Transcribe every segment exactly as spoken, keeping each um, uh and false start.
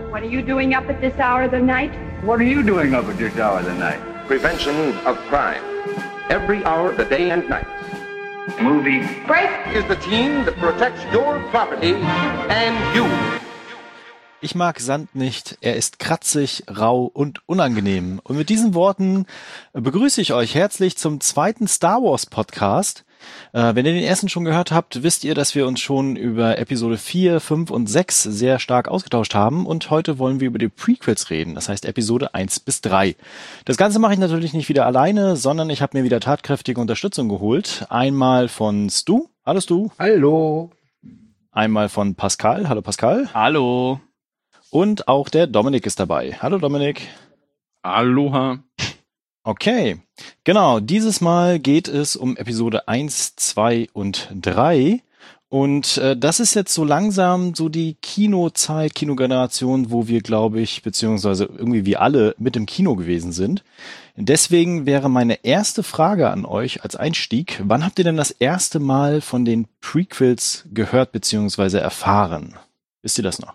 What are you doing up at this hour of the night? What are you doing up at this hour of the night? Prevention of crime. Every hour of the day and night. Movie. Break! Is the team that protects your property and you. Ich mag Sand nicht, er ist kratzig, rau und unangenehm. Und mit diesen Worten begrüße ich euch herzlich zum zweiten Star Wars Podcast. Äh, wenn ihr den ersten schon gehört habt, wisst ihr, dass wir uns schon über Episode vier, fünf und sechs sehr stark ausgetauscht haben. Und heute wollen wir über die Prequels reden, das heißt Episode eins bis drei. Das Ganze mache ich natürlich nicht wieder alleine, sondern ich habe mir wieder tatkräftige Unterstützung geholt. Einmal von Stu. Hallo Stu. Hallo. Einmal von Pascal. Hallo Pascal. Hallo. Und auch der Dominik ist dabei. Hallo Dominik. Aloha. Okay, genau. Dieses Mal geht es um Episode eins, zwei und drei. Und äh, das ist jetzt so langsam so die Kinozeit, Kinogeneration, wo wir, glaube ich, beziehungsweise irgendwie wir alle mit im Kino gewesen sind. Deswegen wäre meine erste Frage an euch als Einstieg: Wann habt ihr denn das erste Mal von den Prequels gehört beziehungsweise erfahren? Wisst ihr das noch?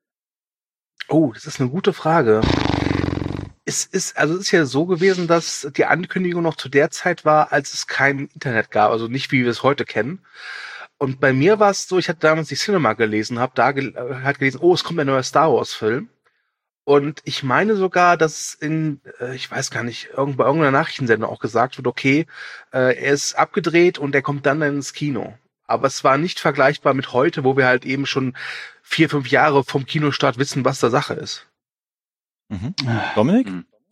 Oh, das ist eine gute Frage. Es ist, also es ist ja so gewesen, dass die Ankündigung noch zu der Zeit war, als es kein Internet gab, also nicht wie wir es heute kennen. Und bei mir war es so, ich hatte damals die Cinema gelesen, habe da gel- halt gelesen, oh, es kommt ein neuer Star Wars Film. Und ich meine sogar, dass in, äh, ich weiß gar nicht, irgend, bei irgendeiner Nachrichtensendung auch gesagt wird, okay, äh, er ist abgedreht und er kommt dann ins Kino. Aber es war nicht vergleichbar mit heute, wo wir halt eben schon vier, fünf Jahre vom Kinostart wissen, was da Sache ist. Mhm. Dominik?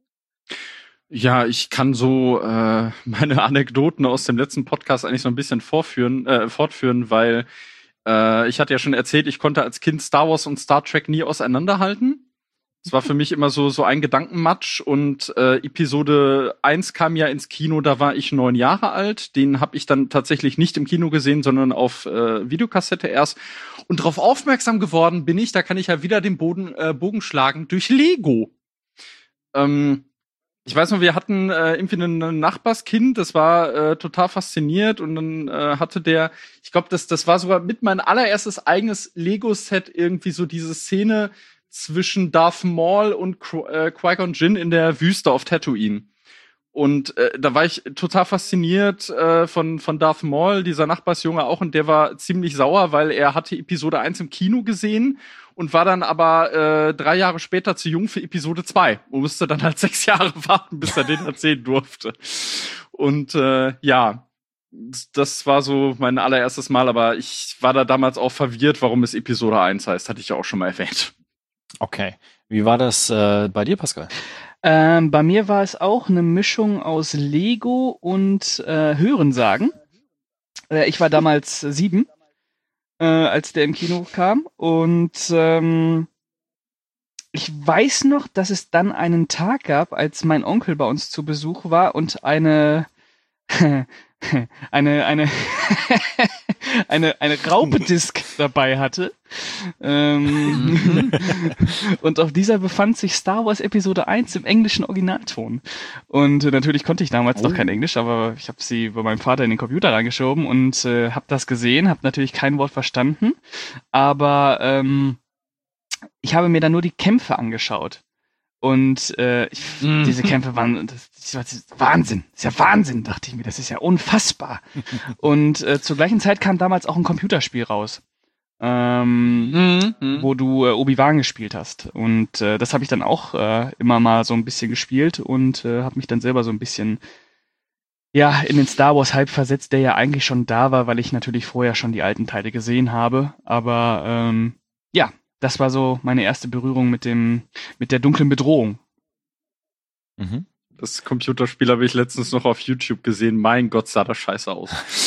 Ja, ich kann so äh, meine Anekdoten aus dem letzten Podcast eigentlich so ein bisschen vorführen, äh, fortführen, weil äh, ich hatte ja schon erzählt, ich konnte als Kind Star Wars und Star Trek nie auseinanderhalten. Es war für mich immer so so ein Gedankenmatsch und äh, Episode eins kam ja ins Kino, da war ich neun Jahre alt. Den habe ich dann tatsächlich nicht im Kino gesehen, sondern auf äh, Videokassette erst. Und darauf aufmerksam geworden bin ich, da kann ich ja wieder den Boden, äh, Bogen schlagen, durch Lego. Ähm, ich weiß noch, wir hatten äh, irgendwie ein Nachbarskind, das war äh, total fasziniert und dann äh, hatte der, ich glaube, das, das war sogar mit mein allererstes eigenes Lego-Set irgendwie so diese Szene zwischen Darth Maul und Qu- äh, Qui-Gon Jinn in der Wüste auf Tatooine. Und äh, da war ich total fasziniert äh, von von Darth Maul, dieser Nachbarsjunge auch, und der war ziemlich sauer, weil er hatte Episode eins im Kino gesehen und war dann aber äh, drei Jahre später zu jung für Episode zwei und musste dann halt sechs Jahre warten, bis er den erzählen durfte. Und äh, ja, das war so mein allererstes Mal, aber ich war da damals auch verwirrt, warum es Episode eins heißt, hatte ich ja auch schon mal erwähnt. Okay. Wie war das äh, bei dir, Pascal? Ähm, bei mir war es auch eine Mischung aus Lego und äh, Hörensagen. Äh, ich war damals sieben, äh, als der im Kino kam. Und ähm, ich weiß noch, dass es dann einen Tag gab, als mein Onkel bei uns zu Besuch war und eine eine eine eine eine Raubedisk dabei hatte. Ähm, und auf dieser befand sich Star Wars Episode eins im englischen Originalton. Und äh, natürlich konnte ich damals oh. noch kein Englisch, aber ich habe sie bei meinem Vater in den Computer reingeschoben und äh, habe das gesehen, habe natürlich kein Wort verstanden, aber ähm, ich habe mir dann nur die Kämpfe angeschaut. Und äh, ich, mm. diese Kämpfe waren das, das war Wahnsinn, das ist ja Wahnsinn, dachte ich mir, das ist ja unfassbar. Und äh, zur gleichen Zeit kam damals auch ein Computerspiel raus, ähm, mm, mm. wo du äh, Obi-Wan gespielt hast. Und äh, das habe ich dann auch äh, immer mal so ein bisschen gespielt und äh, habe mich dann selber so ein bisschen ja in den Star Wars Hype versetzt, der ja eigentlich schon da war, weil ich natürlich vorher schon die alten Teile gesehen habe. Aber ähm, ja. Das war so meine erste Berührung mit dem, mit der dunklen Bedrohung. Mhm. Das Computerspiel habe ich letztens noch auf YouTube gesehen. Mein Gott, sah das scheiße aus.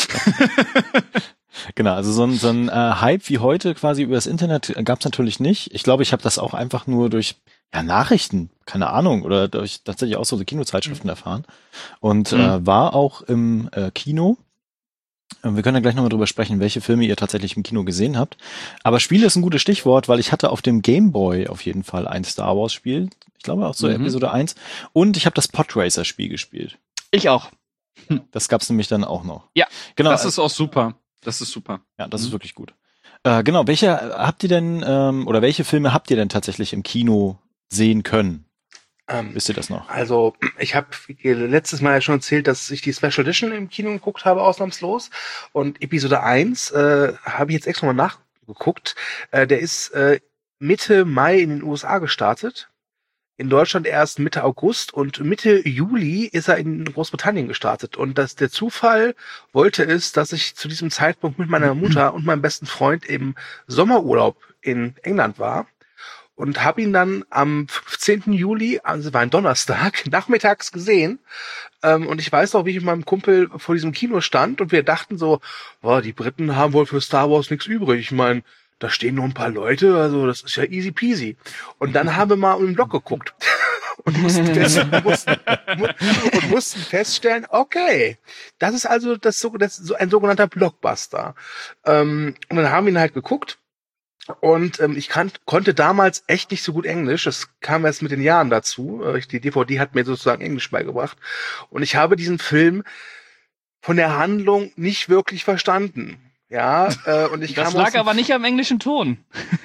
Genau, also so ein, so ein äh, Hype wie heute quasi über das Internet gab es natürlich nicht. Ich glaube, ich habe das auch einfach nur durch ja, Nachrichten, keine Ahnung, oder durch tatsächlich auch so Kinozeitschriften mhm. erfahren. Und mhm. äh, war auch im äh, Kino. Wir können ja gleich nochmal drüber sprechen, welche Filme ihr tatsächlich im Kino gesehen habt. Aber Spiele ist ein gutes Stichwort, weil ich hatte auf dem Game Boy auf jeden Fall ein Star Wars Spiel. Ich glaube auch so mhm. Episode eins. Und ich habe das Podracer Spiel gespielt. Ich auch. Das gab's nämlich dann auch noch. Ja, genau. Das ist auch super. Das ist super. Ja, das mhm. ist wirklich gut. Äh, genau, welche habt ihr denn, ähm, oder welche Filme habt ihr denn tatsächlich im Kino sehen können? Ähm, Wisst ihr das noch? Also, ich habe letztes Mal ja schon erzählt, dass ich die Special Edition im Kino geguckt habe, ausnahmslos. Und Episode eins äh, habe ich jetzt extra mal nachgeguckt. Äh, der ist äh, Mitte Mai in den U S A gestartet. In Deutschland erst Mitte August und Mitte Juli ist er in Großbritannien gestartet. Und das, der Zufall wollte es, dass ich zu diesem Zeitpunkt mit meiner Mutter und meinem besten Freund im Sommerurlaub in England war. Und habe ihn dann am fünfzehnten Juli, also war ein Donnerstag, nachmittags gesehen. Ähm, und ich weiß noch, wie ich mit meinem Kumpel vor diesem Kino stand und wir dachten so, boah, die Briten haben wohl für Star Wars nichts übrig. Ich meine, da stehen nur ein paar Leute, also das ist ja easy peasy. Und dann haben wir mal um den Block geguckt und mussten, fest, mussten, und mussten feststellen, okay, das ist also das, das ist so ein sogenannter Blockbuster. Ähm, und dann haben wir ihn halt geguckt. Und ähm, ich kan- konnte damals echt nicht so gut Englisch. Das kam erst mit den Jahren dazu. Äh, die D V D hat mir sozusagen Englisch beigebracht. Und ich habe diesen Film von der Handlung nicht wirklich verstanden. Ja, äh, und ich Das kam lag aus dem aber nicht am englischen Ton.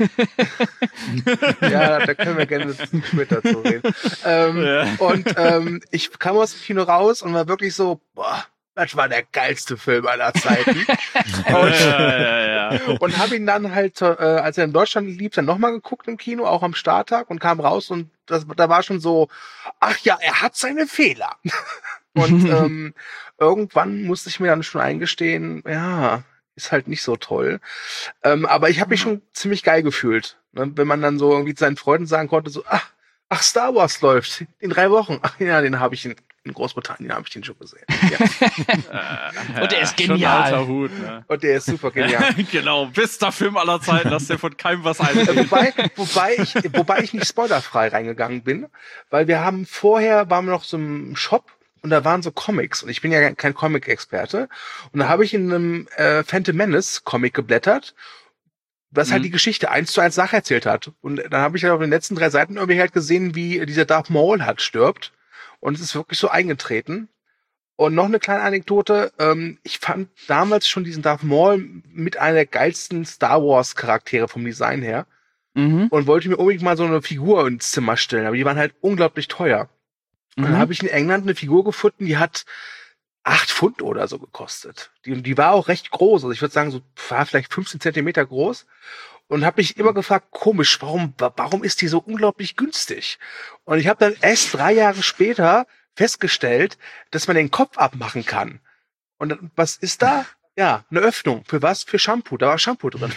Ja, da können wir gerne später zu reden. Ähm, ja. Und ähm, ich kam aus dem Kino raus und war wirklich so, boah, das war der geilste Film aller Zeiten. und ja, ja, ja. und habe ihn dann halt, äh, als er in Deutschland lief, dann nochmal geguckt im Kino, auch am Starttag und kam raus und das, da war schon so, ach ja, er hat seine Fehler. Und ähm, irgendwann musste ich mir dann schon eingestehen, ja, ist halt nicht so toll. Ähm, aber ich habe mich schon ziemlich geil gefühlt, ne? Wenn man dann so irgendwie seinen Freunden sagen konnte, so, ach, ach, Star Wars läuft in drei Wochen. Ach ja, den habe ich in, in Großbritannien habe ich den schon gesehen. Ja. Und der ist Schon ein genial. alter Hut, ne? Und der ist super genial. Genau, bester Film aller Zeiten, lass dir von keinem was ein. Äh, wobei, wobei ich, wobei ich nicht spoilerfrei reingegangen bin, weil wir haben vorher, waren wir noch so im Shop und da waren so Comics und ich bin ja kein Comic-Experte und da habe ich in einem äh, Phantom Menace Comic geblättert, was mhm. halt die Geschichte eins zu eins nacherzählt hat. Und dann habe ich halt auf den letzten drei Seiten irgendwie halt gesehen, wie dieser Darth Maul halt stirbt und es ist wirklich so eingetreten. Und noch eine kleine Anekdote, ähm, ich fand damals schon diesen Darth Maul mit einer der geilsten Star Wars Charaktere vom Design her Mhm. und wollte mir unbedingt mal so eine Figur ins Zimmer stellen, aber die waren halt unglaublich teuer. Und dann Mhm. habe ich in England eine Figur gefunden, die hat acht Pfund oder so gekostet. Die, die war auch recht groß, also ich würde sagen, so war vielleicht fünfzehn Zentimeter groß. Und habe mich immer gefragt, komisch, warum, warum ist die so unglaublich günstig? Und ich habe dann erst drei Jahre später festgestellt, dass man den Kopf abmachen kann. Und dann, was ist da? Ja, eine Öffnung. Für was? Für Shampoo. Da war Shampoo drin.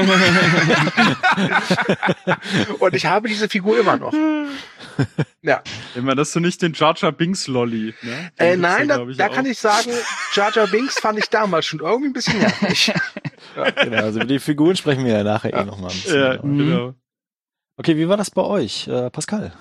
Und ich habe diese Figur immer noch. Ja. Immer, dass du nicht den Jar Jar Binks Lolly, ne? Äh, Den nein, gibt's ja, da, glaub ich, da auch. kann ich sagen, Jar Jar Binks fand ich damals schon irgendwie ein bisschen nervig. Genau, also über die Figuren sprechen wir ja nachher Ja. eh nochmal ein bisschen. Ja, genauer. Mhm. genau. Okay, wie war das bei euch, äh, Pascal?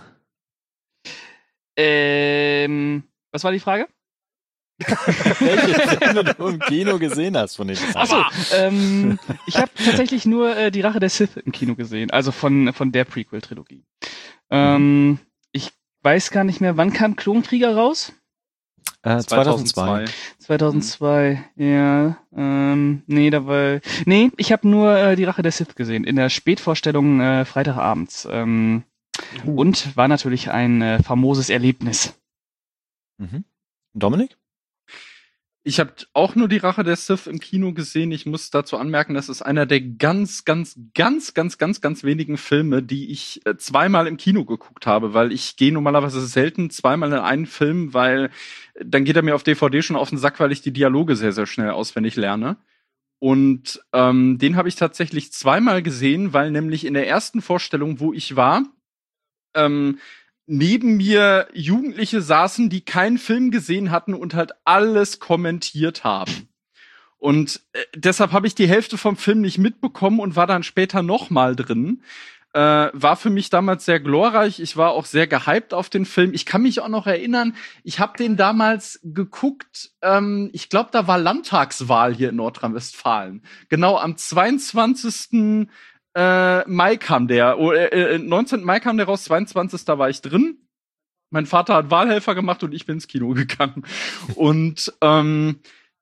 Ähm, was war die Frage? Welche Filme du im Kino gesehen hast von den Achso, ähm, ich habe tatsächlich nur äh, die Rache der Sith im Kino gesehen, also von von der Prequel-Trilogie. Ähm, ich weiß gar nicht mehr, wann kam Klonkrieger raus? äh, zweitausendzwei. zweitausendzwei, ja. Ähm, nee, da war. Nee, ich habe nur äh, die Rache der Sith gesehen, in der Spätvorstellung äh, Freitagabends. Ähm, Und war natürlich ein äh, famoses Erlebnis. Mhm. Dominik? Ich habe auch nur die Rache der Sith im Kino gesehen. Ich muss dazu anmerken, das ist einer der ganz, ganz, ganz, ganz, ganz, ganz wenigen Filme, die ich äh, zweimal im Kino geguckt habe, weil ich gehe normalerweise selten zweimal in einen Film, weil dann geht er mir auf D V D schon auf den Sack, weil ich die Dialoge sehr, sehr schnell auswendig lerne. Und ähm, den habe ich tatsächlich zweimal gesehen, weil nämlich in der ersten Vorstellung, wo ich war, ähm, neben mir Jugendliche saßen, die keinen Film gesehen hatten und halt alles kommentiert haben. Und äh, deshalb habe ich die Hälfte vom Film nicht mitbekommen und war dann später noch mal drin. Äh, war für mich damals sehr glorreich. Ich war auch sehr gehypt auf den Film. Ich kann mich auch noch erinnern, ich habe den damals geguckt, ähm, ich glaube, da war Landtagswahl hier in Nordrhein-Westfalen. Genau am zweiundzwanzigsten Äh, Mai kam der, oh, äh, neunzehnten Mai kam der raus, zweiundzwanzigsten war ich drin. Mein Vater hat Wahlhelfer gemacht und ich bin ins Kino gegangen. Und ähm,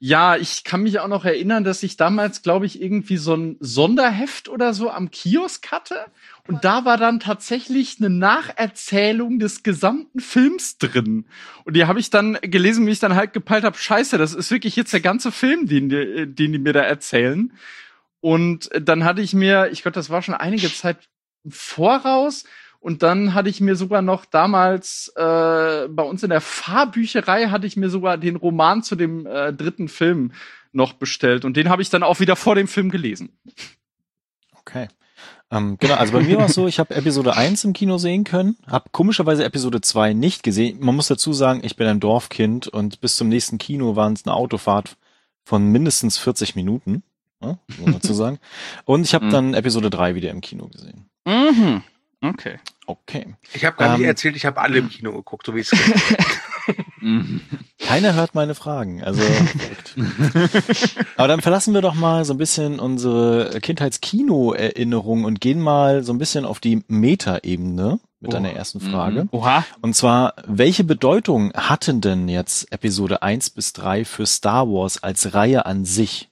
Ja, ich kann mich auch noch erinnern, dass ich damals, glaube ich, irgendwie so ein Sonderheft oder so am Kiosk hatte. Und da war dann tatsächlich eine Nacherzählung des gesamten Films drin. Und die habe ich dann gelesen, wie ich dann halt gepeilt habe, scheiße, das ist wirklich jetzt der ganze Film, den die, den die mir da erzählen. Und dann hatte ich mir, ich glaube, das war schon einige Zeit im Voraus. Und dann hatte ich mir sogar noch damals äh, bei uns in der Fahrbücherei hatte ich mir sogar den Roman zu dem äh, dritten Film noch bestellt. Und den habe ich dann auch wieder vor dem Film gelesen. Okay. Ähm, genau, also bei mir war es so, ich habe Episode eins im Kino sehen können, habe komischerweise Episode zwei nicht gesehen. Man muss dazu sagen, ich bin ein Dorfkind und bis zum nächsten Kino waren es eine Autofahrt von mindestens vierzig Minuten, ja, muss man dazu sagen. Und ich habe dann Episode drei wieder im Kino gesehen. Mhm. Okay. Okay. Ich habe gar nicht Ähm, erzählt, ich habe alle im Kino geguckt, so wie es geht. Keiner hört meine Fragen, also aber dann verlassen wir doch mal so ein bisschen unsere Kindheitskino-Erinnerung und gehen mal so ein bisschen auf die Meta-Ebene mit Oh. deiner ersten Frage. Oha. Und zwar, welche Bedeutung hatten denn jetzt Episode eins bis drei für Star Wars als Reihe an sich?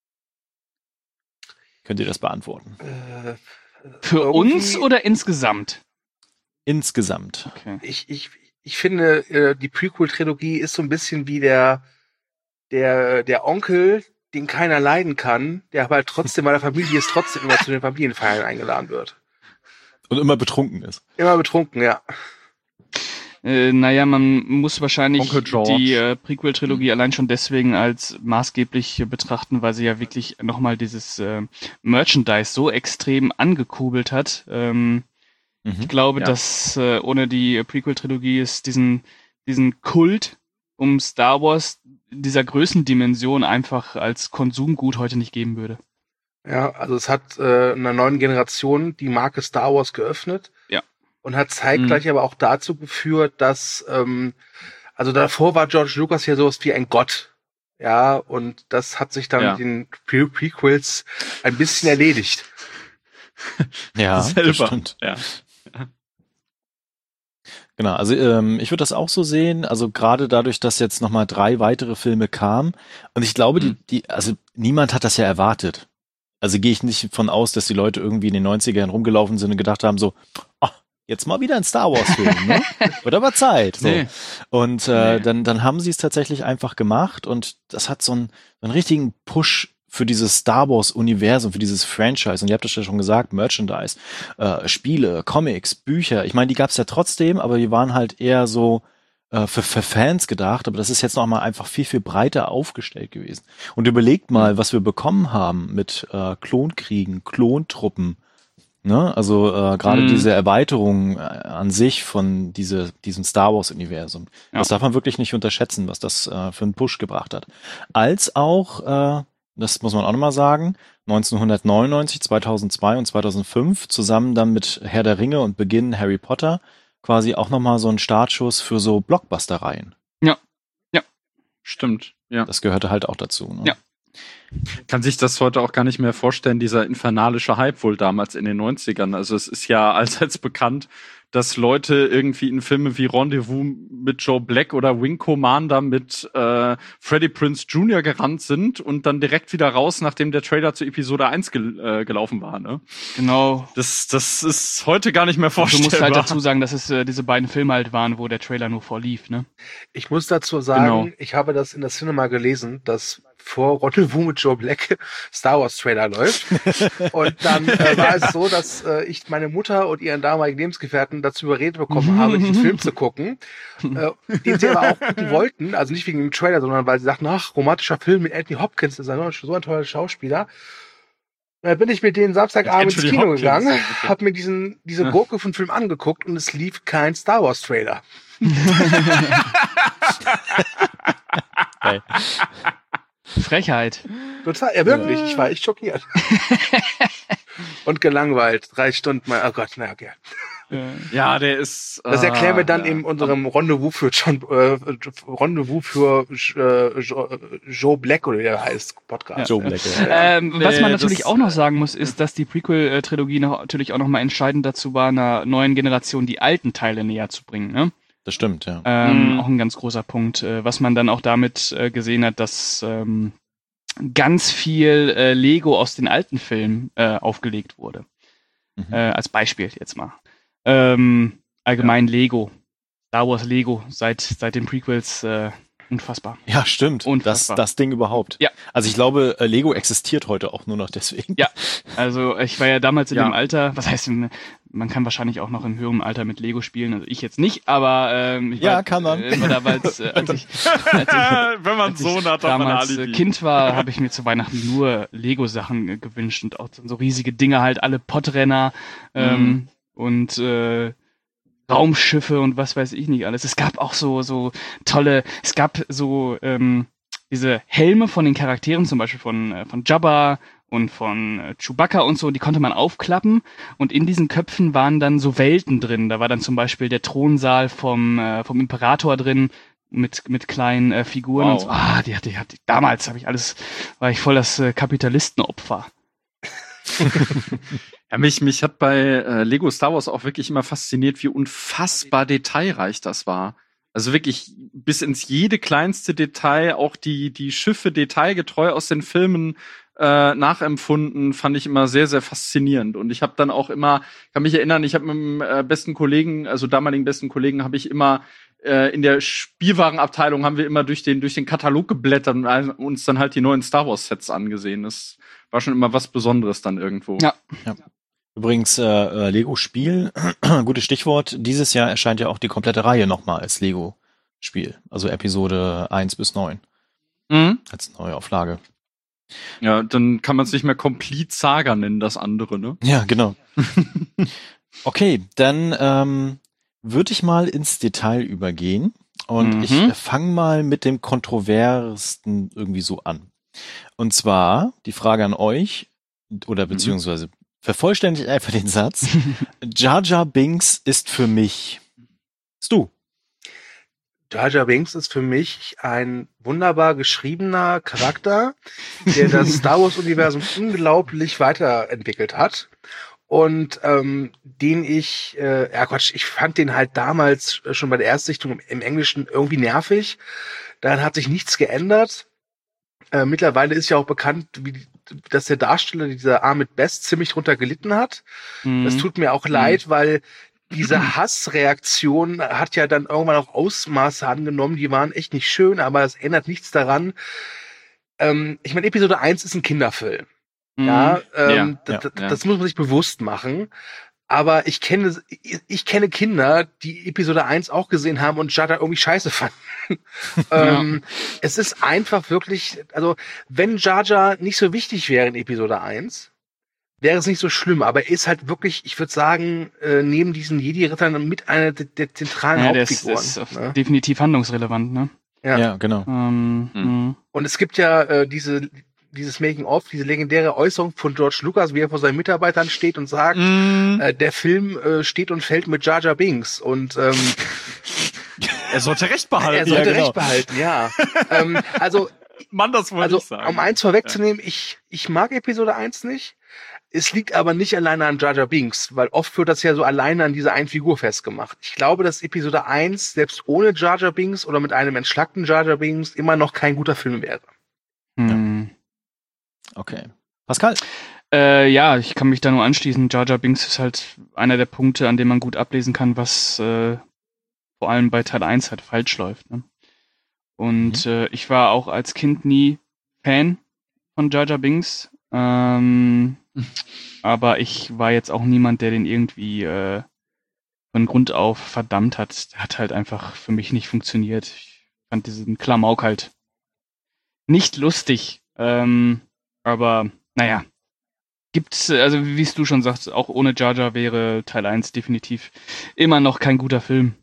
Könnt ihr das beantworten? Äh, Für irgendwie- uns oder insgesamt? Insgesamt. Okay. Ich, ich, ich finde, äh, die Prequel-Trilogie ist so ein bisschen wie der, der, der Onkel, den keiner leiden kann, der aber halt trotzdem bei der Familie ist, trotzdem immer zu den Familienfeiern eingeladen wird. Und immer betrunken ist. Immer betrunken, ja. Äh, naja, man muss wahrscheinlich Onkel George. die äh, Prequel-Trilogie allein schon deswegen als maßgeblich äh, betrachten, weil sie ja wirklich nochmal dieses äh, Merchandise so extrem angekurbelt hat. Ähm, Mhm. Ich glaube, Ja. dass äh, ohne die Prequel-Trilogie es diesen, diesen Kult um Star Wars dieser Größendimension einfach als Konsumgut heute nicht geben würde. Ja, also es hat äh, einer neuen Generation die Marke Star Wars geöffnet. Ja. Und hat zeitgleich aber auch dazu geführt, dass, ähm, also davor war George Lucas ja sowas wie ein Gott. Ja, und das hat sich dann Ja. mit den Pre Prequels ein bisschen erledigt. Ja, das Selber. stimmt. Ja. Genau, also ähm, ich würde das auch so sehen, also gerade dadurch, dass jetzt nochmal drei weitere Filme kamen und ich glaube, die, die, also niemand hat das ja erwartet. Also gehe ich nicht von aus, dass die Leute irgendwie in den neunzigern rumgelaufen sind und gedacht haben so, oh, jetzt mal wieder ein Star Wars Film, ne? Wird aber Zeit. So. Nee. Und äh, Nee. dann, dann haben sie es tatsächlich einfach gemacht und das hat so einen, so einen richtigen Push für dieses Star Wars Universum, für dieses Franchise. Und ihr habt das ja schon gesagt, Merchandise, äh, Spiele, Comics, Bücher. Ich meine, die gab es ja trotzdem, aber die waren halt eher so äh, für, für Fans gedacht. Aber das ist jetzt noch mal einfach viel, viel breiter aufgestellt gewesen. Und überlegt mal, was wir bekommen haben mit äh, Klonkriegen, Klontruppen. Ne? Also äh, gerade Mhm. diese Erweiterung äh, an sich von diese, diesem Star Wars Universum. Ja. Das darf man wirklich nicht unterschätzen, was das äh, für einen Push gebracht hat. Als auch, äh, das muss man auch nochmal sagen, neunzehnhundertneunundneunzig, zweitausendzwei und zweitausendfünf zusammen dann mit Herr der Ringe und Beginn Harry Potter quasi auch nochmal so ein Startschuss für so Blockbuster-Reihen. Stimmt. Ja. Das gehörte halt auch dazu. Ne? Ja. Kann sich das heute auch gar nicht mehr vorstellen, dieser infernalische Hype wohl damals in den neunzigern. Also es ist ja allseits bekannt, dass Leute irgendwie in Filme wie Rendezvous mit Joe Black oder Wing Commander mit äh, Freddie Prinze Junior gerannt sind und dann direkt wieder raus, nachdem der Trailer zu Episode eins gel äh, gelaufen war. Ne? Genau. Das, das ist heute gar nicht mehr Du vorstellbar. musst halt dazu sagen, dass es äh, diese beiden Filme halt waren, wo der Trailer nur vorlief, ne? Ich muss dazu sagen, Genau. ich habe das in der Cinema gelesen, dass vor Rendezvous mit Joe Black Star Wars Trailer läuft. Und dann äh, war es so, dass äh, ich meine Mutter und ihren damaligen Lebensgefährten dazu überredet bekommen habe, diesen Film zu gucken, äh, den sie aber auch gucken wollten, also nicht wegen dem Trailer, sondern weil sie sagten, ach, romantischer Film mit Anthony Hopkins, das ist ein, so ein toller Schauspieler. Und dann bin ich mit denen Samstagabend ins Anthony Kino Hopkins, gegangen, okay. habe mir diesen diese Gurke von Film angeguckt und es lief kein Star Wars Trailer. Geil. Frechheit. Total, ja wirklich, ich war echt schockiert. Und gelangweilt, drei Stunden mal, oh Gott, na okay. Ja, der ist. Das erklären wir dann äh, in unserem Rendezvous für John, äh, Rendezvous für äh, Joe, Joe Black oder wie er heißt, Podcast. Joe Black. Ja. Ähm, was man Nee, natürlich das- auch noch sagen muss, ist, dass die Prequel-Trilogie noch, natürlich auch noch mal entscheidend dazu war, einer neuen Generation die alten Teile näher zu bringen. Ne? Das stimmt, ja. Ähm, Mhm. Auch ein ganz großer Punkt, äh, was man dann auch damit äh, gesehen hat, dass ähm, ganz viel äh, Lego aus den alten Filmen äh, aufgelegt wurde. Mhm. Äh, als Beispiel jetzt mal. Ähm, allgemein Lego. Star Wars Lego seit, seit den Prequels äh, unfassbar. Ja, stimmt. Das, Unfassbar. das Ding überhaupt. Ja. Also ich glaube, äh, Lego existiert heute auch nur noch deswegen. Ja. Also ich war ja damals in Ja. dem Alter, was heißt, in, man kann wahrscheinlich auch noch im höheren Alter mit Lego spielen, also ich jetzt nicht, aber ähm, ich Ja, war, kann man. Äh, war damals, äh, als ich, als ich Wenn man als so ich hat, hat man ein damals äh, Alibi. Kind war, habe ich mir zu Weihnachten nur Lego-Sachen äh, gewünscht und auch so riesige Dinge halt, alle Podrenner ähm, Mhm. und äh, Raumschiffe und was weiß ich nicht alles. Es gab auch so so tolle, es gab so ähm, diese Helme von den Charakteren, zum Beispiel von äh, von Jabba und von äh, Chewbacca und so, die konnte man aufklappen und in diesen Köpfen waren dann so Welten drin. Da war dann zum Beispiel der Thronsaal vom äh, vom Imperator drin mit mit kleinen äh, Figuren Wow. und so. Ah, die hatte, die hatte damals habe ich alles, war ich voll das äh, Kapitalistenopfer. Ja, mich, mich hat bei äh, Lego Star Wars auch wirklich immer fasziniert, wie unfassbar detailreich das war. Also wirklich bis ins jede kleinste Detail, auch die, die Schiffe detailgetreu aus den Filmen äh, nachempfunden, fand ich immer sehr, sehr faszinierend. Und ich habe dann auch immer, kann mich erinnern, ich habe mit dem äh, besten Kollegen, also damaligen besten Kollegen, habe ich immer äh, in der Spielwarenabteilung haben wir immer durch den, durch den Katalog geblättert und ein- uns dann halt die neuen Star Wars Sets angesehen. Das war schon immer was Besonderes dann irgendwo. Ja. Übrigens, äh, äh, Lego-Spiel, gutes Stichwort. Dieses Jahr erscheint ja auch die komplette Reihe nochmal als Lego-Spiel. Also Episode eins bis neun Mhm. als Neuauflage. Ja, dann kann man es nicht mehr Complete Saga nennen, das andere, ne? Ja, genau. Okay, dann ähm, würde ich mal ins Detail übergehen. Und Mhm. ich äh, fange mal mit dem Kontroversesten irgendwie so an. Und zwar die Frage an euch, oder beziehungsweise vervollständigt einfach den Satz. Jar Jar Binks ist für mich. Bist du? Jar Jar Binks ist für mich ein wunderbar geschriebener Charakter, der das Star Wars-Universum unglaublich weiterentwickelt hat. Und ähm, den ich, äh, ja Quatsch, ich fand den halt damals schon bei der Erstsichtung im, im Englischen irgendwie nervig. Daran hat sich nichts geändert. Äh, mittlerweile ist ja auch bekannt, wie, die- dass der Darsteller, dieser Ahmed Best, ziemlich drunter gelitten hat. Mhm. Das tut mir auch leid, weil diese Hassreaktion hat ja dann irgendwann auch Ausmaße angenommen, die waren echt nicht schön, aber es ändert nichts daran. Ähm, ich meine, Episode eins ist ein Kinderfilm. Mhm. Ja, ähm, Ja, d- d- ja. das muss man sich bewusst machen. Aber ich kenne, ich, ich kenne Kinder, die Episode eins auch gesehen haben und Jar Jar irgendwie scheiße fanden. ähm, es ist einfach wirklich, also, wenn Jar Jar nicht so wichtig wäre in Episode eins, wäre es nicht so schlimm, aber er ist halt wirklich, ich würde sagen, äh, neben diesen Jedi-Rittern mit einer der, der zentralen Ja, der ist, Hauptfiguren. ist auf- ne? definitiv handlungsrelevant, ne? Ja. Ja, genau. Ähm, Hm. mhm. Und es gibt ja äh, diese dieses Making-of, diese legendäre Äußerung von George Lucas, wie er vor seinen Mitarbeitern steht und sagt, Mhm. äh, der Film äh, steht und fällt mit Jar Jar Binks. Und ähm, Er sollte Recht er behalten. sollte Ja, genau. recht behalten, ja. ähm, also, Mann, das wollte also ich sagen. um eins vorwegzunehmen, ich, ich mag Episode eins nicht. Es liegt aber nicht alleine an Jar Jar Binks, weil oft wird das ja so alleine an dieser einen Figur festgemacht. Ich glaube, dass Episode eins, selbst ohne Jar Jar Binks oder mit einem entschlackten Jar Jar Binks, immer noch kein guter Film wäre. Mhm. Okay. Pascal? Äh, ja, ich kann mich da nur anschließen. Jar Jar Binks ist halt einer der Punkte, an dem man gut ablesen kann, was äh, vor allem bei Teil eins halt falsch läuft. Ne? Und äh, ich war auch als Kind nie Fan von Jar Jar Binks. Ähm, aber ich war jetzt auch niemand, der den irgendwie äh, von Grund auf verdammt hat. Der hat halt einfach für mich nicht funktioniert. Ich fand diesen Klamauk halt nicht lustig. Ähm, aber naja, gibt's, also wie es du schon sagst, auch ohne Jar Jar wäre Teil eins definitiv immer noch kein guter Film.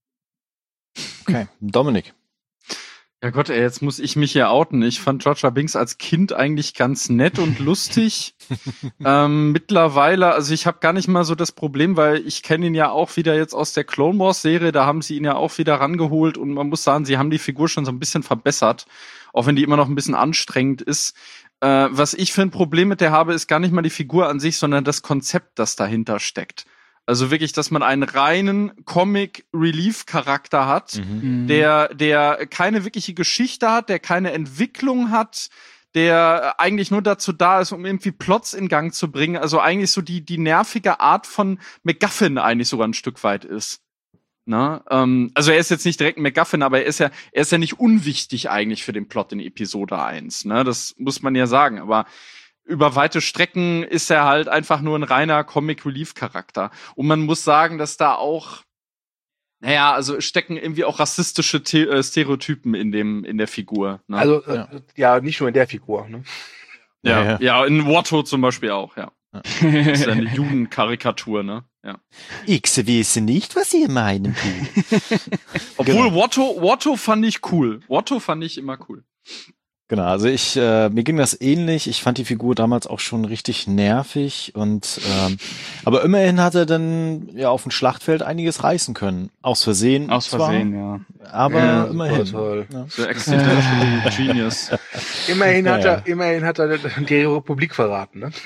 Okay. Dominik? Ja Gott, ey, jetzt muss ich mich hier outen. Ich fand Jar Jar Binks als Kind eigentlich ganz nett und lustig. ähm, mittlerweile, also ich habe gar nicht mal so das Problem, weil ich kenne ihn ja auch wieder jetzt aus der Clone Wars Serie, da haben sie ihn ja auch wieder rangeholt und man muss sagen, sie haben die Figur schon so ein bisschen verbessert, auch wenn die immer noch ein bisschen anstrengend ist. Äh, was ich für ein Problem mit der habe, ist gar nicht mal die Figur an sich, sondern das Konzept, das dahinter steckt. Also wirklich, dass man einen reinen Comic-Relief-Charakter hat, Mhm. der, der keine wirkliche Geschichte hat, der keine Entwicklung hat, der eigentlich nur dazu da ist, um irgendwie Plots in Gang zu bringen. Also eigentlich so die, die nervige Art von MacGuffin eigentlich sogar ein Stück weit ist. Na, ähm, also er ist jetzt nicht direkt ein MacGuffin, aber er ist ja, er ist ja nicht unwichtig eigentlich für den Plot in Episode eins. Ne? Das muss man ja sagen. Aber über weite Strecken ist er halt einfach nur ein reiner Comic-Relief-Charakter. Und man muss sagen, dass da auch, naja, also stecken irgendwie auch rassistische The- äh, Stereotypen in dem, in der Figur. Ne? Also, äh, Ja. ja, nicht nur in der Figur, ne? ja, ja, ja, ja, in Watto zum Beispiel auch, ja. Das ist ja eine Judenkarikatur, ne? Ja. Ich weiß nicht, was ihr meinen tut. Obwohl Watto, Watto fand ich cool. Watto fand ich immer cool. Genau, also ich, äh, mir ging das ähnlich. Ich fand die Figur damals auch schon richtig nervig und ähm, aber immerhin hat er dann ja auf dem Schlachtfeld einiges reißen können. Aus Versehen. Aus zwar, Versehen, ja. Aber Ja, immerhin. super toll. Ja. So accidental Genius. Immerhin hat Ja, er, immerhin hat er die Republik verraten, ne?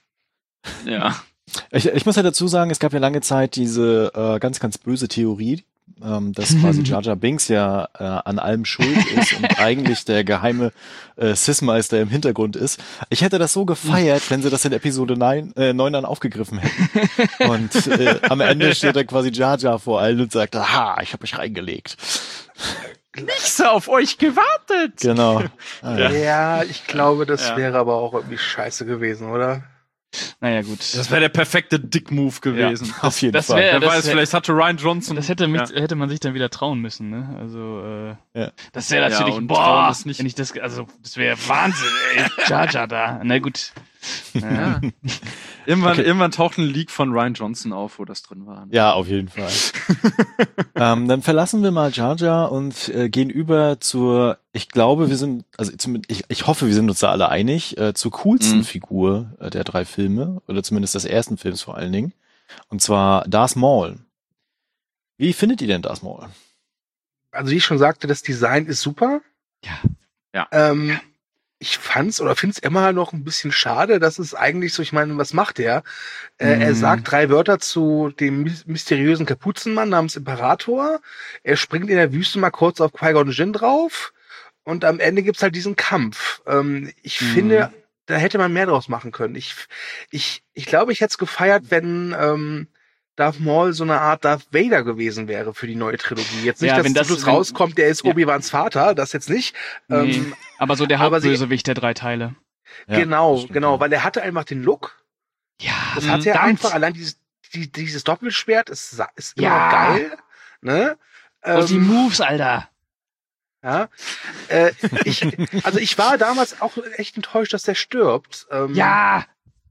Ja. Ich, ich muss ja dazu sagen, es gab ja lange Zeit diese äh, ganz, ganz böse Theorie, ähm, dass quasi Jar Jar Binks ja äh, an allem schuld ist und eigentlich der geheime äh, Sith-Meister im Hintergrund ist. Ich hätte das so gefeiert, wenn sie das in Episode neun, äh, neun dann aufgegriffen hätten. Und äh, am Ende steht dann quasi Jar Jar vor allen und sagt, aha, ich habe mich reingelegt. Nichts auf euch gewartet. Genau. Ah, ja. Ja, ich glaube, das Ja. wäre aber auch irgendwie scheiße gewesen, oder? Naja, gut. Das wäre der perfekte Dick-Move gewesen. Auf jeden Das Fall. wär- Wer das weiß, wär- vielleicht hatte Ryan Johnson. Das hätte, mich, ja. hätte man sich dann wieder trauen müssen, ne? Also, äh, Ja. das wäre Ja, natürlich, und trauen boah, ist nicht- wenn ich das, also, das wäre Wahnsinn, ey. Jar Jar da. Na gut. Ja. Irgendwann, Okay. irgendwann taucht ein Leak von Ryan Johnson auf, wo das drin war. Ja, auf jeden Fall. ähm, dann verlassen wir mal Jar Jar und äh, gehen über zur, ich glaube, wir sind, also zumindest, ich, ich hoffe, wir sind uns da alle einig, äh, zur coolsten Mhm. Figur äh, der drei Filme, oder zumindest des ersten Films vor allen Dingen. Und zwar Darth Maul. Wie findet ihr denn Darth Maul? Also wie ich schon sagte, das Design ist super. Ja. Ja. Ähm, ich fand's oder find's immer noch ein bisschen schade, dass es eigentlich so, ich meine, was macht er? Äh, Er Mhm. sagt drei Wörter zu dem mys- mysteriösen Kapuzenmann namens Imperator. Er springt in der Wüste mal kurz auf Qui-Gon Jinn drauf. Und am Ende gibt's halt diesen Kampf. Ähm, ich Mhm. finde, da hätte man mehr draus machen können. Ich, ich, ich glaube, ich hätte es gefeiert, wenn ähm, Darth Maul so eine Art Darth Vader gewesen wäre für die neue Trilogie. Jetzt nicht, Ja, dass wenn das, das- das rauskommt, der ist Ja. Obi-Wans Vater, das jetzt nicht. Nee, Ähm, aber so der aber sie- Hauptbösewicht der drei Teile. Ja, genau, das stimmt, genau, ja. weil er hatte einfach den Look. Ja, Das hat er verdammt. einfach, allein dieses, die, dieses Doppelschwert ist, sa- ist immer Ja. geil. Ne? Und die Ähm, Moves, Alter. ja. Äh, ich, also ich war damals auch echt enttäuscht, dass der stirbt. Ähm, Ja.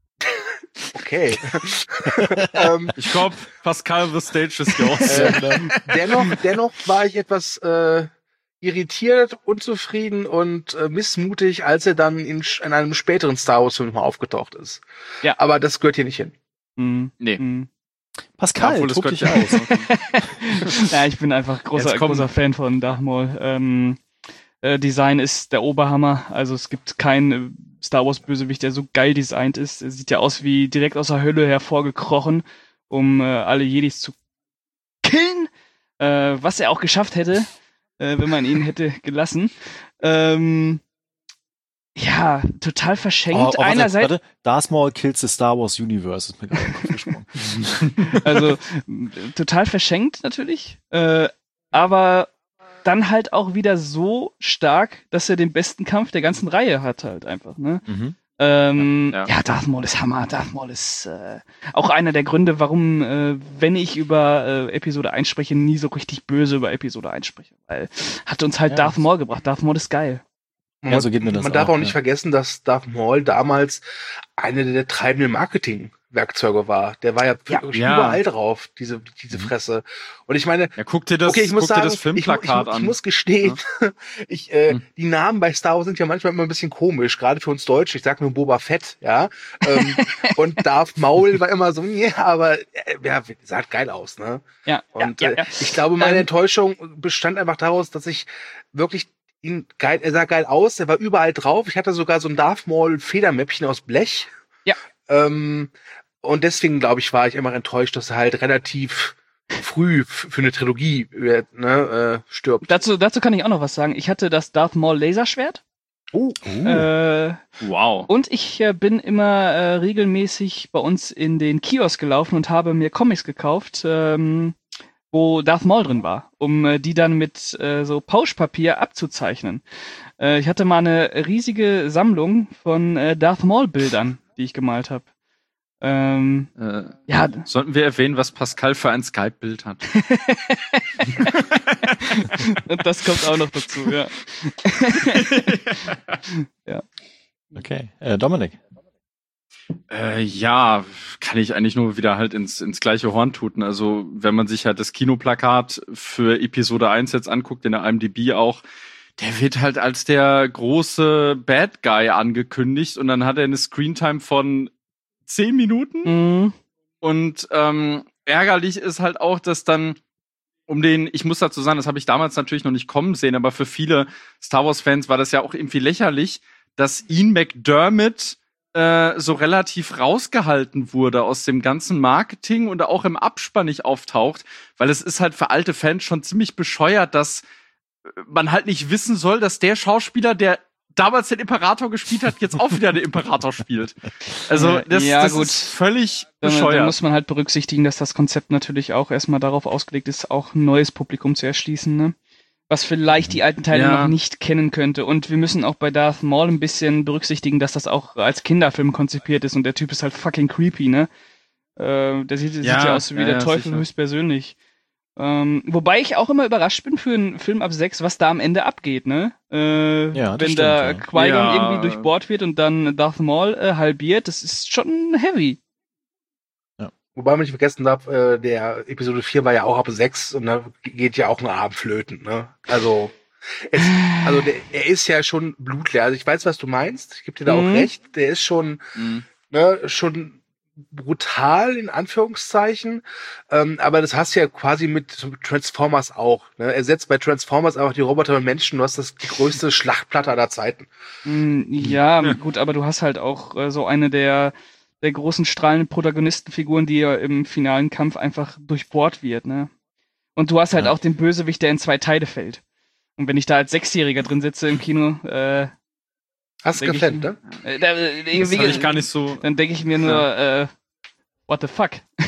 Okay. ähm, Ich glaube, Pascal the Stage is yours. äh, dennoch, dennoch war ich etwas äh, irritiert, unzufrieden und äh, missmutig, als er dann in, sch- in einem späteren Star Wars Film mal aufgetaucht ist. Ja. Aber das gehört hier nicht hin. Mhm. Nee. Mhm. Pascal, obwohl, das tob könnte dich ja aus. Ja, ich bin einfach großer, Jetzt komm. großer Fan von Darth Maul. Ähm, äh, Design ist der Oberhammer. Also es gibt keinen äh, Star Wars Bösewicht, der so geil designt ist. Er sieht ja aus wie direkt aus der Hölle hervorgekrochen, um äh, alle Jedis zu killen. Äh, was er auch geschafft hätte, äh, wenn man ihn hätte gelassen. Ähm, ja, total verschenkt. Oh, oh, warte, Einerseits, warte, Darth Maul kills the Star Wars Universe, ist mir gerade in den Kopf gesprungen. also m, total verschenkt natürlich, äh, aber dann halt auch wieder so stark, dass er den besten Kampf der ganzen Reihe hat halt einfach, ne? Mhm. Ähm, Ja, ja, ja. Darth Maul ist Hammer. Darth Maul ist äh, auch einer der Gründe, warum, äh, wenn ich über äh, Episode eins spreche, nie so richtig böse über Episode eins spreche. Weil hat uns halt Ja, Darth das- Maul gebracht. Darth Maul ist geil. Man, Ja, so geht mir das man darf auch, auch nicht ja. vergessen, dass Darth Maul damals eine der treibenden Marketingwerkzeuge war. Der war ja, Ja. wirklich Ja. überall drauf, diese, diese Mhm. Fresse. Und ich meine, Ja, guck dir das, okay, ich muss guck sagen, dir das ich, mu- ich, Filmplakat ich, an. muss gestehen, ich, äh, Hm. die Namen bei Star Wars sind ja manchmal immer ein bisschen komisch, gerade für uns Deutsche. Ich sag nur Boba Fett, ja. ähm, und Darth Maul war immer so, ja, aber äh, ja, sah halt geil aus, ne? Ja, Und ja, ja, äh, ja. ich glaube, meine Ähm, Enttäuschung bestand einfach daraus, dass ich wirklich ihn geil, er sah geil aus, er war überall drauf. Ich hatte sogar so ein Darth Maul Federmäppchen aus Blech. Ja. Ähm, Und deswegen, glaube ich, war ich immer enttäuscht, dass er halt relativ früh f- für eine Trilogie äh, ne, äh, stirbt. Dazu, dazu kann ich auch noch was sagen. Ich hatte das Darth Maul Laserschwert. Oh, Äh, Wow. und ich äh, bin immer äh, regelmäßig bei uns in den Kiosk gelaufen und habe mir Comics gekauft, ähm, wo Darth Maul drin war, um äh, die dann mit äh, so Pauschpapier abzuzeichnen. Äh, ich hatte mal eine riesige Sammlung von äh, Darth Maul Bildern, die ich gemalt habe. Ähm, Äh, ja, sollten wir erwähnen, was Pascal für ein Skype-Bild hat? und das kommt auch noch dazu, ja. Okay, äh, Dominik. Äh, ja, kann ich eigentlich nur wieder halt ins, ins gleiche Horn tuten. Also, wenn man sich halt das Kinoplakat für Episode eins jetzt anguckt, in der IMDb auch, der wird halt als der große Bad Guy angekündigt und dann hat er eine Screentime von zehn Minuten. Mhm. Und ähm, ärgerlich ist halt auch, dass dann um den, ich muss dazu sagen, das habe ich damals natürlich noch nicht kommen sehen, aber für viele Star Wars-Fans war das ja auch irgendwie lächerlich, dass Ian McDermott äh, so relativ rausgehalten wurde aus dem ganzen Marketing und auch im Abspann nicht auftaucht, weil es ist halt für alte Fans schon ziemlich bescheuert, dass man halt nicht wissen soll, dass der Schauspieler, der damals den Imperator gespielt hat, jetzt auch wieder den Imperator spielt. Also das, Ja, das gut. ist völlig Dann, bescheuert. dann muss man halt berücksichtigen, dass das Konzept natürlich auch erstmal darauf ausgelegt ist, auch ein neues Publikum zu erschließen, ne? Was vielleicht die alten Teile Ja. noch nicht kennen könnte. Und wir müssen auch bei Darth Maul ein bisschen berücksichtigen, dass das auch als Kinderfilm konzipiert ist und der Typ ist halt fucking creepy, ne? Äh, der sieht, Ja, sieht ja aus wie ja, der ja, Teufel sicher. höchstpersönlich. Ähm, wobei ich auch immer überrascht bin für einen Film ab sechs, was da am Ende abgeht, ne? Äh, Ja, das wenn stimmt, da ja. Qui-Gon Ja. irgendwie durchbohrt wird und dann Darth Maul äh, halbiert, das ist schon heavy. wobei man nicht vergessen darf, äh, der Episode vier war ja auch ab sechs und da geht ja auch ein Abend flöten, ne? Also, es, also der, er ist ja schon blutleer. Also ich weiß, was du meinst. Ich gebe dir da Mhm. auch recht. Der ist schon, Mhm. ne, schon brutal in Anführungszeichen, ähm, aber das hast du ja quasi mit Transformers auch. Ne? Er setzt bei Transformers einfach die Roboter und Menschen. Du hast das die größte Schlachtplatte aller Zeiten. Mm, Ja, gut, aber du hast halt auch äh, so eine der, der großen strahlenden Protagonistenfiguren, die ja im finalen Kampf einfach durchbohrt wird, ne? Und du hast halt Ja. auch den Bösewicht, der in zwei Teile fällt. Und wenn ich da als Sechsjähriger drin sitze im Kino, äh, Hast du Denk ich- geflennt, ne? äh, da, äh, Das wie- habe ich gar nicht so. dann denke ich mir nur, äh, what the fuck?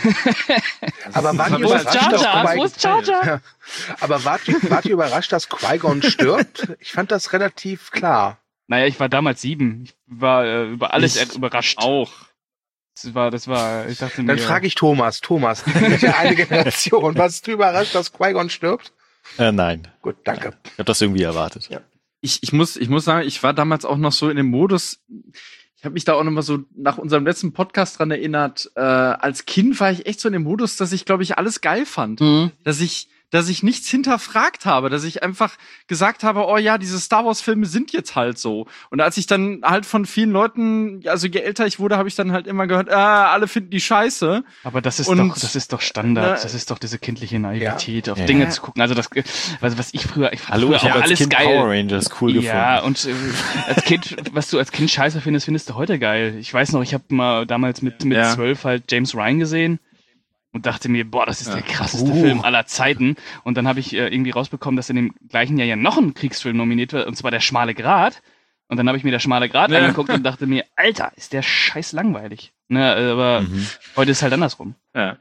Aber wart ihr Wo ist überrascht, Jar dass Jar? Qui- Wo ist Jar Jar? Ja. Aber wart ihr, wart ihr überrascht, dass Qui-Gon stirbt? Ich fand das relativ klar. Naja, ich war damals sieben. Ich war äh, über alles Ich er- überrascht. Auch. Das war, das war, ich dachte Dann mir. frage ich Thomas. Thomas, die ist ja eine Generation. Warst du überrascht, dass Qui-Gon stirbt? Äh, nein, Gut, danke. ich habe das irgendwie erwartet. Ja. Ich, ich muss, ich muss sagen, ich war damals auch noch so in dem Modus. Ich habe mich da auch noch mal so nach unserem letzten Podcast dran erinnert. Äh, als Kind war ich echt so in dem Modus, dass ich, glaube ich, alles geil fand. Mhm. Dass ich, dass ich nichts hinterfragt habe, dass ich einfach gesagt habe, oh ja, diese Star Wars Filme sind jetzt halt so. Und als ich dann halt von vielen Leuten, also je älter ich wurde, habe ich dann halt immer gehört, ah, alle finden die scheiße. Aber das ist Und- doch, das ist doch Standard. Na, Das ist doch diese kindliche Naivität, auf Ja. Dinge Ja. zu gucken. Also das, also was ich früher, ich fand Hallo, früher ich auch habe als alles Kind geil. Power Rangers cool Ja, gefunden. und äh, als Kind, was du als Kind scheiße findest, findest du heute geil. Ich weiß noch, ich habe mal damals mit mit Ja. zwölf halt James Ryan gesehen und dachte mir, boah, das ist Ja. der krasseste Uh. Film aller Zeiten. Und dann habe ich äh, irgendwie rausbekommen, dass in dem gleichen Jahr ja noch ein Kriegsfilm nominiert wird, und zwar Der schmale Grat. Und dann habe ich mir Der schmale Grat Ja. angeguckt und dachte mir, Alter, ist der scheiß langweilig. Ne, aber Mhm. heute ist halt andersrum. Ja.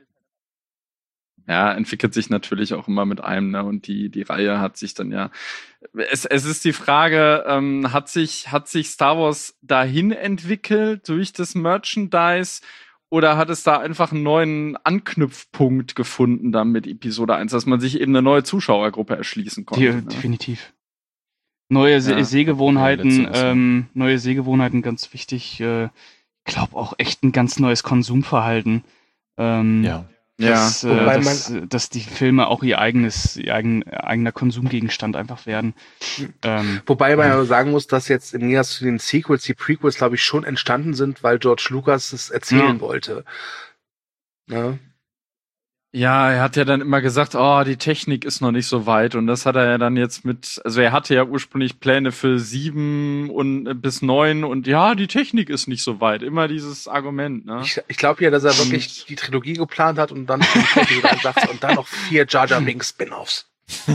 Ja, entwickelt sich natürlich auch immer mit einem, ne? Und die, die Reihe hat sich dann ja. Es, es ist die Frage, ähm, hat sich, hat sich Star Wars dahin entwickelt durch das Merchandise oder hat es da einfach einen neuen Anknüpfpunkt gefunden dann mit Episode eins, dass man sich eben eine neue Zuschauergruppe erschließen konnte? Die, ne? Definitiv. Neue Se Ja. Sehgewohnheiten, Ja, letzteres, ja. ähm, neue Sehgewohnheiten, ganz wichtig. Äh, ich glaube auch echt ein ganz neues Konsumverhalten. Ähm, Ja. dass, Ja. äh, Wobei dass, dass die Filme auch ihr eigenes, ihr eigen, eigener Konsumgegenstand einfach werden. Ähm, Wobei man ja sagen muss, dass jetzt im Gegensatz zu den Sequels, die Prequels, glaube ich, schon entstanden sind, weil George Lucas es erzählen Ja. wollte. Ne? Ja, er hat ja dann immer gesagt, oh, die Technik ist noch nicht so weit. Und das hat er ja dann jetzt mit, also er hatte ja ursprünglich Pläne für sieben und äh, bis neun und ja, die Technik ist nicht so weit. Immer dieses Argument, ne? Ich, ich glaube ja, dass er wirklich die Trilogie geplant hat und dann sagt und dann noch vier Jar Jar Binks Spin-offs.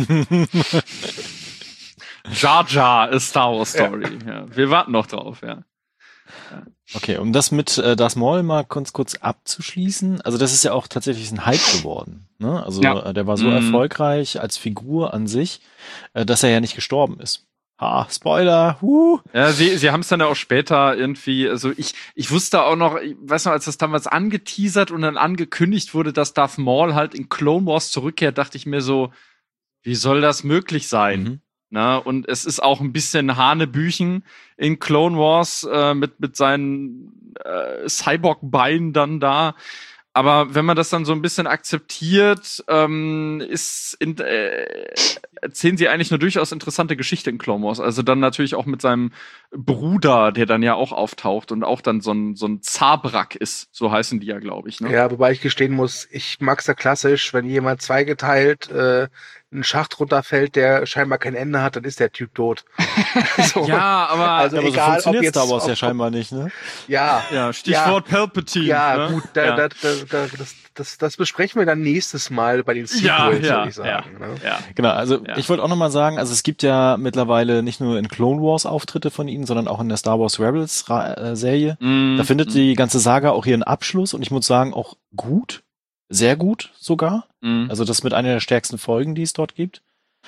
Jar Jar ist Star Wars Story. Ja. Ja. Wir warten noch drauf, ja. Ja. Okay, um das mit äh, Darth Maul mal kurz, kurz abzuschließen, also das ist ja auch tatsächlich ein Hype geworden, ne? Also Ja. äh, der war so Mhm. erfolgreich als Figur an sich, äh, dass er ja nicht gestorben ist. Ah, Spoiler, huh. Ja, sie, sie haben es dann ja auch später irgendwie, also ich, ich wusste auch noch, ich weiß noch, als das damals angeteasert und dann angekündigt wurde, dass Darth Maul halt in Clone Wars zurückkehrt, dachte ich mir so, wie soll das möglich sein? Mhm. Na, und es ist auch ein bisschen Hanebüchen in Clone Wars äh, mit, mit seinen äh, Cyborg-Beinen dann da. Aber wenn man das dann so ein bisschen akzeptiert, ähm, ist in, äh, erzählen sie eigentlich eine durchaus interessante Geschichte in Clone Wars. Also dann natürlich auch mit seinem Bruder, der dann ja auch auftaucht und auch dann so ein, so ein Zabrak ist. So heißen die ja, glaube ich. Ne? Ja, wobei ich gestehen muss, ich mag's ja klassisch, wenn jemand zweigeteilt äh, ein Schacht runterfällt, der scheinbar kein Ende hat, dann ist der Typ tot. So. Ja, aber, Also Ja, aber so egal, ob funktioniert jetzt Star Wars ob- ja scheinbar nicht, ne? Ja, ja, Stichwort Palpatine. ja, ne? gut, da, ja. Da, da, da, das, das, das besprechen wir dann nächstes Mal bei den ja, Sequels, ja, würde ich sagen. ja, Ne? ja. Genau, also Ja. ich wollte auch nochmal sagen, also es gibt ja mittlerweile nicht nur in Clone Wars Auftritte von ihnen, sondern auch in der Star Wars Rebels Ra- äh, Serie. Mm, Da findet mm, die ganze Saga auch ihren Abschluss und ich muss sagen, auch gut, sehr gut sogar. mm. Also das ist mit einer der stärksten Folgen, die es dort gibt.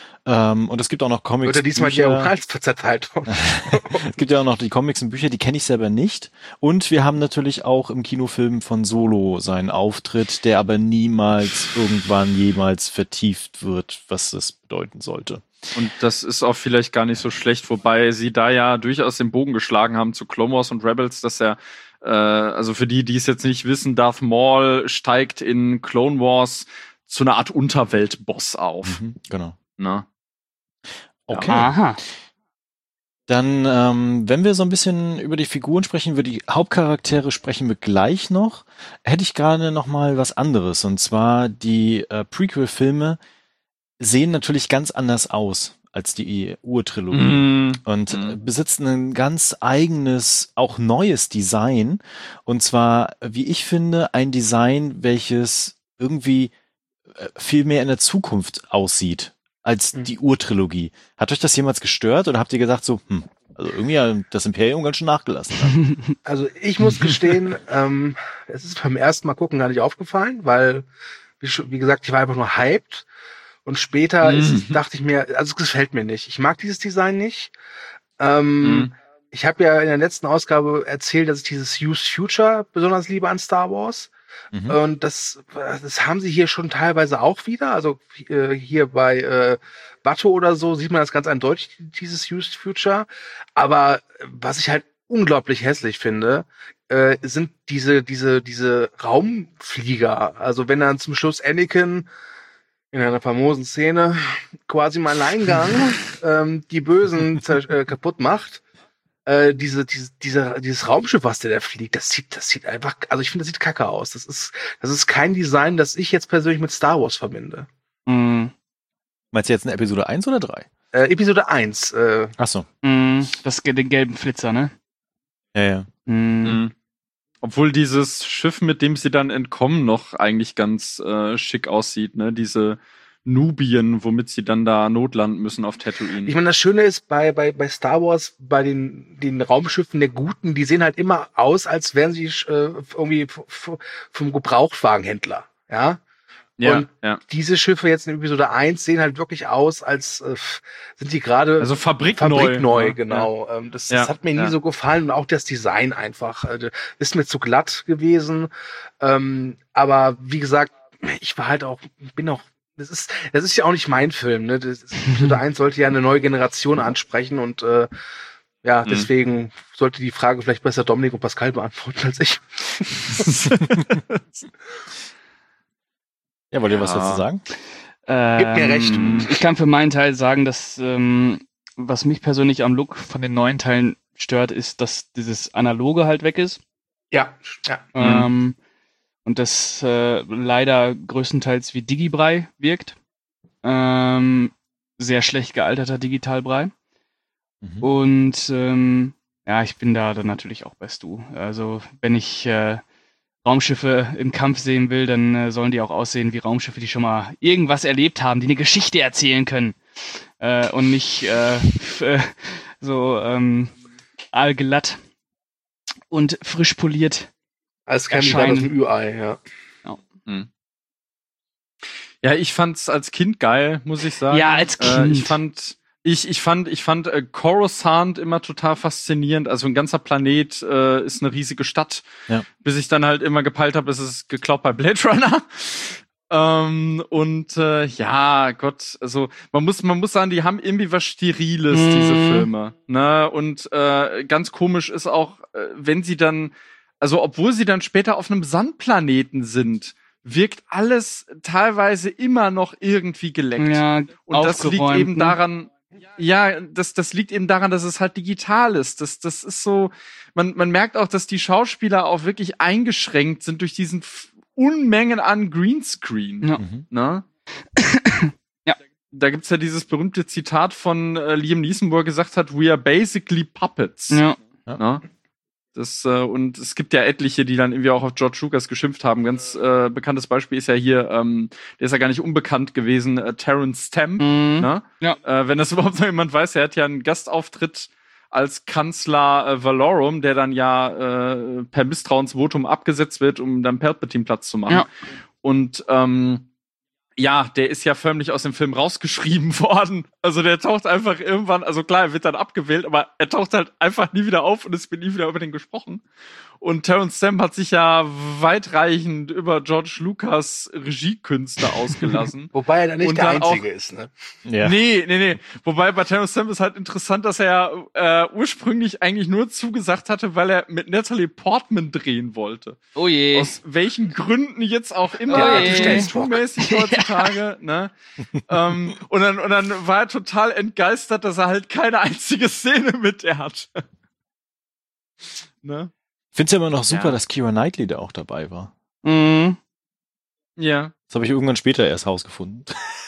Ähm, und es gibt auch noch Comics. Wird er diesmal Bücher. diagonal zerteilt. Es gibt ja auch noch die Comics und Bücher, die kenne ich selber nicht. Und wir haben natürlich auch im Kinofilm von Solo seinen Auftritt, der aber niemals irgendwann jemals vertieft wird, was das bedeuten sollte. Und das ist auch vielleicht gar nicht so schlecht, wobei sie da ja durchaus den Bogen geschlagen haben zu Clone Wars und Rebels, dass er, äh, also für die, die es jetzt nicht wissen, Darth Maul steigt in Clone Wars zu einer Art Unterweltboss auf. Mhm, genau. Ne? Okay. Aha. Dann, ähm, wenn wir so ein bisschen über die Figuren sprechen, über die Hauptcharaktere sprechen wir gleich noch, hätte ich gerade noch mal was anderes. Und zwar die äh, Prequel-Filme sehen natürlich ganz anders aus als die Urtrilogie. Mm. Und Mhm. äh, besitzen ein ganz eigenes, auch neues Design. Und zwar, wie ich finde, ein Design, welches irgendwie äh, viel mehr in der Zukunft aussieht als Mhm. die Urtrilogie. Hat euch das jemals gestört oder habt ihr gesagt so, hm, also irgendwie hat das Imperium ganz schön nachgelassen. Ne? Also ich muss gestehen, ähm, es ist beim ersten Mal gucken gar nicht aufgefallen, weil, wie, schon- wie gesagt, ich war einfach nur hyped. Und später ist es, Mhm. dachte ich mir, also es gefällt mir nicht. Ich mag dieses Design nicht. Ähm, Mhm. Ich habe ja in der letzten Ausgabe erzählt, dass ich dieses Use Future besonders liebe an Star Wars. Mhm. Und das, das haben sie hier schon teilweise auch wieder. Also äh, hier bei äh, Bato oder so sieht man das ganz eindeutig, dieses Used Future. Aber was ich halt unglaublich hässlich finde, äh, sind diese, diese, diese Raumflieger. Also wenn dann zum Schluss Anakin in einer famosen Szene quasi im Alleingang ähm, die Bösen zer- äh, kaputt macht. Äh, diese, diese, diese, dieses Raumschiff, was der da fliegt, das sieht, das sieht einfach, also ich finde, das sieht kacke aus. Das ist, das ist kein Design, das ich jetzt persönlich mit Star Wars verbinde. Mm, Meinst du jetzt in Episode eins oder drei? Äh, Episode eins, äh, Ach so. mm, das den gelben Flitzer, ne? Ja, ja. Mm. Mhm. Obwohl dieses Schiff, mit dem sie dann entkommen, noch eigentlich ganz äh, schick aussieht, ne? Diese Nubien, womit sie dann da notlanden müssen auf Tatooine. ich meine, das Schöne ist bei, bei, bei Star Wars, bei den, den Raumschiffen der Guten, die sehen halt immer aus, als wären sie äh, irgendwie f- f- vom Gebrauchtwagenhändler, ja? ja, und- ja. Diese Schiffe jetzt in Episode eins sehen halt wirklich aus, als äh, sind die gerade Also fabrikneu. fabrikneu, ne? genau. Ähm, das, Ja, das hat mir nie ja. so gefallen und auch das Design einfach. Also, ist mir zu glatt gewesen. Ähm, aber wie gesagt, ich war halt auch, bin auch, das ist, das ist ja auch nicht mein Film, ne? Das ist, Episode eins sollte ja eine neue Generation ansprechen und äh, ja, Mhm. deswegen sollte die Frage vielleicht besser Dominik und Pascal beantworten als ich. Ja, wollt ihr was Ja. dazu sagen? Ähm, mir recht. Ich kann für meinen Teil sagen, dass ähm, was mich persönlich am Look von den neuen Teilen stört, ist, dass dieses Analoge halt weg ist. Ja, ja. Ähm, und das äh, leider größtenteils wie Digibrei wirkt. Ähm, sehr schlecht gealterter Digitalbrei. Mhm. Und ähm, ja, ich bin da dann natürlich auch bei Stu. Also wenn ich äh, Raumschiffe im Kampf sehen will, dann äh, sollen die auch aussehen wie Raumschiffe, die schon mal irgendwas erlebt haben, die eine Geschichte erzählen können. Äh, und nicht äh, f- äh, so ähm, allglatt und frisch poliert. Als Kandidat aus dem Ü-Ei, ja. Ja, ich fand's als Kind geil, muss ich sagen. Ja, als Kind. Äh, ich fand, ich, ich fand, ich fand äh, Coruscant immer total faszinierend. Also ein ganzer Planet äh, ist eine riesige Stadt. Ja. Bis ich dann halt immer gepeilt habe, es ist geklaut bei Blade Runner. ähm, und äh, ja, Gott, also man muss, man muss sagen, die haben irgendwie was Steriles, Mhm. diese Filme. Ne? Und äh, ganz komisch ist auch, äh, wenn sie dann, also obwohl sie dann später auf einem Sandplaneten sind, wirkt alles teilweise immer noch irgendwie geleckt. Ja, Und das liegt aufgeräumt, eben ne? daran, ja, das, das liegt eben daran, dass es halt digital ist. Das, das ist so, man, man merkt auch, dass die Schauspieler auch wirklich eingeschränkt sind durch diesen F- Unmengen an Greenscreen. Ja. Mhm. Ne? Ja. Da gibt's ja dieses berühmte Zitat von äh, Liam Neeson, wo er gesagt hat, we are basically puppets. Ja. Ne? Das, äh, und es gibt ja etliche, die dann irgendwie auch auf George Lucas geschimpft haben. Ganz äh, bekanntes Beispiel ist ja hier, ähm, der ist ja gar nicht unbekannt gewesen, äh, Terrence Stamp. Mhm. Ne? Ja. Äh, wenn das überhaupt noch jemand weiß, er hat ja einen Gastauftritt als Kanzler äh, Valorum, der dann ja äh, per Misstrauensvotum abgesetzt wird, um dann Palpatine Platz zu machen. Ja. Und ähm, ja, der ist ja förmlich aus dem Film rausgeschrieben worden. Also der taucht einfach irgendwann, also klar, er wird dann abgewählt, aber er taucht halt einfach nie wieder auf und es wird nie wieder über den gesprochen. Und Terrence Stamp hat sich ja weitreichend über George Lucas Regiekünste ausgelassen. Wobei er da nicht Und der dann auch- Einzige ist, ne? Ja. Nee, nee, nee. Wobei bei Terrence Stamp ist halt interessant, dass er äh, ursprünglich eigentlich nur zugesagt hatte, weil er mit Natalie Portman drehen wollte. Oh je. Aus welchen Gründen jetzt auch immer, Ja, ja, du stellst mäßig heutzutage, ne? ähm, und dann, und dann war er total entgeistert, dass er halt keine einzige Szene mit der hat. ne? Find's ja immer noch super, Ja. dass Keira Knightley da auch dabei war. Mhm. Ja. Das habe ich irgendwann später erst rausgefunden.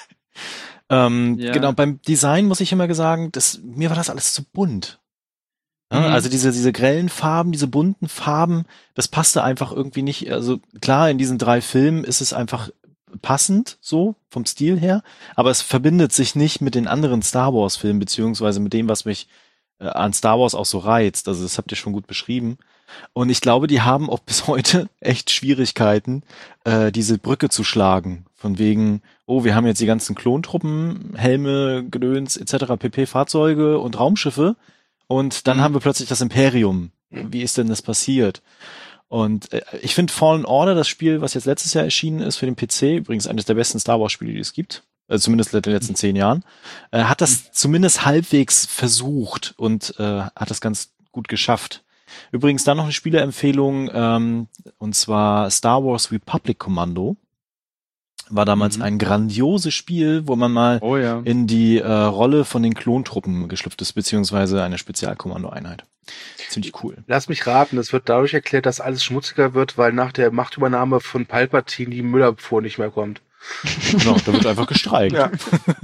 ähm, Ja. Genau, beim Design muss ich immer sagen, das, mir war das alles zu bunt. Ja, Mhm. Also diese, diese grellen Farben, diese bunten Farben, das passte einfach irgendwie nicht. Also klar, in diesen drei Filmen ist es einfach passend, so vom Stil her, aber es verbindet sich nicht mit den anderen Star Wars Filmen, beziehungsweise mit dem, was mich äh, an Star Wars auch so reizt. Also das habt ihr schon gut beschrieben. Und ich glaube, die haben auch bis heute echt Schwierigkeiten, äh, diese Brücke zu schlagen. Von wegen, oh, wir haben jetzt die ganzen Klontruppen, Helme, Gedöns et cetera pp. Fahrzeuge und Raumschiffe. Und dann Mhm. haben wir plötzlich das Imperium. Wie ist denn das passiert? Und äh, ich finde Fallen Order, das Spiel, was jetzt letztes Jahr erschienen ist für den P C, übrigens eines der besten Star Wars Spiele, die es gibt, also zumindest in den letzten zehn Jahren, äh, hat das zumindest halbwegs versucht und äh, hat das ganz gut geschafft. Übrigens dann noch eine Spieleempfehlung, ähm, und zwar Star Wars Republic Commando. War damals Mhm. ein grandioses Spiel, wo man mal Oh ja. in die äh, Rolle von den Klontruppen geschlüpft ist, beziehungsweise eine Spezialkommandoeinheit. Ziemlich cool. Lass mich raten, es wird dadurch erklärt, dass alles schmutziger wird, weil nach der Machtübernahme von Palpatine die Müllabfuhr nicht mehr kommt. Genau, da wird einfach gestreikt. Ja.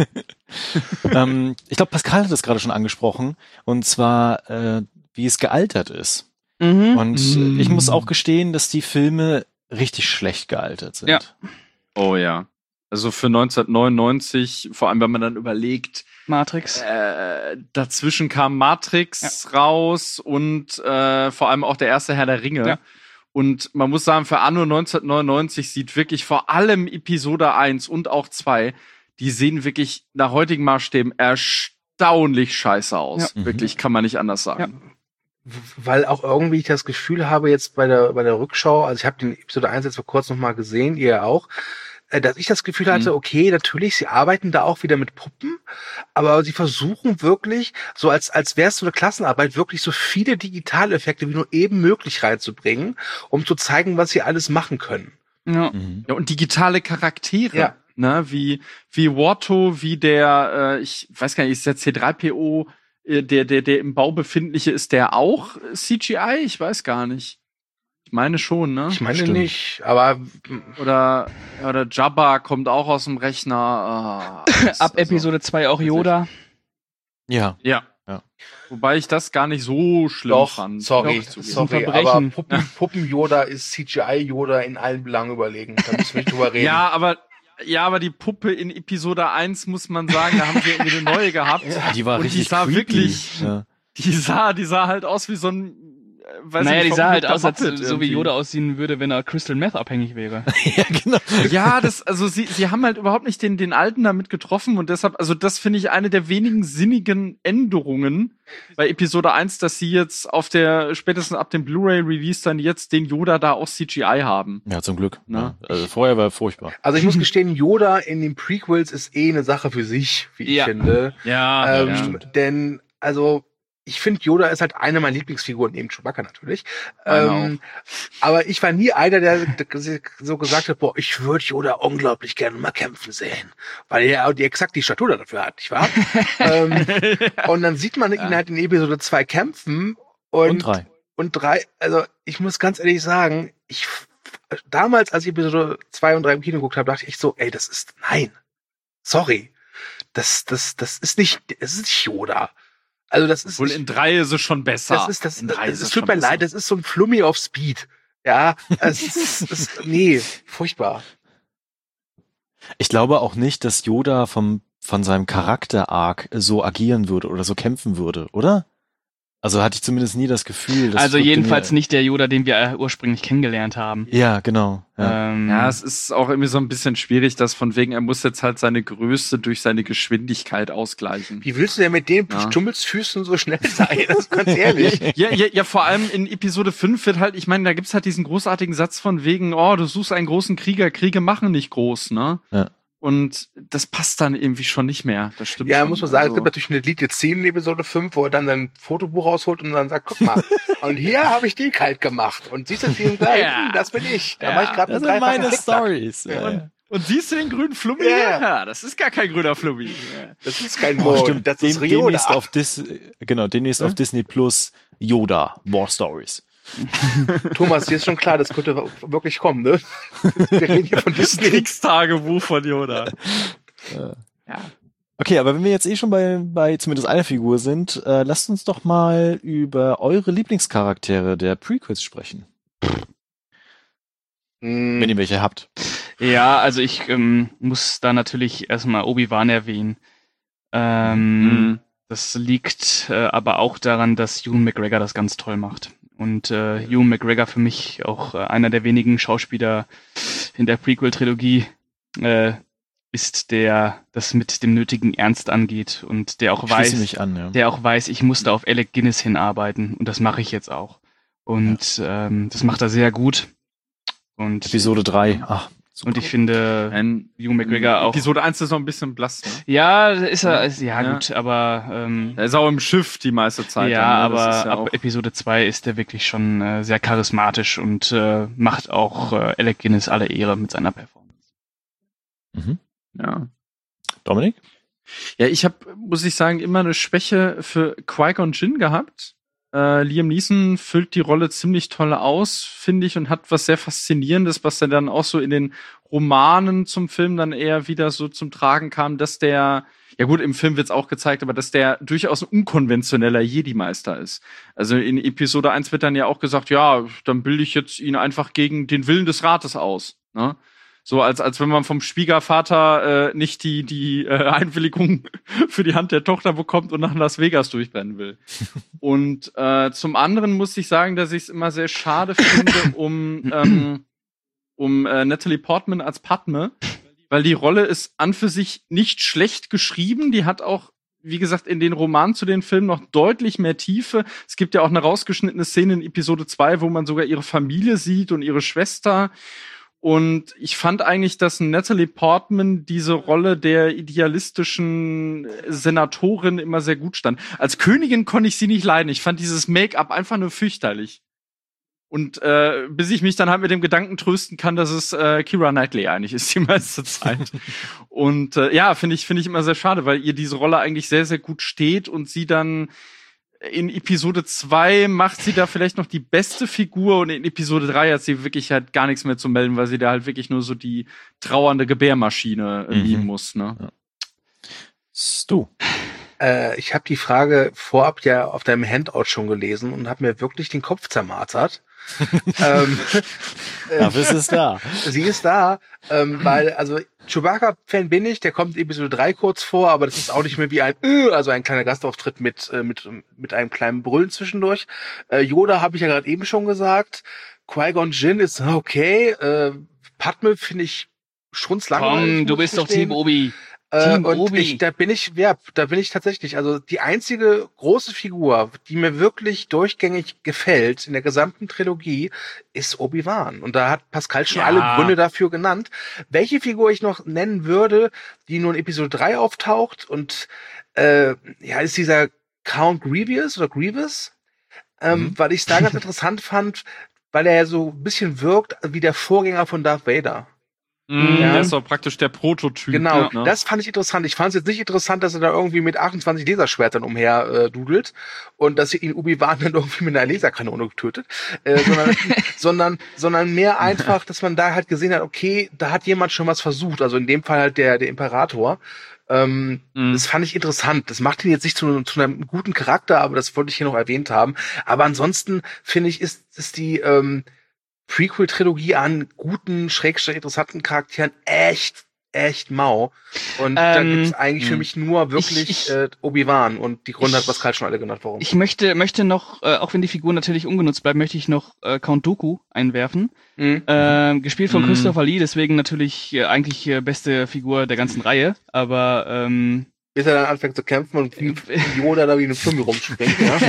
ähm, ich glaube, Pascal hat das gerade schon angesprochen, und zwar, äh, wie es gealtert ist. Mhm. Und Mhm. äh, ich muss auch gestehen, dass die Filme richtig schlecht gealtert sind. Ja. Oh ja. Also für neunzehnhundertneunundneunzig, vor allem wenn man dann überlegt, Matrix. äh, dazwischen kam Matrix raus und äh, vor allem auch der erste Herr der Ringe. Ja. Und man muss sagen, für Anno neunzehnhundertneunundneunzig sieht wirklich vor allem Episode eins und auch zwei, die sehen wirklich nach heutigen Maßstäben erstaunlich scheiße aus. Ja. Wirklich, kann man nicht anders sagen. Weil auch irgendwie ich das Gefühl habe, jetzt bei der bei der Rückschau, also ich habe den Episode eins jetzt vor kurzem noch mal gesehen, ihr auch, äh, dass ich das Gefühl hatte, okay, natürlich, sie arbeiten da auch wieder mit Puppen, aber sie versuchen wirklich, so als als wäre es so eine Klassenarbeit, wirklich so viele Digitaleffekte wie nur eben möglich reinzubringen, um zu zeigen, was sie alles machen können. Ja. Mhm. Ja, und digitale Charaktere. Ja. Ne, wie, wie Watto, wie der, äh, ich weiß gar nicht, ist der C drei P O, äh, der, der, der im Bau befindliche, ist der auch C G I? Ich weiß gar nicht. Ich meine schon, ne? Ich meine Stimmt. nicht, aber Oder, oder Jabba kommt auch aus dem Rechner. Ah, das Ab ist Episode zwei auch Yoda. Ja. Ja. Ja. Wobei ich das gar nicht so schlimm doch, fand. sorry, Doch, zugeben. sorry, Verbrechen. aber Puppen, Puppen-Yoda ist C G I-Yoda in allen Belangen überlegen. Da müssen wir nicht drüber reden. Ja, aber, ja, aber die Puppe in Episode eins, muss man sagen, da haben sie irgendwie eine neue gehabt. Die war Und die richtig sah creepy. wirklich- Ja. Die sah, die sah halt aus wie so ein, äh, weiß Naja, nicht, die sah halt verrückter aus, als Muppet so wie irgendwie. Yoda aussehen würde, wenn er Crystal Meth abhängig wäre. ja, genau. Ja, das, also sie, sie haben halt überhaupt nicht den, den Alten damit getroffen und deshalb, also das finde ich eine der wenigen sinnigen Änderungen bei Episode eins, dass sie jetzt auf der, spätestens ab dem Blu-ray-Release dann jetzt den Yoda da auch C G I haben. Ja, zum Glück. Na? Ja. Also vorher war furchtbar. Also ich muss gestehen, Yoda in den Prequels ist eh eine Sache für sich, wie ich Ja. finde. Ja, Ähm, denn, also, ich finde, Yoda ist halt eine meiner Lieblingsfiguren, neben Chewbacca natürlich. Meine Ähm, aber ich war nie einer, der so gesagt hat, boah, ich würde Yoda unglaublich gerne mal kämpfen sehen. Weil er die exakt die Statur dafür hat, nicht wahr? ähm, und dann sieht man ihn halt in Episode zwei kämpfen. Und, Und drei. Und drei, also ich muss ganz ehrlich sagen, ich damals, als ich Episode zwei und drei im Kino geguckt habe, dachte ich so, ey, das ist, nein, sorry. Das, das, das ist nicht, das ist nicht Yoda. Also das ist Wohl nicht, in drei ist es schon besser. das ist das, in drei das, ist es es tut schon mir besser. leid, das ist so ein Flummi auf Speed. Ja, es ist, es, nee, furchtbar. Ich glaube auch nicht, dass Yoda vom, von seinem Charakter-Arc so agieren würde oder so kämpfen würde, oder? Also hatte ich zumindest nie das Gefühl, dass Also wirkte jedenfalls mir- nicht der Yoda, den wir äh, ursprünglich kennengelernt haben. Ja, genau. Ja. Ähm, Ja, es ist auch irgendwie so ein bisschen schwierig, dass von wegen, er muss jetzt halt seine Größe durch seine Geschwindigkeit ausgleichen. Wie willst du denn mit den Ja. Stummelsfüßen so schnell sein? Das ist ganz ehrlich. Ja, ja, ja, vor allem in Episode fünf wird halt, ich meine, da gibt's halt diesen großartigen Satz von wegen, oh, du suchst einen großen Krieger, Kriege machen nicht groß, ne? Ja. Und das passt dann irgendwie schon nicht mehr. Das stimmt Ja, schon. muss man sagen, es Also- gibt natürlich eine Deleted-Szene in Episode fünf, wo er dann sein Fotobuch rausholt und dann sagt, guck mal, und hier habe ich die kalt gemacht. Und siehst du den da Ja. hinten? Das bin ich. Da Ja. mache ich gerade Das einen sind meine dreifachen Zickzack. Stories. Ja, ja. Und, und siehst du den grünen Flummi? Ja, ja. ja, das ist gar kein grüner Flummi. Ja. Das ist kein Oh, Mond, stimmt. das ist Dem, Yoda. demnächst auf Dis, genau, demnächst auf Disney Plus Yoda War Stories. Thomas, dir ist schon klar, das könnte wirklich kommen, ne? Wir reden hier von Das Disney. Kriegstagebuch von Yoda. Ja. Okay, aber wenn wir jetzt eh schon bei, bei zumindest einer Figur sind, äh, lasst uns doch mal über eure Lieblingscharaktere der Prequels sprechen, Hm, wenn ihr welche habt. Ja, also ich ähm, muss da natürlich erstmal Obi-Wan erwähnen. Ähm, Mhm. Das liegt äh, aber auch daran, dass Ewan McGregor das ganz toll macht. Und äh, Ewan McGregor für mich auch äh, einer der wenigen Schauspieler in der Prequel-Trilogie äh, ist, der das mit dem nötigen Ernst angeht und der auch Schließe weiß, mich an, ja. der auch weiß, ich musste auf Alec Guinness hinarbeiten und das mache ich jetzt auch. Und ähm, das macht er sehr gut. Und Episode drei. Ach, super. Und ich finde, Ein, Ewan McGregor auch. Episode eins ist noch ein bisschen blass, ne? Ja, ist er, ist, ja, Ja. gut, aber ähm, Er ist auch im Schiff die meiste Zeit. ja, dann, ne? Das aber ist ja ab auch, Episode zwei ist er wirklich schon äh, sehr charismatisch und äh, macht auch äh, Alec Guinness alle Ehre mit seiner Performance. Mhm. ja. Dominik? Ja, ich habe, muss ich sagen, immer eine Schwäche für Qui-Gon Jinn gehabt. Äh, Liam Neeson füllt die Rolle ziemlich toll aus, finde ich, und hat was sehr Faszinierendes, was dann dann auch so in den Romanen zum Film dann eher wieder so zum Tragen kam, dass der, ja gut, im Film wird's auch gezeigt, aber dass der durchaus ein unkonventioneller Jedi-Meister ist. Also in Episode eins wird dann ja auch gesagt, ja, dann bilde ich jetzt ihn einfach gegen den Willen des Rates aus, ne? So als als wenn man vom Schwiegervater äh, nicht die die äh, Einwilligung für die Hand der Tochter bekommt und nach Las Vegas durchbrennen will. Und äh, zum anderen muss ich sagen, dass ich es immer sehr schade finde um ähm, um äh, Natalie Portman als Padme, weil die Rolle ist an für sich nicht schlecht geschrieben. Die hat auch, wie gesagt, in den Romanen zu den Filmen noch deutlich mehr Tiefe. Es gibt ja auch eine rausgeschnittene Szene in Episode zwei, wo man sogar ihre Familie sieht und ihre Schwester. Und ich fand eigentlich, dass Natalie Portman diese Rolle der idealistischen Senatorin immer sehr gut stand. Als Königin konnte ich sie nicht leiden. Ich fand dieses Make-up einfach nur fürchterlich. Und äh, bis ich mich dann halt mit dem Gedanken trösten kann, dass es äh, Keira Knightley eigentlich ist die meiste Zeit. Und äh, ja, finde ich finde ich immer sehr schade, weil ihr diese Rolle eigentlich sehr, sehr gut steht und sie dann in Episode zwei macht sie da vielleicht noch die beste Figur und in Episode drei hat sie wirklich halt gar nichts mehr zu melden, weil sie da halt wirklich nur so die trauernde Gebärmaschine äh, lieben Mhm. muss, ne? Ja. Stu. Äh, ich habe die Frage vorab ja auf deinem Handout schon gelesen und habe mir wirklich den Kopf zermartert. ähm, äh, Dafür ist es da. sie ist da, ähm, weil, also Chewbacca-Fan bin ich, der kommt in Episode drei kurz vor, aber das ist auch nicht mehr wie ein, äh, also ein kleiner Gastauftritt mit, äh, mit, mit einem kleinen Brüllen zwischendurch. Äh, Yoda habe ich ja gerade eben schon gesagt. Qui-Gon Jinn ist okay. Äh, Padme finde ich strunzlangweilig. Komm, du muss ich bist doch gestehen. Team Obi. Äh, Team und Obi. ich, da bin ich, ja, da bin ich tatsächlich, also die einzige große Figur, die mir wirklich durchgängig gefällt in der gesamten Trilogie, ist Obi-Wan. Und da hat Pascal schon Ja. alle Gründe dafür genannt. Welche Figur ich noch nennen würde, die nur in Episode drei auftaucht und äh, ja, ist dieser Count Grievous oder Grievous, ähm, Mhm. weil ich es da ganz interessant fand, weil er ja so ein bisschen wirkt wie der Vorgänger von Darth Vader. Mhm, Ja. Der ist doch praktisch der Prototyp. Genau, ne? das fand ich interessant. Ich fand es jetzt nicht interessant, dass er da irgendwie mit achtundzwanzig Laserschwertern umher äh, dudelt und dass ihn Obi-Wan dann irgendwie mit einer Laserkanone tötet, äh, sondern, sondern, sondern mehr einfach, dass man da halt gesehen hat, okay, da hat jemand schon was versucht. Also in dem Fall halt der, der Imperator. Ähm, Mhm. Das fand ich interessant. Das macht ihn jetzt nicht zu, zu einem guten Charakter, aber das wollte ich hier noch erwähnt haben. Aber ansonsten finde ich, ist, ist die ähm, Prequel-Trilogie an guten, schrägstrich interessanten Charakteren echt, echt mau. Und da Ähm, gibt's eigentlich für mh. mich nur wirklich Ich- ich- äh, Obi-Wan. Und die Gründe ich- hat Pascal schon alle genannt, warum. Ich möchte, möchte noch, äh, auch wenn die Figur natürlich ungenutzt bleibt, möchte ich noch äh, Count Dooku einwerfen. Mhm. Ähm, gespielt von Mhm. Christopher Lee, deswegen natürlich äh, eigentlich äh, beste Figur der ganzen Reihe. Aber ähm, Bis er dann anfängt zu kämpfen und wie Yoda da wie eine Flummi rumspringt. Ja?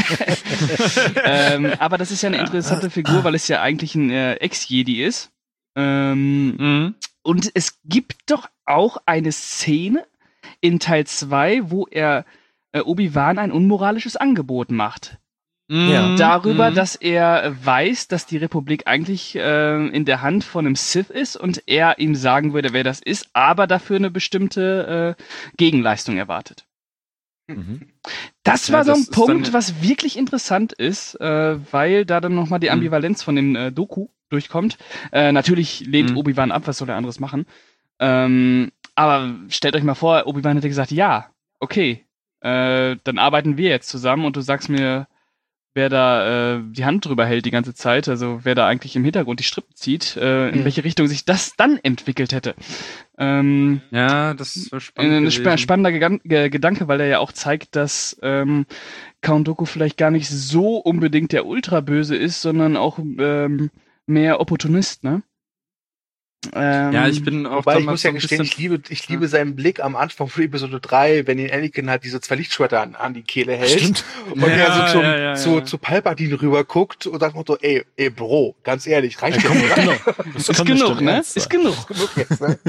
ähm, aber das ist ja eine interessante Figur, weil es ja eigentlich ein äh, Ex-Jedi ist. Ähm, Mhm. und es gibt doch auch eine Szene in Teil zwei, wo er äh, Obi-Wan ein unmoralisches Angebot macht. Ja. Darüber, Mhm. dass er weiß, dass die Republik eigentlich äh, in der Hand von einem Sith ist und er ihm sagen würde, wer das ist, aber dafür eine bestimmte äh, Gegenleistung erwartet. Mhm. Das Ja, war so das ein ist Punkt, dann- was wirklich interessant ist, äh, weil da dann nochmal die Mhm. Ambivalenz von dem äh, Doku durchkommt. Äh, natürlich lehnt Mhm. Obi-Wan ab, was soll er anderes machen? Ähm, aber stellt euch mal vor, Obi-Wan hätte gesagt, ja, okay, äh, dann arbeiten wir jetzt zusammen und du sagst mir, wer da äh, die Hand drüber hält die ganze Zeit, also wer da eigentlich im Hintergrund die Strippen zieht, äh, in Mhm. welche Richtung sich das dann entwickelt hätte. Ähm, Ja, das war spannend. ein sp gewesen. spannender Gegan Ge Gedanke, weil er ja auch zeigt, dass ähm, Count Dooku vielleicht gar nicht so unbedingt der Ultraböse ist, sondern auch ähm, mehr Opportunist, ne? Ähm, Ja, ich bin auch Wobei ich damals muss ja so ein gestehen, bisschen- ich liebe, ich liebe seinen Blick am Anfang von Episode drei, wenn ihn Anakin halt diese zwei Lichtschwerter an, an die Kehle hält. Stimmt. Und Ja, er so zum, ja, ja, zu, ja. zu Palpatine rüber guckt und sagt noch so, ey, ey, Bro, ganz ehrlich, reicht Ja, dir, komm, oder? genau. Das ist kann genug, bestimmt ne? ernst Ist sein. genug. Genug jetzt, ne?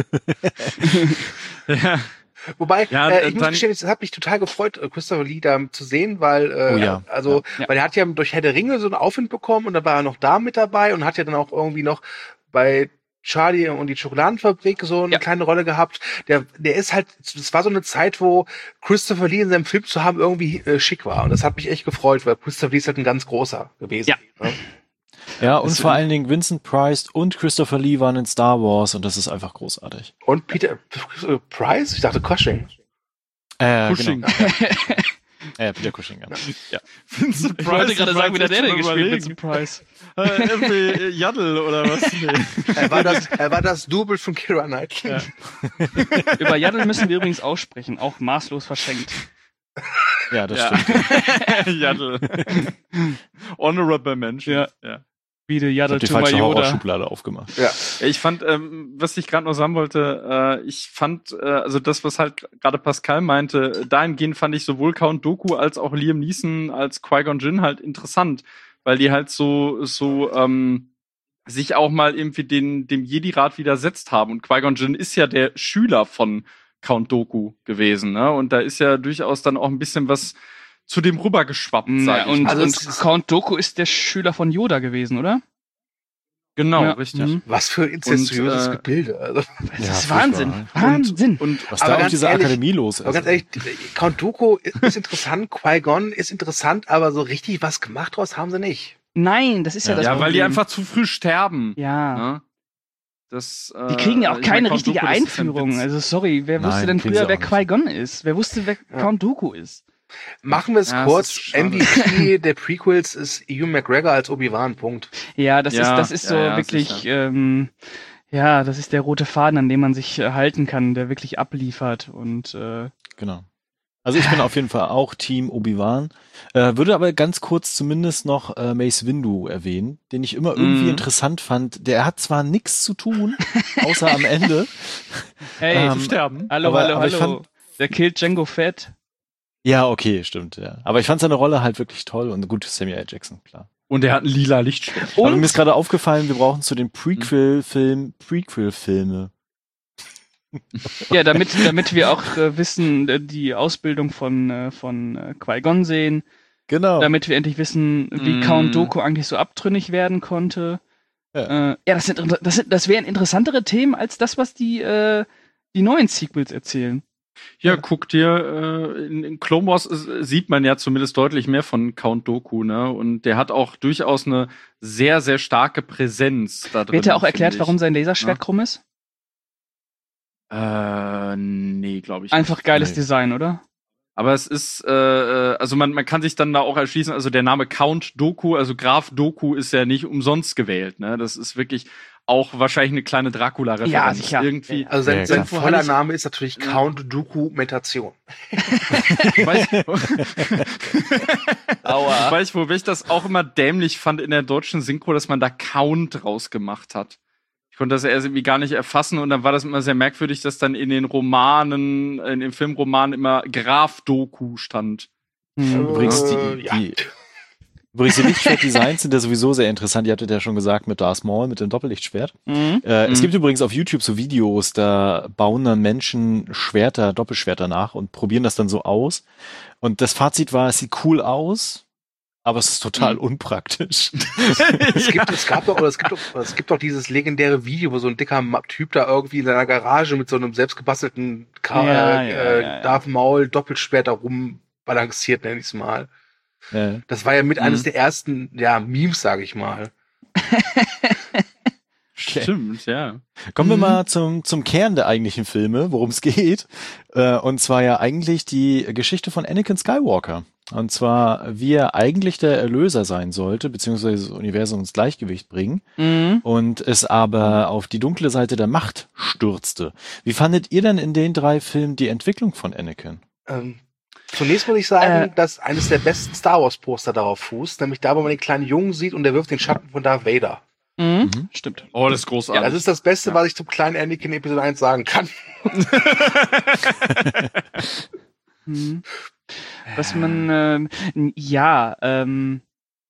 Ja. Wobei, Ja, äh, ich muss dann- gestehen, es hat mich total gefreut, äh, Christopher Lee da zu sehen, weil, äh, Oh ja. also, Ja. weil er hat ja durch Herr der Ringe so einen Aufwind bekommen und dann war er noch da mit dabei und hat ja dann auch irgendwie noch bei Charlie und die Schokoladenfabrik so eine Ja. kleine Rolle gehabt. Der, der ist halt, das war so eine Zeit, wo Christopher Lee in seinem Film zu haben irgendwie äh, schick war und das hat mich echt gefreut, weil Christopher Lee ist halt ein ganz großer gewesen. Ja. Ne? Ja, und Das- vor allen Dingen Vincent Price und Christopher Lee waren in Star Wars und das ist einfach großartig. Und Peter äh, Price? Ich dachte Cushing. Äh, Cushing. Genau. Ja. ja, Peter Cushing, ja. Vincent Ich wollte gerade sagen, wie der der der gespielt Vincent Price. Äh, irgendwie Jaddel oder was? Nee. Er war das, er war das Double von Keira Knightley. Ja. Über Yaddle müssen wir übrigens aussprechen, auch maßlos verschenkt. Ja, das Ja. stimmt. Jaddel. Honorable Mention. Ja. ja. Wie der Ich Yaddle habe die to falsche my Yoda. Horrorschublade aufgemacht. Ja. Ich fand, ähm, was ich gerade noch sagen wollte, äh, ich fand, äh, also das, was halt gerade Pascal meinte, dahingehend fand ich sowohl Count Dooku als auch Liam Neeson als Qui-Gon Jinn halt interessant, weil die halt so, so, ähm, sich auch mal irgendwie den, dem Jedi-Rat widersetzt haben. Und Qui-Gon Jinn ist ja der Schüler von Count Dooku gewesen, ne? Und da ist ja durchaus dann auch ein bisschen was zu dem rübergeschwappt, Ja, sag ich und, mal. Also und es ist- Count Dooku ist der Schüler von Yoda gewesen, oder? Genau, Ja, richtig. mhm. Was für ein incestuöses Und, äh, Gebilde. Also, Das Ja, ist Wahnsinn. furchtbar. Wahnsinn. Und Was Aber da auf ganz dieser ehrlich- Akademie los ist. aber ganz ehrlich, die- Count Dooku ist interessant, Qui-Gon ist interessant, aber so richtig was gemacht draus haben sie nicht. Nein, das ist ja, Ja, das ja, Problem. weil die einfach zu früh sterben. Ja. Ne? Das, äh, Die kriegen ja auch ich mein, keine Count richtige Dooku, das ist ja ein Einführung. Witz. Also sorry, wer Nein, wusste denn kriegen früher, sie wer auch nicht. Qui-Gon ist? Wer wusste, wer Ja. Count Dooku ist? Machen wir es Ja, es kurz. ist schade. M V P der Prequels ist Ewan McGregor als Obi-Wan, Punkt. Ja, das Ja, ist, das ist so ja, ja, wirklich, sicher. ähm, ja, das ist der rote Faden, an dem man sich äh, halten kann, der wirklich abliefert und äh, Genau. Also ich bin auf jeden Fall auch Team Obi-Wan. Äh, würde aber ganz kurz zumindest noch äh, Mace Windu erwähnen, den ich immer irgendwie Mhm. interessant fand. Der hat zwar nichts zu tun, außer am Ende. hey, Ähm, sterben. hallo, aber- hallo, aber ich hallo. fand- Der killt Django Fett. Ja, okay, stimmt, ja. Aber ich fand seine Rolle halt wirklich toll und gut, Samuel L. Jackson, klar. Und er hat ein lila Lichtschwert. Aber Und mir ist gerade aufgefallen, wir brauchen zu den Prequel-Film, Prequel-Filme. ja, damit, damit wir auch äh, wissen, äh, die Ausbildung von, äh, von äh, Qui-Gon sehen, Genau. damit wir endlich wissen, wie Mm. Count Dooku eigentlich so abtrünnig werden konnte. Ja. Äh, ja, das sind, das sind, das wären interessantere Themen als das, was die, äh, die neuen Sequels erzählen. Ja, guck dir, äh, in, in Clone Wars äh, sieht man ja zumindest deutlich mehr von Count Dooku, ne? Und der hat auch durchaus eine sehr, sehr starke Präsenz da drin. Wird ja auch erklärt, finde ich. warum sein Laserschwert Ja. krumm ist? Äh, nee, glaube ich Einfach geiles Nee. Design, oder? Aber es ist, äh, äh, also man, man kann sich dann da auch erschließen, also der Name Count Dooku, also Graf Dooku ist ja nicht umsonst gewählt, ne? Das ist wirklich auch wahrscheinlich eine kleine Dracula-Referenz. Ja, sicher. Irgendwie. Also sein, Ja, sein klar. voller Name ist natürlich Count Dooku Mentation. Weiß, Aua. weiß ich, wo ich das auch immer dämlich fand in der deutschen Synchro, dass man da Count rausgemacht hat. Ich konnte das erst irgendwie gar nicht erfassen und dann war das immer sehr merkwürdig, dass dann in den Romanen, in den Filmromanen immer Graf Dooku stand. Hm. Übrigens, die, Äh, ja. die, übrigens, die Lichtschwert-Designs sind ja sowieso sehr interessant. Ihr hattet ja schon gesagt mit Darth Maul, mit dem Doppellichtschwert. Mhm. Äh, Es Mhm. gibt übrigens auf YouTube so Videos, da bauen dann Menschen Schwerter, Doppelschwerter nach und probieren das dann so aus. Und das Fazit war, es sieht cool aus, aber es ist total Mhm. unpraktisch. Es gibt, es gab doch, oder es gibt doch, es gibt doch dieses legendäre Video, wo so ein dicker Ma- Typ da irgendwie in seiner Garage mit so einem selbstgebastelten Ka Ja, äh, ja, äh, ja, ja. Darth Maul Doppelschwert da rumbalanciert, nenn ich's mal. Äh, Das war ja mit Mhm. eines der ersten, ja, Memes, sage ich mal. Stimmt, ja. Kommen wir Mhm. mal zum, zum Kern der eigentlichen Filme, worum es geht. Äh, und zwar ja eigentlich die Geschichte von Anakin Skywalker. Und zwar, wie er eigentlich der Erlöser sein sollte, beziehungsweise das Universum ins Gleichgewicht bringen. Mhm. Und es aber auf die dunkle Seite der Macht stürzte. Wie fandet ihr denn in den drei Filmen die Entwicklung von Anakin? Ähm, zunächst muss ich sagen, Äh. dass eines der besten Star Wars Poster darauf fußt, nämlich da, wo man den kleinen Jungen sieht und der wirft den Schatten von Darth Vader. Mhm. Mhm. Stimmt. Oh, das ist großartig. Das ist das Beste, Ja. was ich zum kleinen Anakin Episode eins sagen kann. Mhm. Was man, ähm, n- ja, ähm,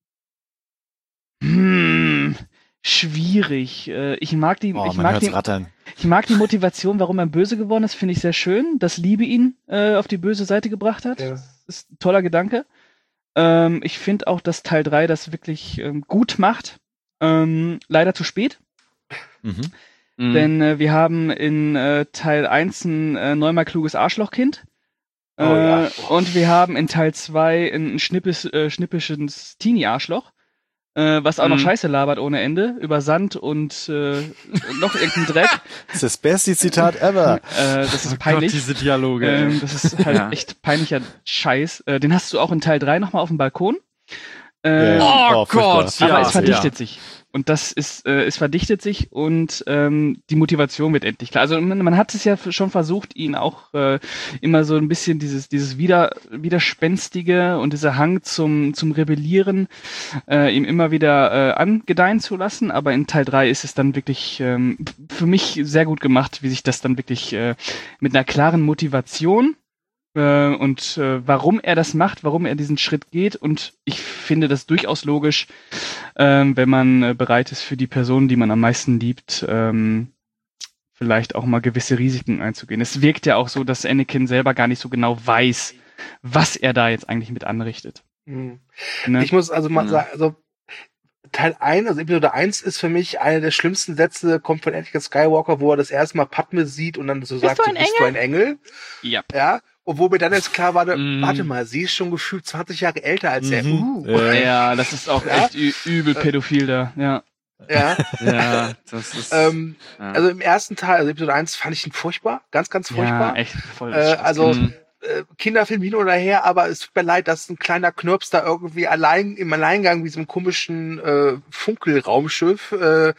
hm, schwierig. Äh, ich mag die, Oh, ich man mag hört's die, rattern. ich mag die Motivation, warum er böse geworden ist, finde ich sehr schön. Dass Liebe ihn äh, auf die böse Seite gebracht hat. Ja. Das ist ein toller Gedanke. Ähm, ich finde auch, dass Teil drei das wirklich ähm, gut macht. Ähm, leider zu spät. Mhm. Mhm. Denn äh, wir haben in äh, Teil eins ein äh, neunmal kluges Arschlochkind. Äh, Oh ja. Und wir haben in Teil zwei ein schnippes, äh, schnippisches Teenie-Arschloch, äh, was auch noch Mhm. Scheiße labert ohne Ende, über Sand und äh, noch irgendeinen Dreck. Das ist das beste Zitat ever. Äh, das ist Oh peinlich. Gott, diese Dialoge. ähm, ey. das ist halt Ja. echt peinlicher Scheiß. Äh, den hast du auch in Teil drei nochmal auf dem Balkon. Äh, Ja. Oh furchtbar. Gott, aber ja. es verdichtet ja. sich. Und das ist, äh, es verdichtet sich und ähm, die Motivation wird endlich klar. Also man, man hat es ja f- schon versucht, ihn auch äh, immer so ein bisschen dieses, dieses Wider, Widerspenstige und dieser Hang zum, zum Rebellieren äh, ihm immer wieder äh, angedeihen zu lassen. Aber in Teil drei ist es dann wirklich ähm, für mich sehr gut gemacht, wie sich das dann wirklich äh, mit einer klaren Motivation äh, und äh, warum er das macht, warum er diesen Schritt geht. Und ich finde das durchaus logisch, ähm, wenn man äh, bereit ist, für die Person, die man am meisten liebt, ähm, vielleicht auch mal gewisse Risiken einzugehen. Es wirkt ja auch so, dass Anakin selber gar nicht so genau weiß, was er da jetzt eigentlich mit anrichtet. Mhm. Ne? Ich muss also mal Mhm. sagen, also Teil eins, also Episode eins ist für mich einer der schlimmsten Sätze, kommt von Anakin Skywalker, wo er das erste Mal Padme sieht und dann so Bist sagt, du so, ein bist du ein Engel? Ja. Ja. Und wo mir dann jetzt klar war, Mm. warte mal, sie ist schon gefühlt zwanzig Jahre älter als er. Mhm. Uh. Äh, Ja, das ist auch Ja? echt ü- übel pädophil da, ja. Ja. Ja, das ist. ähm, ja. Also im ersten Teil, also Episode eins, fand ich ihn furchtbar. Ganz, ganz furchtbar. Ja, echt voll. Äh, also Mhm. äh, Kinderfilm hin oder her, aber es tut mir leid, dass ein kleiner Knirps da irgendwie allein im Alleingang wie so einem komischen äh, Funkelraumschiff äh,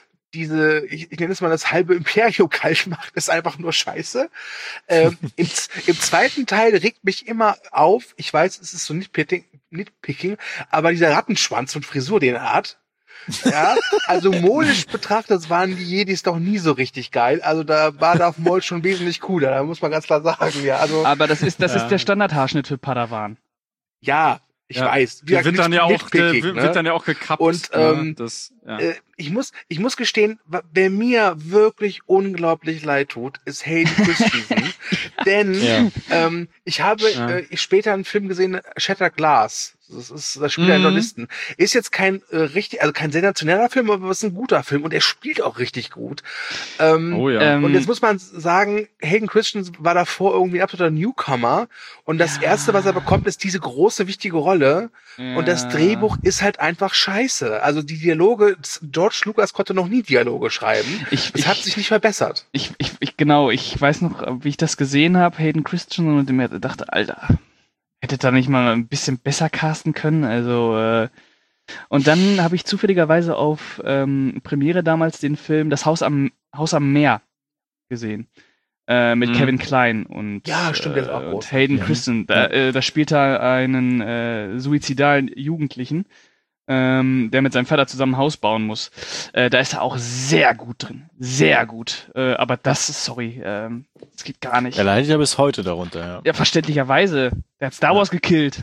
diese, ich, ich nenne es mal das halbe Imperium kalt macht, ist einfach nur scheiße. Ähm, im, Z- Im zweiten Teil regt mich immer auf, ich weiß, es ist so nitpicking, nitpicking, aber dieser Rattenschwanz und Frisur, den er hat, ja, also modisch betrachtet waren die Jedis doch nie so richtig geil. Also da war Darth Maul schon wesentlich cooler, da muss man ganz klar sagen, ja. Also Aber das ist, das Ja. ist der Standardhaarschnitt für Padawan. ja, ich Ja. weiß. Wie Der gesagt, wird dann nicht ja auch, der nitpicking, wird, ne? wird dann ja auch gekappt. Und, ne? ähm, das, ja. Äh, ich muss, ich muss gestehen, wa- wer mir wirklich unglaublich leid tut, ist Hayden Christensen. Denn Ja. ähm, ich habe Ja. äh, später einen Film gesehen, Shattered Glass. Das ist das Spiel der Mhm. Journalisten. Ist jetzt kein äh, richtig, also kein sensationeller Film, aber es ist ein guter Film und er spielt auch richtig gut. Ähm, oh ja. ähm, Und jetzt muss man sagen, Hayden Christensen war davor irgendwie ein absoluter Newcomer. Und das erste, was er bekommt, ist diese große, wichtige Rolle. Und das Ja. Drehbuch ist halt einfach scheiße. Also die Dialoge, George Lucas konnte noch nie Dialoge schreiben. Ich, Es ich, hat sich nicht verbessert. ich, ich, ich, genau, ich weiß noch, wie ich das gesehen habe, Hayden Christensen, und mir dachte, Alter, hättet da nicht mal ein bisschen besser casten können, also, äh, und dann habe ich zufälligerweise auf ähm, Premiere damals den Film Das Haus am, Haus am Meer gesehen. Äh, mit Mhm. Kevin Kline und, Ja, stimmt, der ist auch äh, groß. und Hayden Ja. Christensen. Da, äh, da spielt er einen äh, suizidalen Jugendlichen, ähm, der mit seinem Vater zusammen ein Haus bauen muss. Äh, da ist er auch sehr gut drin. Sehr gut. Äh, aber das ist, sorry, ähm, das geht gar nicht. Er leidet ja bis heute darunter, ja. Ja, verständlicherweise. Der hat Star Wars gekillt.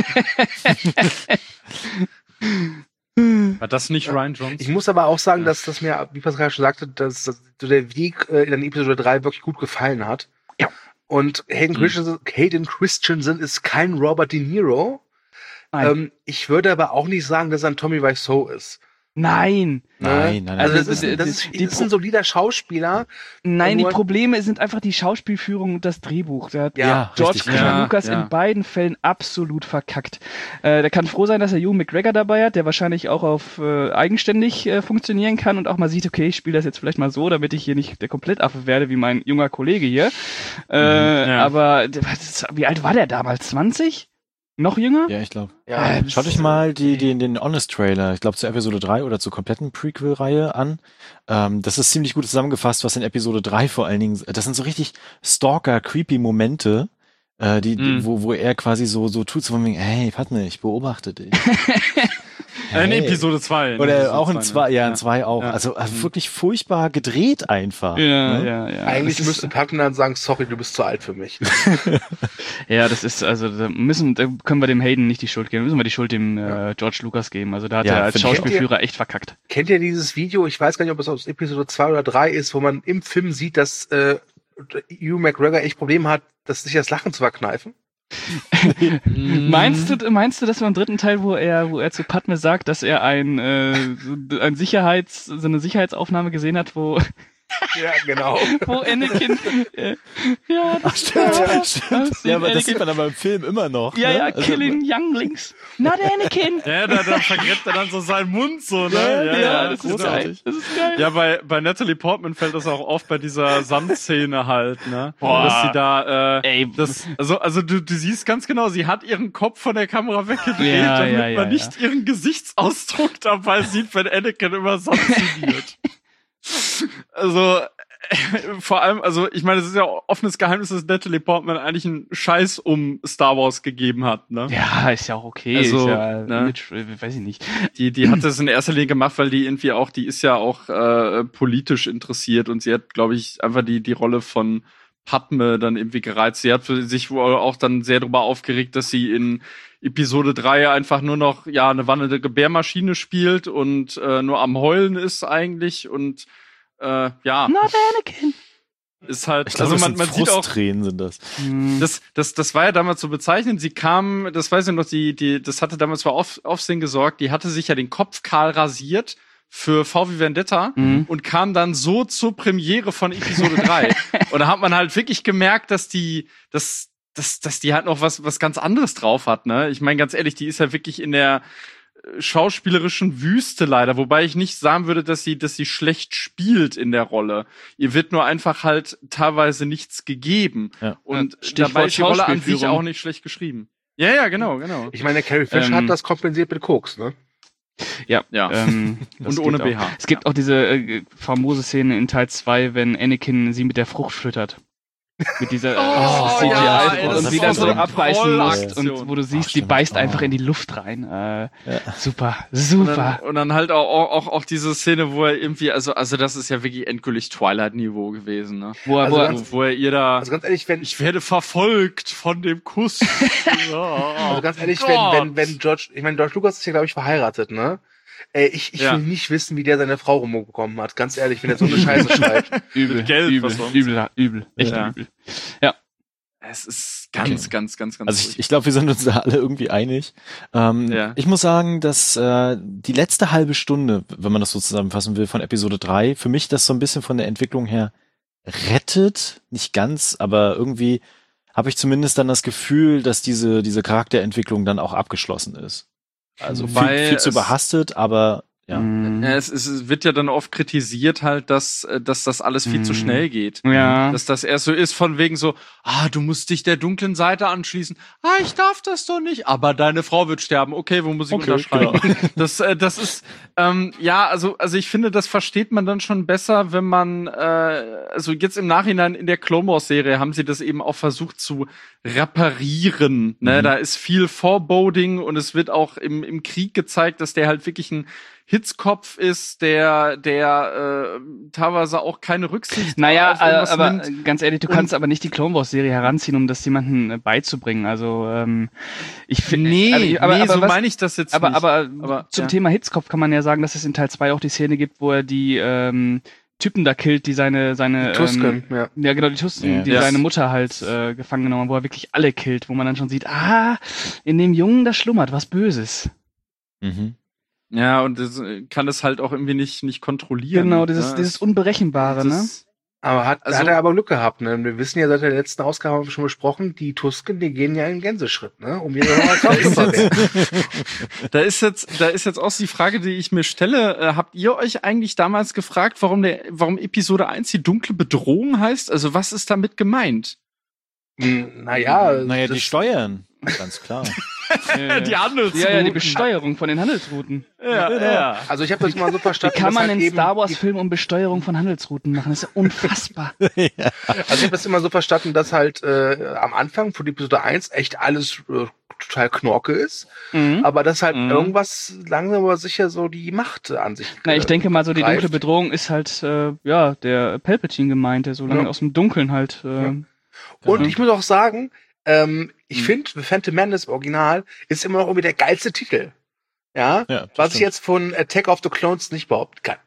War das nicht Ryan Johnson? Ich muss aber auch sagen, dass das mir, wie Pascal schon sagte, dass, dass so der Weg äh, in Episode drei wirklich gut gefallen hat. Ja. Und Hayden, Mhm. Christensen, Hayden Christensen ist kein Robert De Niro. Nein. Ähm, ich würde aber auch nicht sagen, dass er ein Tommy Wiseau ist. Nein. Ne? Nein, nein, nein. Also das Das ist, ist- das das- ist, die das ist ein solider Schauspieler. Nein, die Nur- Probleme sind einfach die Schauspielführung und das Drehbuch. Der hat Ja, George richtig, Clooney ja. Lucas Ja. in beiden Fällen absolut verkackt. Äh, der kann froh sein, dass er Ewan McGregor dabei hat, der wahrscheinlich auch auf äh, eigenständig äh, funktionieren kann und auch mal sieht, okay, ich spiele das jetzt vielleicht mal so, damit ich hier nicht der Komplettaffe werde, wie mein junger Kollege hier. Äh, ja. Aber der- was- wie alt war der damals? zwanzig? Noch jünger? Ja, ich glaube. Ja. Äh, Schaut euch mal die, die, den Honest-Trailer, ich glaube zur Episode drei oder zur kompletten Prequel-Reihe an. Ähm, das ist ziemlich gut zusammengefasst, was in Episode drei vor allen Dingen, das sind so richtig Stalker-creepy Momente, äh, die, die, Mhm. wo, wo er quasi so, so tut, so von wegen, hey, Padme, ich beobachte dich. Äh, in Hey. Episode zwei. Oder auch in zwei, ja, in Ja. zwei auch. Ja. Also, also Mhm. wirklich furchtbar gedreht einfach. Ja, ne? ja, ja. Eigentlich Das ist- müsste Padme dann sagen, sorry, du bist zu alt für mich. Ja, das ist, also, da müssen, da können wir dem Hayden nicht die Schuld geben, müssen wir die Schuld dem äh, George Lucas geben. Also da hat Ja, er als find ich Schauspielführer echt verkackt. Kennt ihr dieses Video? Ich weiß gar nicht, ob es aus Episode zwei oder drei ist, wo man im Film sieht, dass äh, Ewan McGregor echt Probleme hat, das sich das Lachen zu verkneifen. Meinst du, meinst du, dass beim dritten Teil, wo er, wo er zu Padme sagt, dass er ein, äh, so ein Sicherheits, so eine Sicherheitsaufnahme gesehen hat, wo, Ja, genau. wo Anakin, äh, ja, das Stimmt, ja, stimmt. das Ja, aber das Anakin- sieht man aber im Film immer noch. ja, ne? ja, Also- killing younglings, not Anakin. Ja, da, da vergräbt er dann so seinen Mund so, ne? Ja, Ja, das ist großartig. geil. Das ist geil. Ja, bei, bei Natalie Portman fällt das auch auf bei dieser Sandszene halt, ne? Boah. Dass sie da, äh, Ey, das, also, also du, du siehst ganz genau, sie hat ihren Kopf von der Kamera weggedreht, Ja, damit ja, ja, man nicht ihren Gesichtsausdruck dabei sieht, wenn Anakin immer Sand zitiert. Also, vor allem, also ich meine, es ist ja offenes Geheimnis, dass Natalie Portman eigentlich einen Scheiß um Star Wars gegeben hat, ne? Ja, ist ja auch okay. Also, ist ja, ne? mit, weiß ich nicht. Die, die hat das in erster Linie gemacht, weil die irgendwie auch, die ist ja auch äh, politisch interessiert und sie hat, glaube ich, einfach die, die Rolle von Padme dann irgendwie gereizt. Sie hat für sich wohl auch dann sehr darüber aufgeregt, dass sie in Episode drei einfach nur noch, ja, eine wandelnde Gebärmaschine spielt und äh, nur am Heulen ist eigentlich und äh, ja. Not Anakin. ist halt, Ich glaube, also man, das man sind sieht auch, Frusttränen sind das. das, das, das war ja damals so bezeichnend. Sie kam, das weiß ich noch, die, die, das hatte damals für Auf, Aufsehen gesorgt. Die hatte sich ja den Kopf kahl rasiert für V wie Vendetta Mhm. und kam dann so zur Premiere von Episode drei. Und da hat man halt wirklich gemerkt, dass die, dass, dass, dass die halt noch was, was ganz anderes drauf hat, ne? Ich meine, ganz ehrlich, die ist ja wirklich in der schauspielerischen Wüste leider, wobei ich nicht sagen würde, dass sie, dass sie schlecht spielt in der Rolle. Ihr wird nur einfach halt teilweise nichts gegeben. Ja. Und Stichwort dabei ist die Rolle an sich Schauspielführung. auch nicht schlecht geschrieben. Ja, ja, genau, genau. Ich meine, Carrie Fisher Ähm, hat das kompensiert mit Koks, ne? Ja, Ja. Ähm, das Und ohne geht B H. Auch. Es gibt auch diese äh, famose Szene in Teil zwei, wenn Anakin sie mit der Frucht füttert. Mit dieser Oh, äh, C G I ja, ey, und das sie ist dann auch so so eine abreißen muss Trollaktion. und wo du siehst, Ach, die stimmt. beißt Oh. einfach in die Luft rein. Äh, Ja. Super, Und super. dann, und dann halt auch, auch, auch, auch diese Szene, wo er irgendwie, also, also das ist ja wirklich endgültig Twilight-Niveau gewesen, ne? Wo er, Also wo er, ganz- Wo, wo er ihr da, Also ganz ehrlich, wenn, ich werde verfolgt von dem Kuss. also ganz ehrlich, Gott. wenn, wenn, wenn George, ich meine, George Lucas ist ja, glaube ich, verheiratet, ne? Ey, ich, ich Ja. will nicht wissen, wie der seine Frau rumbekommen hat. Ganz ehrlich, wenn er so eine Scheiße schreibt. übel, mit Geld, übel, was sonst? übel, übel, echt Ja. übel. Es ist ganz, Okay. ganz, ganz, ganz. Also ich, ich glaube, wir sind uns da alle irgendwie einig. Ähm, Ja. Ich muss sagen, dass äh, die letzte halbe Stunde, wenn man das so zusammenfassen will, von Episode drei, für mich das so ein bisschen von der Entwicklung her rettet. Nicht ganz, aber irgendwie habe ich zumindest dann das Gefühl, dass diese, diese Charakterentwicklung dann auch abgeschlossen ist. Also viel, Weil viel zu es- überhastet, aber ja. Mhm. Ja, es, es, es wird ja dann oft kritisiert halt, dass, äh, dass das alles viel zu Mhm. schnell geht. Ja. Dass das erst so ist von wegen so, ah, du musst dich der dunklen Seite anschließen. Ah, ich darf das doch nicht. Aber deine Frau wird sterben. Okay, wo muss ich Okay, unterschreiben? Das, äh, das ist, ähm, ja, also, also ich finde, das versteht man dann schon besser, wenn man, äh, also jetzt im Nachhinein in der Clone Wars Serie haben sie das eben auch versucht zu reparieren. Ne? Mhm. Da ist viel Foreboding und es wird auch im, im Krieg gezeigt, dass der halt wirklich ein Hitzkopf ist, der, der äh, teilweise auch keine Rücksicht Naja, auf äh, irgendwas aber nimmt. ganz ehrlich, du Und- kannst aber nicht die Clone Wars Serie heranziehen, um das jemandem äh, beizubringen. Also ähm, ich finde, Nee, also, ich- aber, nee, aber so was- meine ich das jetzt aber, nicht. aber, Aber, zum ja. Thema Hitzkopf kann man ja sagen, dass es in Teil zwei auch die Szene gibt, wo er die ähm, Typen da killt, die seine seine Tusken, ähm, ja. ja genau die Tusken, Ja. die Ja. seine Mutter halt äh, gefangen genommen haben, wo er wirklich alle killt, wo man dann schon sieht, ah, in dem Jungen da schlummert was Böses. Mhm. Ja, und das äh, kann es halt auch irgendwie nicht, nicht kontrollieren. Genau, dieses ne? dieses Unberechenbare, ne? Das- Aber hat, Also- hat er aber Glück gehabt, ne? Wir wissen ja seit der letzten Ausgabe haben wir schon besprochen, die Tusken, die gehen ja in Gänseschritt, ne? Um ihre Stormtrooper werden. Da ist jetzt, da ist jetzt auch die Frage, die ich mir stelle. Äh, habt ihr euch eigentlich damals gefragt, warum der, warum Episode eins die dunkle Bedrohung heißt? Also was ist damit gemeint? Hm, Naja, Naja, das- die Steuern, ganz klar. Äh, Die Handelsrouten. ja, ja, die Besteuerung von den Handelsrouten. Ja, ja. Also ich habe das immer so Wie verstanden, kann dass man halt einen eben Star Wars die- Film um Besteuerung von Handelsrouten machen? Das ist ja unfassbar. Also ich habe das immer so verstanden, dass halt äh, am Anfang von Episode eins echt alles äh, total Knorke ist, Mhm. aber dass halt Mhm. irgendwas langsam aber sicher so die Macht an sich Na, ich äh, denke mal, so die greift. dunkle Bedrohung ist halt, äh, ja, der Palpatine gemeint, der so lange Ja. aus dem Dunkeln halt. Äh, Ja. Und Ja. ich muss auch sagen, ähm, ich Mhm. finde, The Phantom Menace im Original ist immer noch irgendwie der geilste Titel. Ja, Ja, das was ich stimmt. jetzt von Attack of the Clones nicht behaupten kann.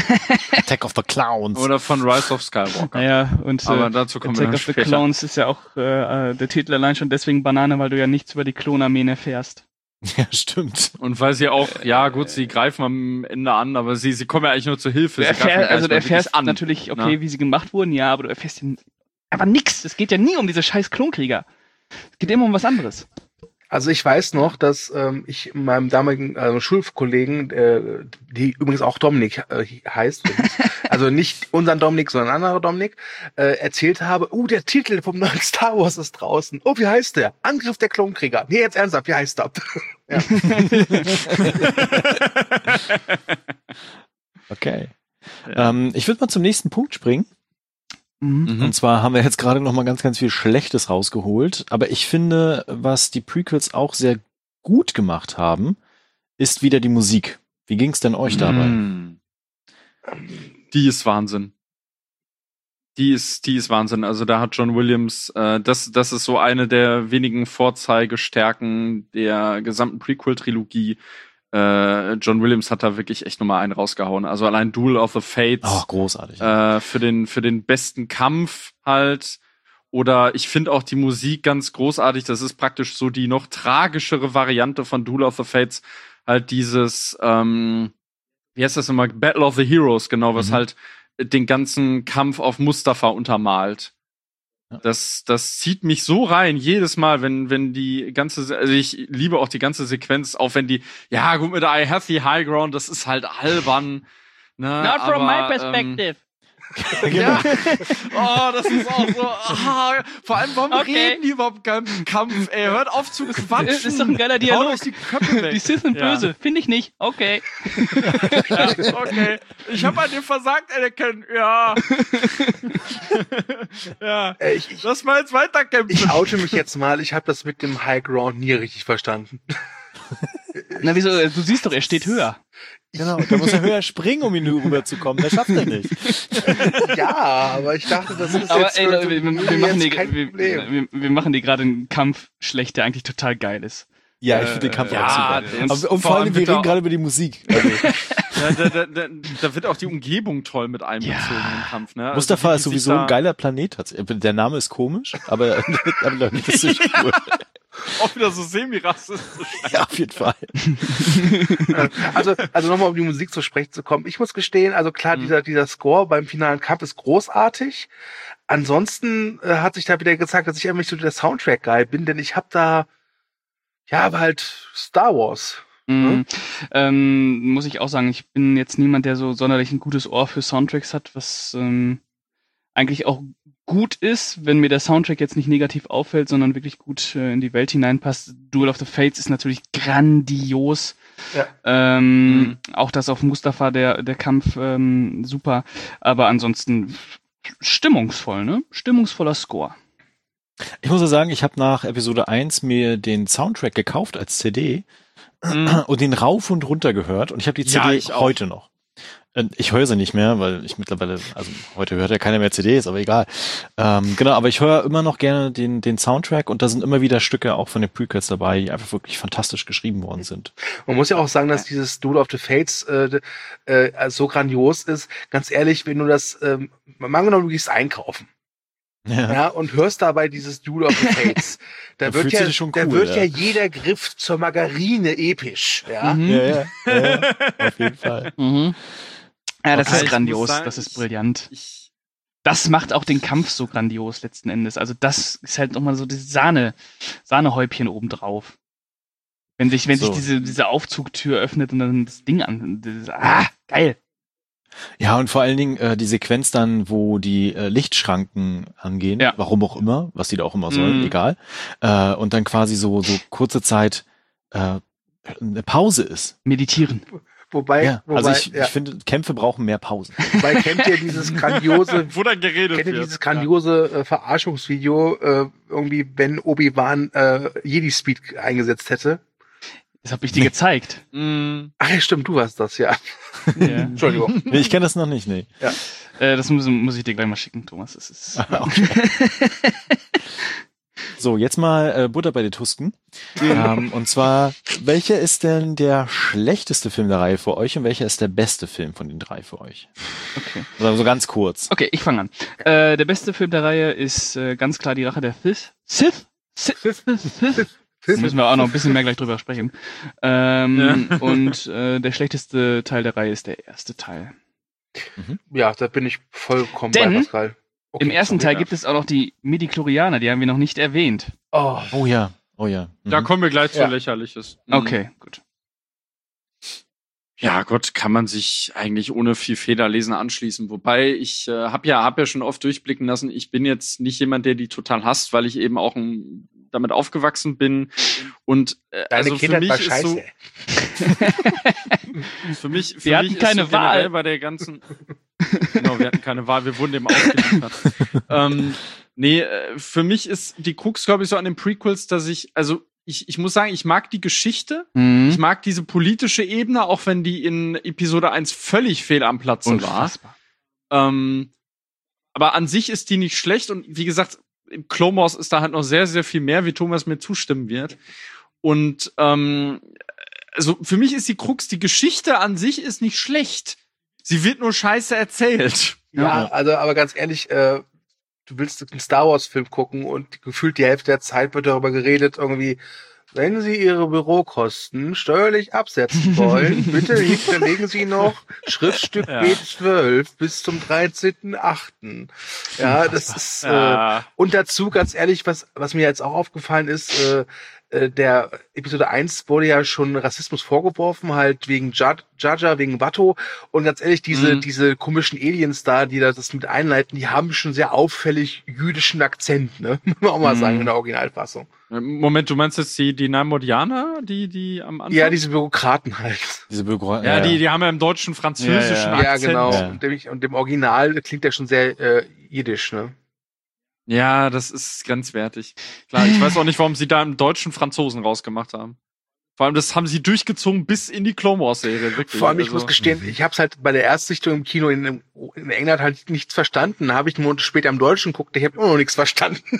Attack of the Clowns. Oder von Rise of Skywalker. Naja, und Aber äh, dazu kommen wir Attack dann of the später. Clones ist ja auch äh, äh, der Titel allein schon deswegen Banane, weil du ja nichts über die Klonarmeen erfährst. Ja, stimmt. Und weil sie auch, ja gut, sie greifen am Ende an, aber sie, sie kommen ja eigentlich nur zur Hilfe. Du Sie greifen erfährst, ja also du erstmal erfährst wirklich an. natürlich, okay, ne? wie sie gemacht wurden, ja, aber du erfährst ja aber nix. Es geht ja nie um diese scheiß Klonkrieger. Es geht immer um was anderes. Also ich weiß noch, dass ähm, ich meinem damaligen äh, Schulkollegen, äh, die übrigens auch Dominik äh, heißt, also nicht unseren Dominik, sondern ein anderer Dominik, äh, erzählt habe, oh, der Titel vom neuen Star Wars ist draußen. Oh, wie heißt der? Angriff der Klonkrieger. Nee, jetzt ernsthaft, wie heißt der? Ja. Okay. Ähm, ich würde mal zum nächsten Punkt springen. Mhm. Mhm. Und zwar haben wir jetzt gerade noch mal ganz, ganz viel Schlechtes rausgeholt. Aber ich finde, was die Prequels auch sehr gut gemacht haben, ist wieder die Musik. Wie ging's denn euch dabei? Mm. Die ist Wahnsinn. Die ist, die ist Wahnsinn. Also da hat John Williams, äh, das, das ist so eine der wenigen Vorzeigestärken der gesamten Prequel-Trilogie. äh, John Williams hat da wirklich echt nochmal einen rausgehauen. Also allein Duel of the Fates. Ach, großartig. Äh, für den, für den besten Kampf halt. Oder ich finde auch die Musik ganz großartig. Das ist praktisch so die noch tragischere Variante von Duel of the Fates. Halt dieses, ähm, wie heißt das nochmal? Battle of the Heroes, genau, was mhm. halt den ganzen Kampf auf Mustafa untermalt. Ja. Das, das zieht mich so rein, jedes Mal, wenn, wenn die ganze, also ich liebe auch die ganze Sequenz, auch wenn die, ja, gut, mit I have the high ground, das ist halt albern. Ne, Not from aber, my perspective. Ähm, ja. Oh, das ist auch so. Ah, vor allem, warum Okay. reden die überhaupt keinen Kampf? Ey, hört auf zu quatschen. Das ist doch ein geiler Haut Dialog. euch die Köpfe weg. Die Sith sind Ja. böse. Finde ich nicht. Okay. Ja, okay. Ich habe an dir versagt, Anakin. Ja. Ja. Äh, ich, ich, Lass mal jetzt weiterkämpfen. ich oute mich jetzt mal, ich habe das mit dem High Ground nie richtig verstanden. Na, wieso? Du siehst doch, er steht höher. Genau, da muss er höher springen, um ihn rüberzukommen. Das schafft er nicht. Ja, aber ich dachte, das ist Aber jetzt, ey, für- Leute, wir, wir, jetzt machen die, kein wir, Problem. wir, wir machen die gerade einen Kampf schlecht, der eigentlich total geil ist. Ja, ich finde den Kampf ja, auch super. und Aber, und vor vor allem allem, wir wird reden er- gerade über die Musik. Also, Ja, da, da, da, da wird auch die Umgebung toll mit einbezogen Ja. im Kampf. Ne? Also Mustafa wie ist die sich sowieso da ein geiler Planet. Der Name ist komisch, aber, aber das ist nicht cool. Auch wieder so semi-rassistisch. Ja, auf jeden Fall. Also, also nochmal um die Musik zu sprechen zu kommen. Ich muss gestehen, also klar, dieser, dieser Score beim finalen Kampf ist großartig. Ansonsten äh, hat sich da wieder gezeigt, dass ich eigentlich so der Soundtrack-Guy bin, denn ich habe da, ja, aber halt Star Wars. Mhm. Ähm, muss ich auch sagen, ich bin jetzt niemand, der so sonderlich ein gutes Ohr für Soundtracks hat, was ähm, eigentlich auch gut ist, wenn mir der Soundtrack jetzt nicht negativ auffällt, sondern wirklich gut äh, in die Welt hineinpasst. Duel of the Fates ist natürlich grandios. Ja. Ähm, Mhm. Auch das auf Mustafa, der, der Kampf, ähm, super. Aber ansonsten stimmungsvoll, ne? Stimmungsvoller Score. Ich muss ja sagen, ich habe nach Episode eins mir den Soundtrack gekauft als C D und den rauf und runter gehört und ich habe die C D Ja, ich auch. heute noch. Und ich höre sie nicht mehr, weil ich mittlerweile, also heute hört ja keiner mehr C Ds, aber egal. Ähm, genau, aber ich höre immer noch gerne den, den Soundtrack und da sind immer wieder Stücke auch von den Prequels dabei, die einfach wirklich fantastisch geschrieben worden sind. Man muss ja auch sagen, dass dieses Duel of the Fates äh, äh, so grandios ist. Ganz ehrlich, wenn du das, ähm, mal angenommen, du gehst einkaufen. Ja. Ja, und hörst dabei dieses Duel of the Fates. Da Da wird fühlst du ja, dich schon da cool, wird ja. ja jeder Griff zur Margarine episch, ja. Mhm. Ja, ja, ja, ja, auf jeden Fall. Mhm. Ja, das Okay. ist Ich grandios, muss sagen, das ist ich- brillant. Ich, Das macht auch den Kampf so grandios letzten Endes. Also das ist halt nochmal so das Sahne, Sahnehäubchen obendrauf. Wenn sich, wenn So. sich diese, diese Aufzugtür öffnet und dann das Ding an, das, ah, geil. Ja, und vor allen Dingen äh, die Sequenz dann, wo die äh, Lichtschranken angehen, Ja. warum auch immer, was die da auch immer sollen, Mhm. egal. Äh, und dann quasi so so kurze Zeit äh, eine Pause ist. Meditieren. Wobei, Ja, wobei, also ich, ja, ich finde, Kämpfe brauchen mehr Pausen. wobei kennt ihr dieses grandiose, wo dann geredet kennt ihr wird. dieses grandiose äh, Verarschungsvideo, äh, irgendwie, wenn Obi-Wan äh, Jedi-Speed eingesetzt hätte? Das habe ich dir gezeigt. Ja. Mm, Ach ja, stimmt, du hast das, ja. Ja. Entschuldigung. Nee, ich kenne das noch nicht, nee. Äh, das muss, muss ich dir gleich mal schicken, Thomas. Das ist So, jetzt mal äh, Butter bei den Tusken. ähm, und zwar, welcher ist denn der schlechteste Film der Reihe für euch und welcher ist der beste Film von den drei für euch? okay. Also so ganz kurz. Okay, ich fange an. Äh, der beste Film der Reihe ist äh, ganz klar die Rache der Sith. Sith? Sith? Sith? Da müssen wir auch noch ein bisschen mehr gleich drüber sprechen. Ähm, Ja. Und äh, der schlechteste Teil der Reihe ist der erste Teil. Ja, da bin ich vollkommen Denn bei Pascal. Okay, Im ersten sorry. Teil gibt es auch noch die Midichlorianer, die haben wir noch nicht erwähnt. Oh, Oh ja, oh ja. Mhm. Da kommen wir gleich zu Ja. Lächerliches. Mm. Okay, gut. Ja, Gott, kann man sich eigentlich ohne viel Federlesen anschließen. Wobei ich äh, habe ja, hab ja schon oft durchblicken lassen, ich bin jetzt nicht jemand, der die total hasst, weil ich eben auch ein, damit aufgewachsen bin. Und äh, deine also für Kindheit mich war ist scheiße. so, für mich, für Wir mich hatten ist keine so generell Wahl. bei der ganzen. Genau, wir hatten keine Wahl, wir wurden dem ausgeliefert. ähm, nee, äh, für mich ist die Krux, glaube ich, so an den Prequels, dass ich, also ich, ich muss sagen, ich mag die Geschichte. Mhm. Ich mag diese politische Ebene, auch wenn die in Episode eins völlig fehl am Platze Unfassbar. war. Ähm, aber an sich ist die nicht schlecht und wie gesagt, im Clone Wars ist da halt noch sehr, sehr viel mehr, wie Thomas mir zustimmen wird. Und ähm, also für mich ist die Krux, die Geschichte an sich ist nicht schlecht. Sie wird nur scheiße erzählt. Ja, also aber ganz ehrlich, äh, du willst einen Star Wars Film gucken und gefühlt die Hälfte der Zeit wird darüber geredet, irgendwie, wenn Sie Ihre Bürokosten steuerlich absetzen wollen, bitte hinterlegen Sie noch Schriftstück Ja. B zwölf bis zum dreizehnten achten Ja, das ist, Ja. äh, und dazu, ganz ehrlich, was, was mir jetzt auch aufgefallen ist, äh, äh, der Episode eins wurde ja schon Rassismus vorgeworfen, halt wegen Jar Jar, Jar wegen Watto. Und ganz ehrlich, diese, Mhm. diese komischen Aliens da, die da das mit einleiten, die haben schon sehr auffällig jüdischen Akzent, ne? Muss man auch mal Mhm. sagen, in der Originalfassung. Moment, du meinst jetzt die, die Namodianer, die, die am Anfang? Ja, diese Bürokraten halt. Diese Begr ja, die, die haben ja im Deutschen französischen Ja, ja. Ja, Akzent. genau. Ja. Und, dem, und dem Original klingt der schon sehr äh, jiddisch, ne? Ja, das ist grenzwertig. Klar, ich weiß auch nicht, warum sie da im Deutschen Franzosen rausgemacht haben. Vor allem, das haben sie durchgezogen bis in die Clone Wars Serie, wirklich. Vor allem, ich Also- muss gestehen, ich habe es halt bei der Erstsichtung im Kino in, in England halt nichts verstanden. Habe ich einen Monat später im Deutschen geguckt, ich habe immer noch nichts verstanden.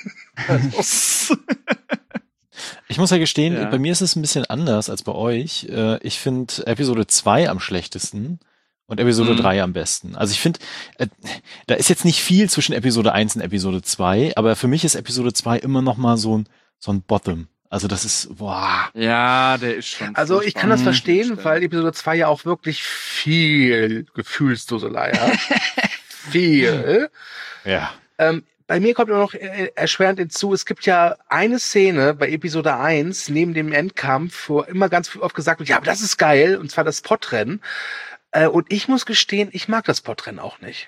Ich muss ja gestehen, Ja. bei mir ist es ein bisschen anders als bei euch. Äh, Ich finde Episode zwei am schlechtesten und Episode Mhm. drei am besten. Also ich finde, äh, da ist jetzt nicht viel zwischen Episode eins und Episode zwei, aber für mich ist Episode zwei immer noch mal so ein, so ein Bottom. Also das ist, boah. Ja, der ist schon. Also ich kann das furchtbar. verstehen, Mhm. weil Episode zwei ja auch wirklich viel Gefühlsduselei hat. viel. Ja. Ähm, bei mir kommt immer noch äh, erschwerend hinzu, es gibt ja eine Szene bei Episode eins, neben dem Endkampf, wo immer ganz oft gesagt wird, ja, aber das ist geil, und zwar das Podrennen. Äh, und ich muss gestehen, ich mag das Podrennen auch nicht.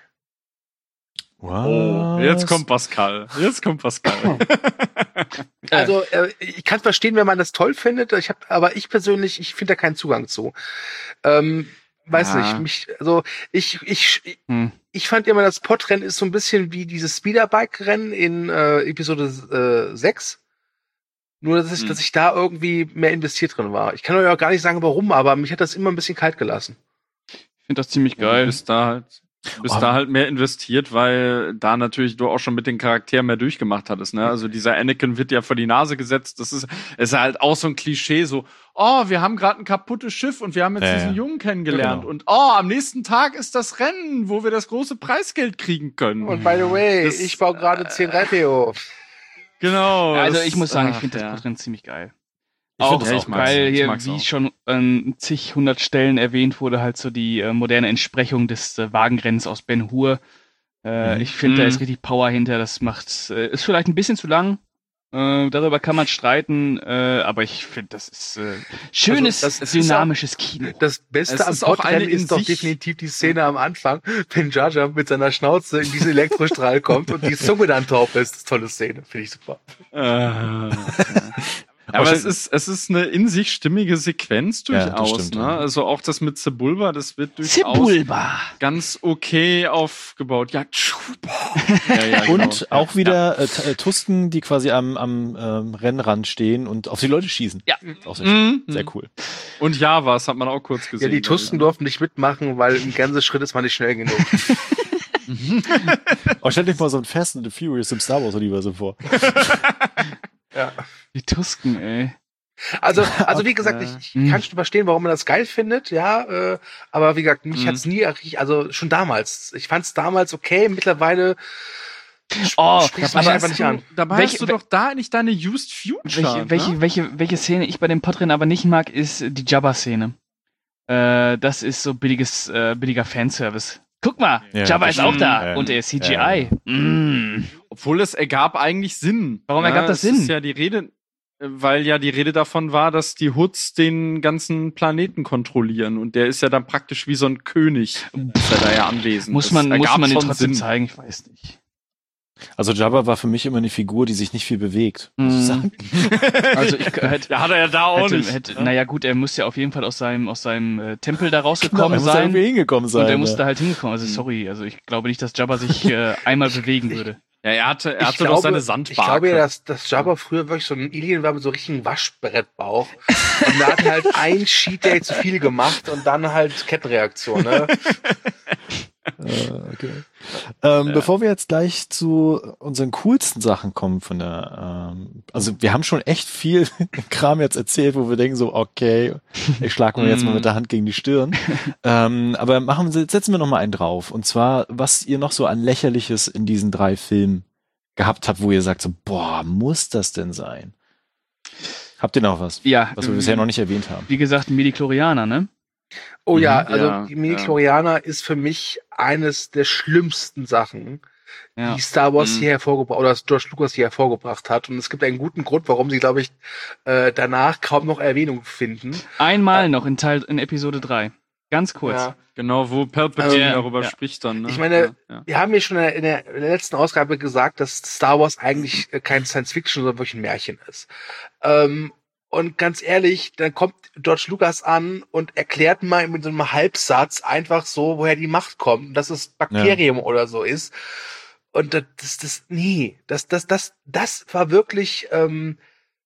Oh, jetzt kommt Pascal. Jetzt kommt Pascal. Also äh, ich kann verstehen, wenn man das toll findet, ich hab, aber ich persönlich, ich finde da keinen Zugang zu. Ähm, weiß Ja. nicht, mich, also ich, ich, ich, Hm. ich fand immer, das Podrennen ist so ein bisschen wie dieses Speederbike-Rennen in äh, Episode äh, sechs. Nur, dass ich, Hm. dass ich da irgendwie mehr investiert drin war. Ich kann euch auch gar nicht sagen, warum, aber mich hat das immer ein bisschen kalt gelassen. Ich finde das ziemlich Du geil. bist da halt, du bist Oh. da halt mehr investiert, weil da natürlich du auch schon mit den Charakteren mehr durchgemacht hattest, ne? Also dieser Anakin wird ja vor die Nase gesetzt. Das ist, ist halt auch so ein Klischee, so, oh, wir haben gerade ein kaputtes Schiff und wir haben jetzt Ja, diesen ja. Jungen kennengelernt. Genau. Und oh, am nächsten Tag ist das Rennen, wo wir das große Preisgeld kriegen können. Und by the way, Das- ich baue gerade zehn drei P O. Genau. Also das- ich muss sagen, ich ach, finde das ja. Podrennen ziemlich geil. Ich Auch, find das ja, auch ich mag's. weil Ich hier, mag's wie auch. schon an zig hundert Stellen erwähnt wurde, halt so die äh, moderne Entsprechung des äh, Wagenrennens aus Ben Hur. Äh, Mhm. Ich finde, da Mhm. ist richtig Power hinter. Das macht, äh, ist vielleicht ein bisschen zu lang. Äh, darüber kann man streiten, äh, aber ich finde, das ist äh, schönes, Also, das ist dynamisches Kino. Das Beste Es am ist auch Podrennen eine in ist doch sich- definitiv die Szene am Anfang, wenn Jar Jar mit seiner Schnauze in diesen Elektrostrahl kommt und die Zunge dann taub ist. Das ist eine tolle Szene, finde ich super. Äh, Aber es ist, es ist eine in sich stimmige Sequenz Ja, das durchaus, stimmt, ne? ja. Also auch das mit Sebulba, das wird durchaus Sebulba! ganz okay aufgebaut. Ja, Chuba. ja, ja, genau. Und auch wieder äh, T- äh, Tusken, die quasi am, am ähm, Rennrand stehen und auf die Leute schießen. Ja. Auch sehr, schön. Mhm. sehr cool. Und Javas hat man auch kurz Ja, gesehen. die Tusken durften nicht mitmachen, weil im Gänseschritt ist man nicht schnell genug. Oh, stell dir mal so ein Fast and the Furious im Star Wars Universum vor. Ja. Die Tusken, ey. Also, also wie gesagt, Okay. ich, ich Mhm. kann schon verstehen, warum man das geil findet, ja, äh, aber wie gesagt, mich Mhm. hat's nie, erricht- also schon damals. Ich fand's damals okay, mittlerweile Oh, spricht's aber mich einfach hast nicht du, an. dabei Welche- hast du doch da nicht deine Used Future. Welche, ne? welche, welche, welche Szene ich bei dem Podrennen aber nicht mag, ist die Jabba-Szene. Äh, das ist so billiges, äh, billiger Fanservice. Guck mal, Ja, Jabba das ist auch stimmt. da Ja. und er ist C G I. Ja. Mm. Obwohl es ergab eigentlich Sinn. Warum ne? ergab das Es Sinn? Ist ja die Rede, äh, weil ja die Rede davon war, dass die Hoods den ganzen Planeten kontrollieren und der ist ja dann praktisch wie so ein König, ist er da ja anwesend. Muss Das man, muss ergab man den schon trotzdem Sinn. zeigen? Ich weiß nicht. Also Jabba war für mich immer eine Figur, die sich nicht viel bewegt, muss ich Mhm. sagen. Also ich hätte, Ja, hat er ja da auch hätte, nicht. hätte naja gut, er muss ja auf jeden Fall aus seinem, aus seinem äh, Tempel da Genau, rausgekommen er muss da sein. irgendwie hingekommen sein. Und er musste ja. halt hingekommen. Also sorry, also ich glaube nicht, dass Jabba sich äh, einmal bewegen würde. Ja, er hatte, er Ich hatte doch seine Ich Sandbarke. glaube ja, dass, dass Jabba früher wirklich so ein Alien war mit so richtigen Waschbrettbauch. Und da hat er halt ein Cheat Day zu viel gemacht und dann halt Kettenreaktion, ne? Äh, okay. Ähm, ja. Bevor wir jetzt gleich zu unseren coolsten Sachen kommen von der, ähm, also wir haben schon echt viel Kram jetzt erzählt, wo wir denken so, okay, ich schlag mir jetzt mal mit der Hand gegen die Stirn. ähm, aber machen wir, setzen wir noch mal einen drauf. Und zwar, was ihr noch so an Lächerliches in diesen drei Filmen gehabt habt, wo ihr sagt so, boah, muss das denn sein? Habt ihr noch was? Ja. Was wir ähm, bisher noch nicht erwähnt haben? Wie gesagt, Midi-Chlorianer, ne? Oh ja, Mhm, also ja, die Midi-Chlorianer ja. ist für mich eines der schlimmsten Sachen, Ja. die Star Wars Mhm. hier hervorgebracht oder George Lucas hier hervorgebracht hat. Und es gibt einen guten Grund, warum sie, glaube ich, äh, danach kaum noch Erwähnung finden. Einmal Äh, noch in Teil in Episode drei. Ganz kurz. Ja. Genau, wo Palpatine Ähm, darüber ja. spricht dann. Ne? Ich meine, ja, ja. Wir haben ja schon in der, in der in der letzten Ausgabe gesagt, dass Star Wars eigentlich äh, kein Science-Fiction, sondern wirklich ein Märchen ist. Ähm, und ganz ehrlich, dann kommt George Lucas an und erklärt mal mit so einem Halbsatz einfach so, woher die Macht kommt, und dass es Bakterium oder so ist. Und das, das, das nee, das, das, das, das war wirklich, ähm,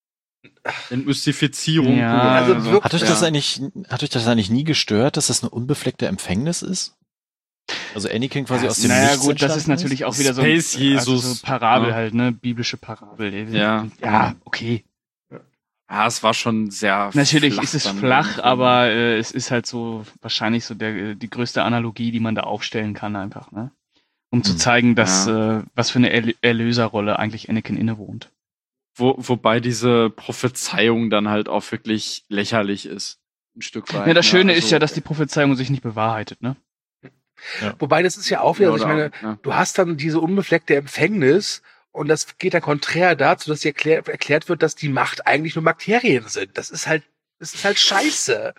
Entmystifizierung. Ja, pur. also also, wirklich, Hat euch Ja. das eigentlich, hat euch das eigentlich nie gestört, dass das eine unbefleckte Empfängnis ist? Also Anakin quasi Ja, aus dem naja, Nichts gut, das entstanden ist natürlich auch wieder so Space ein also Jesus. so Parabel Ja. halt, ne? Biblische Parabel. Ja. Ja, okay. Ja, es war schon sehr Natürlich flach ist es dann. flach, aber äh, es ist halt so wahrscheinlich so der die größte Analogie, die man da aufstellen kann einfach, ne? Um zu Hm. zeigen, dass äh, was für eine Erl- Erlöserrolle eigentlich Anakin innewohnt. Wo, wobei diese Prophezeiung dann halt auch wirklich lächerlich ist. Ein Stück weit. Ja, das Schöne ne? ist ja, dass die Prophezeiung sich nicht bewahrheitet, ne? wobei das ist ja auch wieder, Ja, also ich oder- meine, ja. du hast dann diese unbefleckte Empfängnis und das geht dann konträr dazu, dass dir erklär, erklärt wird, dass die Macht eigentlich nur Bakterien sind. Das ist halt, das ist halt scheiße.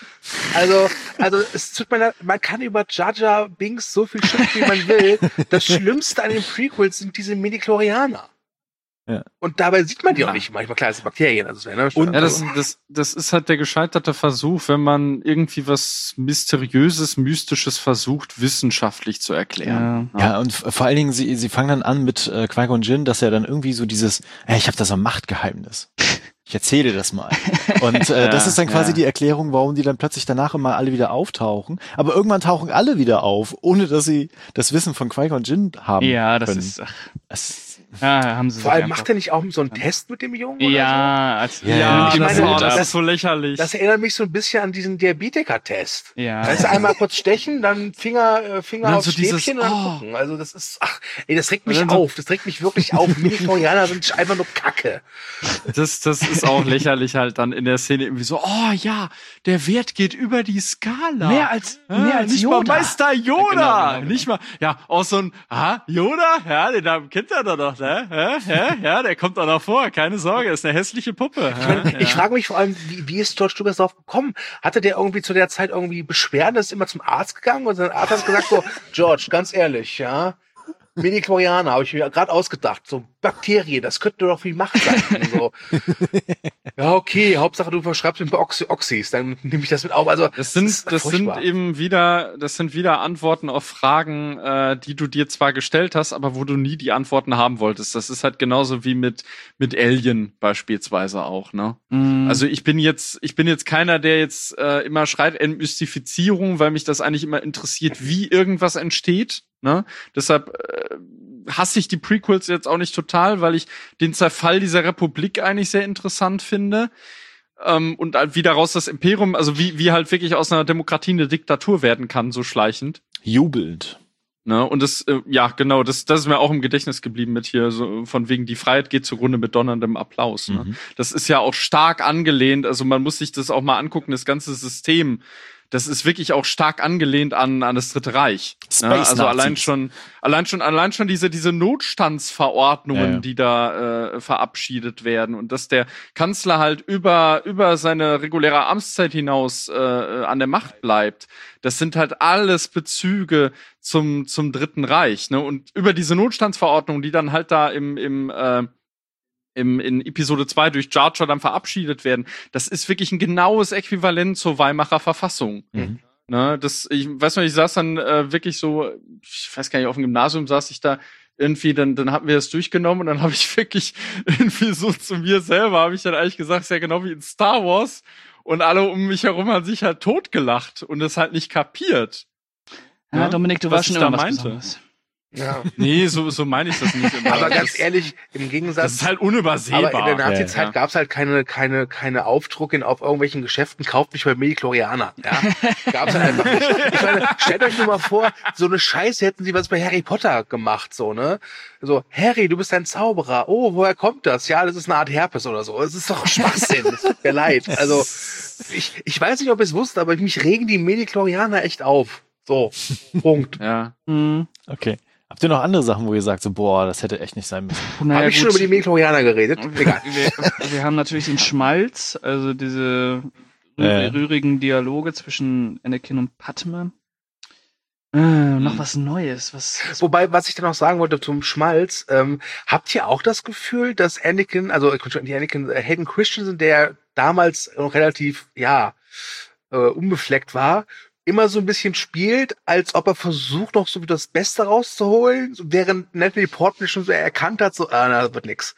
Also, also es tut mir leid, man kann über Jar Jar Binks so viel schimpfen, wie man will. Das Schlimmste an den Prequels sind diese Midi-Chlorianer. Ja. Und dabei sieht man die Ja. auch nicht. Manchmal, klar, es sind Bakterien. Also, es wäre, ne, Und ja, das, also, das, das ist halt der gescheiterte Versuch, wenn man irgendwie was Mysteriöses, Mystisches versucht, wissenschaftlich zu erklären. Ja. Ja, und f- vor allen Dingen, sie, sie fangen dann an mit äh, Qui-Gon Jinn, dass er dann irgendwie so dieses, hey, ich habe da so ein Machtgeheimnis. Ich erzähle das mal. Und äh, Ja, das ist dann quasi ja. die Erklärung, warum die dann plötzlich danach immer alle wieder auftauchen. Aber irgendwann tauchen alle wieder auf, ohne dass sie das Wissen von Qui-Gon Jinn haben Ja, das können. ist ach, Das, ja, haben sie vor sich allem einfach- macht er nicht auch so einen Test mit dem Jungen? Oder Ja, als Ja, Ja, ich das, meine, oh, das, das- ist so lächerlich. so? Das erinnert mich so ein bisschen an diesen Diabetiker-Test. ja. Da ist einmal kurz stechen, dann Finger, äh, Finger Und dann aufs so dieses, Stäbchen und dann oh. gucken. Also das ist, ach, ey, das regt mich Und dann so- auf. Das regt mich wirklich auf. Midi-Chlorianer sind einfach nur Kacke. Das, das ist auch lächerlich halt dann in der Szene irgendwie so, oh ja, der Wert geht über die Skala. Mehr als- Ah, mehr als nicht Yoda. mal Meister Yoda. Ja, genau, genau, genau. Nicht mal, ja, auch so ein, ah, Yoda, ja, den Namen kennt er doch noch, ne? Ja, ja, ja, der kommt auch noch vor, keine Sorge, ist eine hässliche Puppe. Ich, mein, ja, ich ja. frage mich vor allem, wie, wie ist George Lucas darauf gekommen? Hatte der irgendwie zu der Zeit irgendwie Beschwerden, ist immer zum Arzt gegangen und sein Arzt hat gesagt so, George, ganz ehrlich, ja, Midi-Chlorianer habe ich mir gerade ausgedacht, so Bakterien, das könnte doch viel Macht sein. Und so. Ja, okay, Hauptsache du verschreibst mir ein paar Oxy Oxys, dann nehme ich das mit auf. Also Das sind, ist das sind furchtbar. eben wieder, das sind wieder Antworten auf Fragen, äh, die du dir zwar gestellt hast, aber wo du nie die Antworten haben wolltest. Das ist halt genauso wie mit, mit Alien beispielsweise auch, ne? Mhm. Also ich bin jetzt, ich bin jetzt keiner, der jetzt äh, immer schreit Entmystifizierung, weil mich das eigentlich immer interessiert, wie irgendwas entsteht. Ne? Deshalb äh, hasse ich die Prequels jetzt auch nicht total, weil ich den Zerfall dieser Republik eigentlich sehr interessant finde. Ähm, und halt wie daraus das Imperium, also wie, wie halt wirklich aus einer Demokratie eine Diktatur werden kann, so schleichend. jubelnd. Ne? Und das, äh, ja, genau, das, das ist mir auch im Gedächtnis geblieben mit hier, so von wegen die Freiheit geht zugrunde mit donnerndem Applaus. Ne? Mhm. Das ist ja auch stark angelehnt, also man muss sich das auch mal angucken, das ganze System. Das ist wirklich auch stark angelehnt an, an das Dritte Reich. Space Ne? Also allein Nazis. schon, allein schon, allein schon diese, diese Notstandsverordnungen, Ja, ja. die da äh, verabschiedet werden und dass der Kanzler halt über, über seine reguläre Amtszeit hinaus äh, an der Macht bleibt. Das sind halt alles Bezüge zum, zum Dritten Reich, ne? Und über diese Notstandsverordnung, die dann halt da im, im, äh, im, in Episode zwei durch Jar Jar dann verabschiedet werden, das ist wirklich ein genaues Äquivalent zur Weimarer Verfassung. Mhm. Ne, das, ich weiß noch, ich saß dann äh, wirklich so, ich weiß gar nicht, auf dem Gymnasium saß ich da irgendwie, dann, dann hatten wir das durchgenommen und dann habe ich wirklich irgendwie so zu mir selber, habe ich dann eigentlich gesagt, ist ja genau wie in Star Wars und alle um mich herum haben sich halt totgelacht und das halt nicht kapiert. Ja, Ja, Dominik, du was warst schon ich da immer was meinte. Besonderes. Ja. Nee, so, so meine ich das nicht. immer. Aber ganz das, ehrlich, im Gegensatz. das ist halt unübersehbar. Aber in der Nazi-Zeit Ja. gab's halt keine, keine, keine Aufdrucke auf irgendwelchen Geschäften, kauft nicht bei Midi-Chlorianer. Ja? Gab's halt einfach nicht. Ich meine, stellt euch nur mal vor, so eine Scheiße hätten sie was bei Harry Potter gemacht, so, ne? So, Harry, du bist ein Zauberer. Oh, woher kommt das? Ja, das ist eine Art Herpes oder so. Es ist doch Schwachsinn. Es tut mir leid. Also, ich, ich weiß nicht, ob ihr es wusst, aber mich regen die Midi-Chlorianer echt auf. So, Punkt. Ja. Hm. Okay. Habt ihr noch andere Sachen, wo ihr sagt, so, boah, das hätte echt nicht sein müssen? Naja, Habe ich schon gut. über die Midi-Chlorianer geredet? Egal. Wir, wir haben natürlich den Schmalz, also diese rühr Äh. rührigen Dialoge zwischen Anakin und Padme. Äh, noch was Neues, was, was Wobei, was ich dann noch sagen wollte zum Schmalz, ähm, habt ihr auch das Gefühl, dass Anakin, also äh, die Anakin, äh, Hayden Christensen, der damals noch relativ, ja, äh, unbefleckt war, immer so ein bisschen spielt, als ob er versucht, noch so das Beste rauszuholen, so während Natalie Portman schon so erkannt hat, so, ah, na, das wird nix.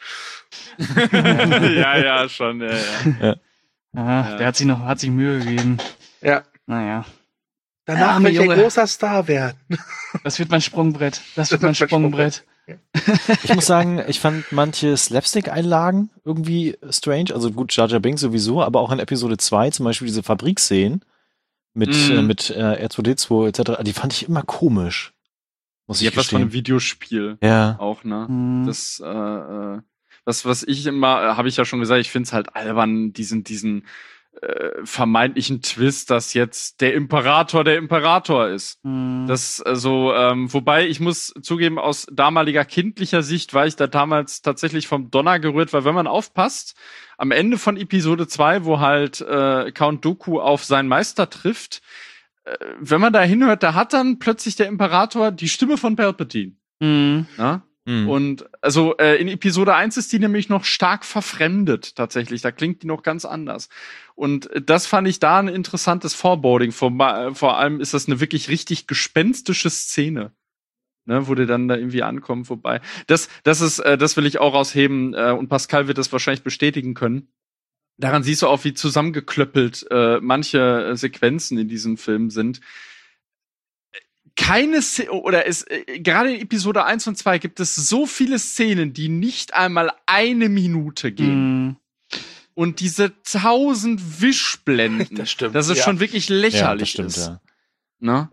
ja, ja, schon, ja, ja. ah, Ja. der hat sich noch, hat sich Mühe gegeben. Ja. Naja, Danach Arme will ich ein Junge. großer Star werden. das wird mein Sprungbrett. Das wird mein Das wird mein Sprungbrett. Ich muss sagen, ich fand manche Slapstick-Einlagen irgendwie strange. Also gut, Jar Jar Binks sowieso, aber auch in Episode zwei, zum Beispiel diese Fabrikszenen mit, Mhm. äh, mit äh, R zwei D zwei et cetera, die fand ich immer komisch. Muss Ich ich hab was von einem gestehen. Videospiel Ja. auch, ne? Hm. Das, äh, äh, was, was ich immer, äh, habe ich ja schon gesagt, ich find's halt albern, diesen, diesen äh, vermeintlichen Twist, dass jetzt der Imperator der Imperator ist. Hm. Das, also, ähm, wobei ich muss zugeben, aus damaliger kindlicher Sicht war ich da damals tatsächlich vom Donner gerührt, weil wenn man aufpasst, am Ende von Episode zwei, wo halt äh, Count Dooku auf seinen Meister trifft, äh, wenn man da hinhört, da hat dann plötzlich der Imperator die Stimme von Palpatine. Hm. Ne? Mhm. Und also äh, in Episode eins ist die nämlich noch stark verfremdet tatsächlich. Da klingt die noch ganz anders. Und äh, das fand ich da ein interessantes Foreboding. Vor, äh, vor allem ist das eine wirklich richtig gespenstische Szene, ne, wo die dann da irgendwie ankommen. Wobei das, das ist, äh, das will ich auch rausheben. Äh, und Pascal wird das wahrscheinlich bestätigen können. Daran siehst du auch, wie zusammengeklöppelt äh, manche äh, Sequenzen in diesem Film sind. Keine Szene, oder es, äh, gerade in Episode eins und zwei gibt es so viele Szenen, die nicht einmal eine Minute gehen. Hm. Und diese tausend Wischblenden, Das stimmt, dass es ja. schon wirklich Ja, das lächerlich stimmt, ist. ja. Ne?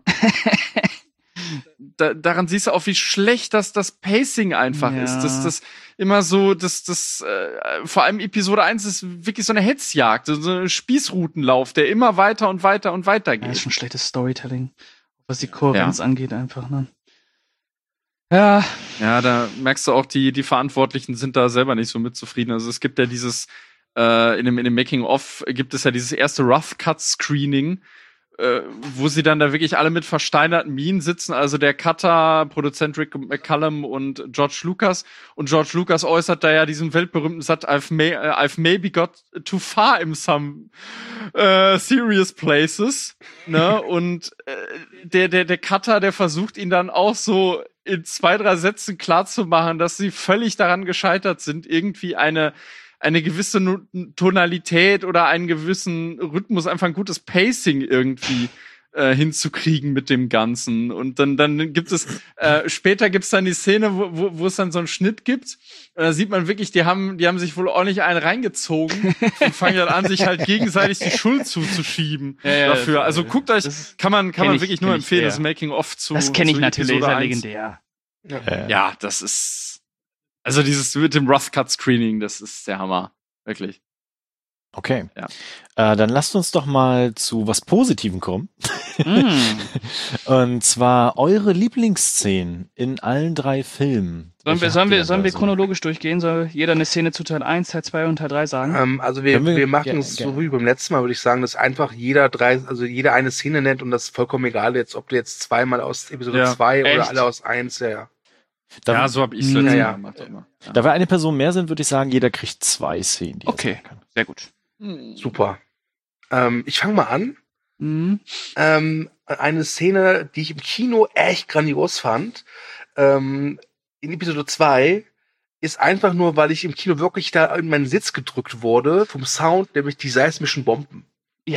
da, daran siehst du auch, wie schlecht das, das Pacing einfach Ja. ist. Das, das immer so, das, das, äh, vor allem Episode eins ist wirklich so eine Hetzjagd, so ein Spießrutenlauf, der immer weiter und weiter und weiter Ja, ist geht. schon schlechtes Storytelling, was die Kohärenz angeht einfach, ne? Ja, Ja, da merkst du auch, die, die Verantwortlichen sind da selber nicht so mit zufrieden. Also es gibt ja dieses, äh, in dem, in dem Making-of gibt es ja dieses erste Rough-Cut-Screening, äh, wo sie dann da wirklich alle mit versteinerten Mienen sitzen, also der Cutter, Produzent Rick McCallum und George Lucas. Und George Lucas äußert da ja diesen weltberühmten Satz, I've, may, uh, I've maybe got too far in some uh, serious places. Ne? Und äh, der, der, der Cutter, der versucht ihn dann auch so in zwei, drei Sätzen klarzumachen, dass sie völlig daran gescheitert sind, irgendwie eine eine gewisse No- Tonalität oder einen gewissen Rhythmus, einfach ein gutes Pacing irgendwie äh, hinzukriegen mit dem Ganzen. Und dann dann gibt es äh, später gibt's dann die Szene, wo, wo, wo es dann so einen Schnitt gibt. Und da sieht man wirklich, die haben die haben sich wohl ordentlich einen reingezogen und fangen dann an, sich halt gegenseitig die Schuld zuzuschieben Ja, ja, dafür. das- Also guckt euch, das kann man kann kenn man ich- wirklich kenn nur ich empfehlen, eher. das Making-of zu das kenne ich zu natürlich, Episode ist ja eins. legendär. Äh, Ja, das ist, also dieses mit dem Rough Cut Screening, das ist der Hammer. Wirklich. Okay. Ja. Äh, dann lasst uns doch mal zu was Positivem kommen. Mm. Und zwar eure Lieblingsszenen in allen drei Filmen. Sollen wir, Welche sollen habt ihr wir, denn sollen da wir so? chronologisch durchgehen? Soll jeder eine Szene zu Teil eins, Teil zwei und Teil drei sagen? Ähm, also wir, Können wir- wir machen ja, es so gerne. wie beim letzten Mal, würde ich sagen, dass einfach jeder drei, also jeder eine Szene nennt und das ist vollkommen egal, jetzt, ob du jetzt zweimal aus Episode Ja. zwei Echt? oder alle aus eins, ja, ja. Da, ja, so habe ich es Ja, letztes ja. Mal gemacht. Immer. Ja. da wir eine Person mehr sind, würde ich sagen, jeder kriegt zwei Szenen. Die er Okay. sagen kann. Sehr gut. Super. Ähm, ich fange mal an. Mhm. Ähm, eine Szene, die ich im Kino echt grandios fand, ähm, in Episode zwei ist einfach nur, weil ich im Kino wirklich da in meinen Sitz gedrückt wurde vom Sound, nämlich die seismischen Bomben. Ja.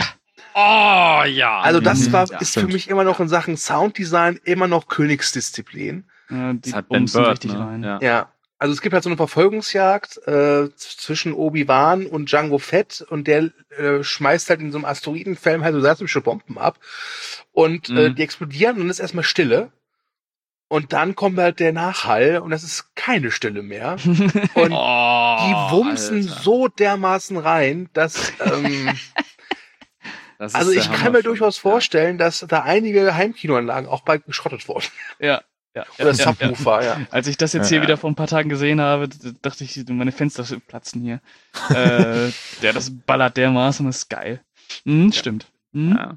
Oh ja. Also das Mhm. war, Ja, ist für stimmt. mich immer noch in Sachen Sounddesign immer noch Königsdisziplin. Ja, Das die hat Ben bumsen Bird, richtig ne? rein. Ja. Ja. Also es gibt halt so eine Verfolgungsjagd äh, z- zwischen Obi-Wan und Jango Fett und der äh, schmeißt halt in so einem Asteroidenfeld halt so seismische Bomben ab und äh, Mhm. die explodieren und dann ist erstmal Stille und dann kommt halt der Nachhall und das ist keine Stille mehr und Oh, die wumsen Alter. so dermaßen rein, dass ähm, Das ist also der ich Hammer kann mir schon. durchaus Ja. vorstellen, dass da einige Heimkinoanlagen auch bald geschrottet wurden. Ja. Ja, ja, Oder ja, ja. Subwoofer, ja. Als ich das jetzt Ja, hier ja. wieder vor ein paar Tagen gesehen habe, d- dachte ich, meine Fenster platzen hier. äh, ja, das ballert dermaßen, das ist geil. Hm, stimmt. Hm? Ja.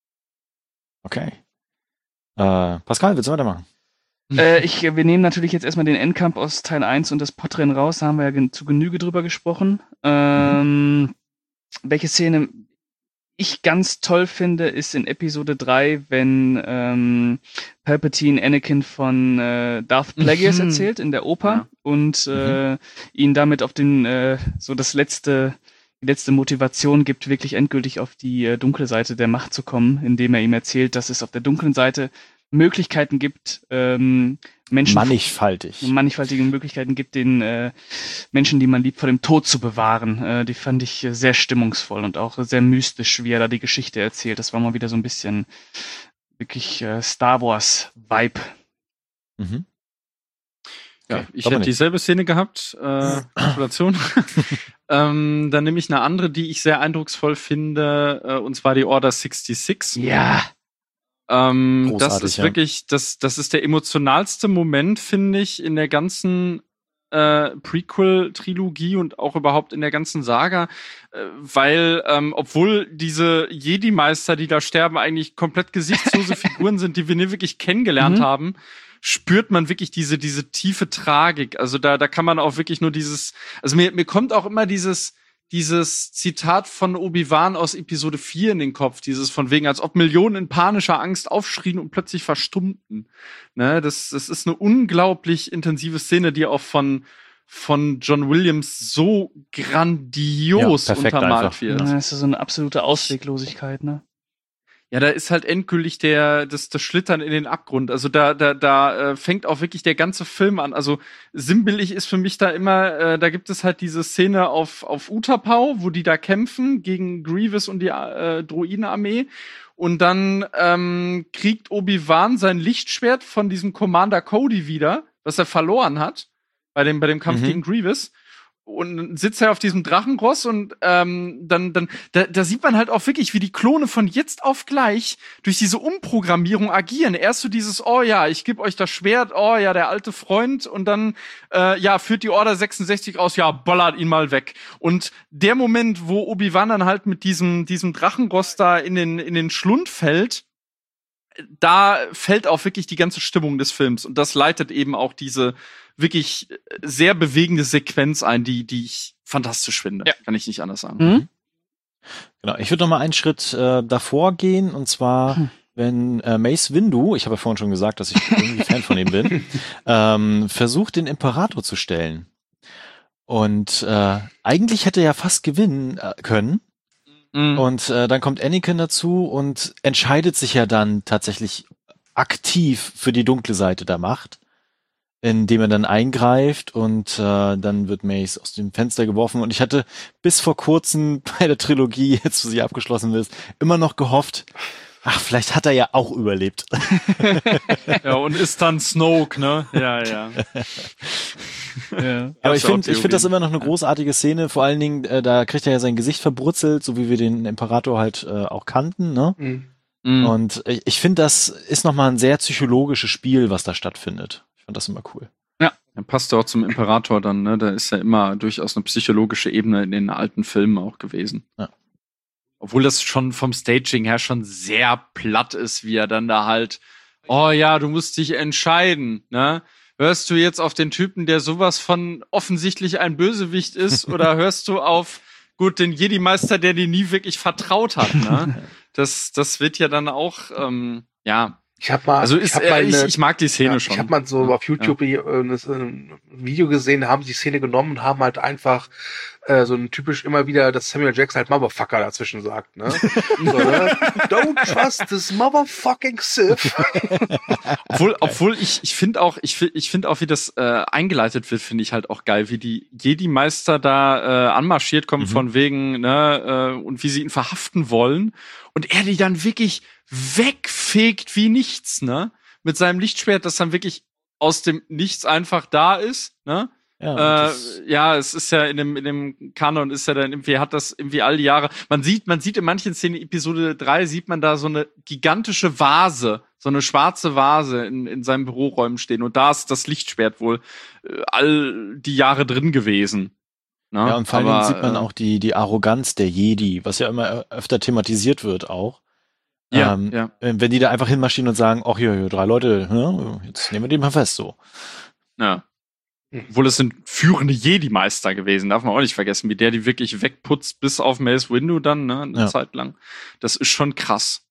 Okay. Äh, Pascal, willst du weitermachen? Äh, ich, wir nehmen natürlich jetzt erstmal den Endkampf aus Teil eins und das Podrennen raus, da haben wir ja gen- zu Genüge drüber gesprochen. Ähm, welche Szene ich ganz toll finde, ist in Episode drei, wenn ähm, Palpatine Anakin von äh, Darth Plagueis Mhm. erzählt in der Oper Ja. und äh, ihn damit auf den, äh, so das letzte, die letzte Motivation gibt, wirklich endgültig auf die äh, dunkle Seite der Macht zu kommen, indem er ihm erzählt, dass es auf der dunklen Seite Möglichkeiten gibt, ähm, Menschen Mannigfaltig. mannigfaltige Möglichkeiten gibt, den äh, Menschen, die man liebt, vor dem Tod zu bewahren. Äh, die fand ich äh, sehr stimmungsvoll und auch sehr mystisch, wie er da die Geschichte erzählt. Das war mal wieder so ein bisschen wirklich äh, Star Wars-Vibe. Mhm. Ja, Okay, ich Dominik. hätte dieselbe Szene gehabt. Äh, Gratulation. ähm, dann nehme ich eine andere, die ich sehr eindrucksvoll finde, äh, und zwar die Order sechsundsechzig. Ja. Ähm, das Großartig, ist ja. wirklich, das, das ist der emotionalste Moment, finde ich, in der ganzen äh, Prequel-Trilogie und auch überhaupt in der ganzen Saga, äh, weil, ähm, obwohl diese Jedi-Meister, die da sterben, eigentlich komplett gesichtslose Figuren sind, die wir nie wirklich kennengelernt Mhm. haben, spürt man wirklich diese, diese tiefe Tragik. Also da, da kann man auch wirklich nur dieses, also mir, mir kommt auch immer dieses, dieses Zitat von Obi-Wan aus Episode vier in den Kopf, dieses von wegen, als ob Millionen in panischer Angst aufschrien und plötzlich verstummten. Ne, das, das ist eine unglaublich intensive Szene, die auch von, von John Williams so grandios Ja, perfekt untermalt einfach. wird. Das ist so eine absolute Ausweglosigkeit, ne? Ja, da ist halt endgültig der, das, das Schlittern in den Abgrund. Also da, da, da äh, fängt auch wirklich der ganze Film an. Also sinnbildlich ist für mich da immer, äh, da gibt es halt diese Szene auf, auf Utapau, wo die da kämpfen gegen Grievous und die äh, Droidenarmee. Und dann ähm, kriegt Obi-Wan sein Lichtschwert von diesem Commander Cody wieder, was er verloren hat bei dem, bei dem Kampf Mhm. gegen Grievous. Und sitzt er auf diesem Drachenross und ähm, dann, dann da, da sieht man halt auch wirklich, wie die Klone von jetzt auf gleich durch diese Umprogrammierung agieren. Erst so dieses, oh ja, ich gebe euch das Schwert, oh ja, der alte Freund, und dann, äh, ja, führt die Order sechsundsechzig raus, ja, ballert ihn mal weg. Und der Moment, wo Obi-Wan dann halt mit diesem, diesem Drachenross da in den, in den Schlund fällt, da fällt auch wirklich die ganze Stimmung des Films. Und das leitet eben auch diese wirklich sehr bewegende Sequenz ein, die, die ich fantastisch finde. Ja. Kann ich nicht anders sagen. Mhm. Genau, ich würde noch mal einen Schritt äh, davor gehen, und zwar, Hm. wenn äh, Mace Windu, ich habe ja vorhin schon gesagt, dass ich irgendwie Fan von ihm bin, ähm, versucht, den Imperator zu stellen. Und äh, eigentlich hätte er ja fast gewinnen äh, können. Mhm. Und äh, dann kommt Anakin dazu und entscheidet sich ja dann tatsächlich aktiv für die dunkle Seite der Macht, indem er dann eingreift, und äh, dann wird Mace aus dem Fenster geworfen. Und ich hatte bis vor kurzem bei der Trilogie, jetzt wo sie abgeschlossen ist, immer noch gehofft, ach, vielleicht hat er ja auch überlebt. Ja, und ist dann Snoke, ne? Ja, ja. Ja. Aber ich Gab's ja auch finde ich finde das Theorien. immer noch eine großartige Szene. Vor allen Dingen, äh, da kriegt er ja sein Gesicht verbrutzelt, so wie wir den Imperator halt äh, auch kannten, ne? Mhm. Mhm. Und ich, ich finde, das ist nochmal ein sehr psychologisches Spiel, was da stattfindet. Ich fand das immer cool. Ja, passt ja auch zum Imperator dann, ne? Da ist ja immer durchaus eine psychologische Ebene in den alten Filmen auch gewesen. Ja. Obwohl das schon vom Staging her schon sehr platt ist, wie er dann da halt, oh ja, du musst dich entscheiden, ne? Hörst du jetzt auf den Typen, der sowas von offensichtlich ein Bösewicht ist, oder hörst du auf, gut, den Jedi-Meister, der dir nie wirklich vertraut hat, ne? Das, das wird ja dann auch, ähm, ja. Ich habe mal, Also ich, ist, hab äh, mal ich, eine, ich mag die Szene ja, schon. Ich habe mal so Ja, auf YouTube äh, das, äh, ein Video gesehen, da haben sie die Szene genommen und haben halt einfach äh, so ein typisch immer wieder, dass Samuel Jackson halt Motherfucker dazwischen sagt, ne? so, ne? Don't trust this motherfucking Sith. obwohl, obwohl ich, ich finde auch, ich finde, ich finde auch, wie das äh, eingeleitet wird, finde ich halt auch geil, wie die Jedi-Meister da äh, anmarschiert kommen, mhm. von wegen, ne, äh, und wie sie ihn verhaften wollen. Und er die dann wirklich wegfegt wie nichts, ne? Mit seinem Lichtschwert, das dann wirklich aus dem Nichts einfach da ist, ne? Ja, äh, ja, es ist ja in dem, in dem Kanon ist ja dann irgendwie, hat das irgendwie all die Jahre, man sieht, man sieht in manchen Szenen, Episode drei, sieht man da so eine gigantische Vase, so eine schwarze Vase in, in seinen Büroräumen stehen und da ist das Lichtschwert wohl äh, all die Jahre drin gewesen. Ne? Ja, und vor allem Aber, sieht man äh, auch die, die Arroganz der Jedi, was ja immer öfter thematisiert wird auch. Ja, ähm, ja. Wenn die da einfach hinmarschieren und sagen, ach hier, hier, drei Leute, ne, jetzt nehmen wir den mal fest, so. Ja. Obwohl es sind führende Jedi-Meister gewesen, darf man auch nicht vergessen, wie der die wirklich wegputzt bis auf Mace Windu dann, ne, eine Ja. Zeit lang. Das ist schon krass.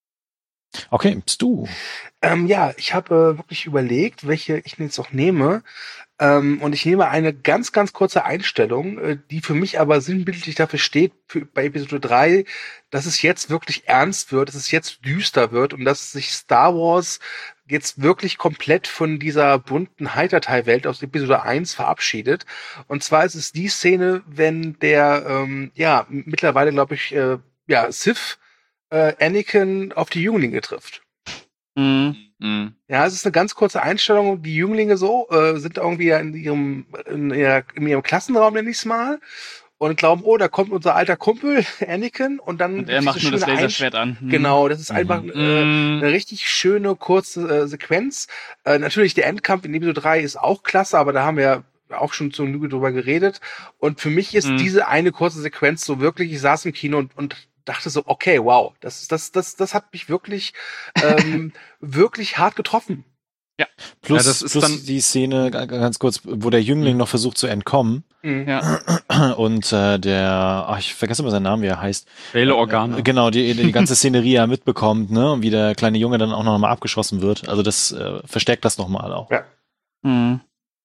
Okay, bist du. Ähm, ja, ich habe äh, wirklich überlegt, welche ich jetzt auch nehme. Ähm, und ich nehme eine ganz, ganz kurze Einstellung, äh, die für mich aber sinnbildlich dafür steht, für, bei Episode drei, dass es jetzt wirklich ernst wird, dass es jetzt düster wird und dass sich Star Wars jetzt wirklich komplett von dieser bunten Heiterteil-Welt aus Episode eins verabschiedet. Und zwar ist es die Szene, wenn der, ähm, ja, mittlerweile, glaube ich, äh, ja, Sith äh, Anakin auf die Jünglinge trifft. Mhm. Mhm. Ja, es ist eine ganz kurze Einstellung. Die Jünglinge so äh, sind irgendwie in ihrem in, ihrer, in ihrem Klassenraum, nenn ich's mal, und glauben, oh, da kommt unser alter Kumpel Anakin und dann Und er macht nur das Laserschwert an. Mhm. Genau, das ist einfach Mhm. äh, eine richtig schöne kurze äh, Sequenz. Äh, natürlich der Endkampf in Episode drei ist auch klasse, aber da haben wir ja auch schon zu Genüge drüber geredet. Und für mich ist Mhm. diese eine kurze Sequenz so wirklich, ich saß im Kino und, und dachte so, okay, wow, das, das, das, das hat mich wirklich, ähm, wirklich hart getroffen. Plus, Ja, das ist plus dann- die Szene, g- ganz kurz, wo der Jüngling noch versucht zu entkommen Mhm. Ja. und äh, der, ach, ich vergesse immer seinen Namen, wie er heißt. Bail Organa. Äh, genau, die, die ganze Szenerie ja mitbekommt, ne, und wie der kleine Junge dann auch noch mal abgeschossen wird. Also das äh, verstärkt das nochmal auch. Ja. Mhm.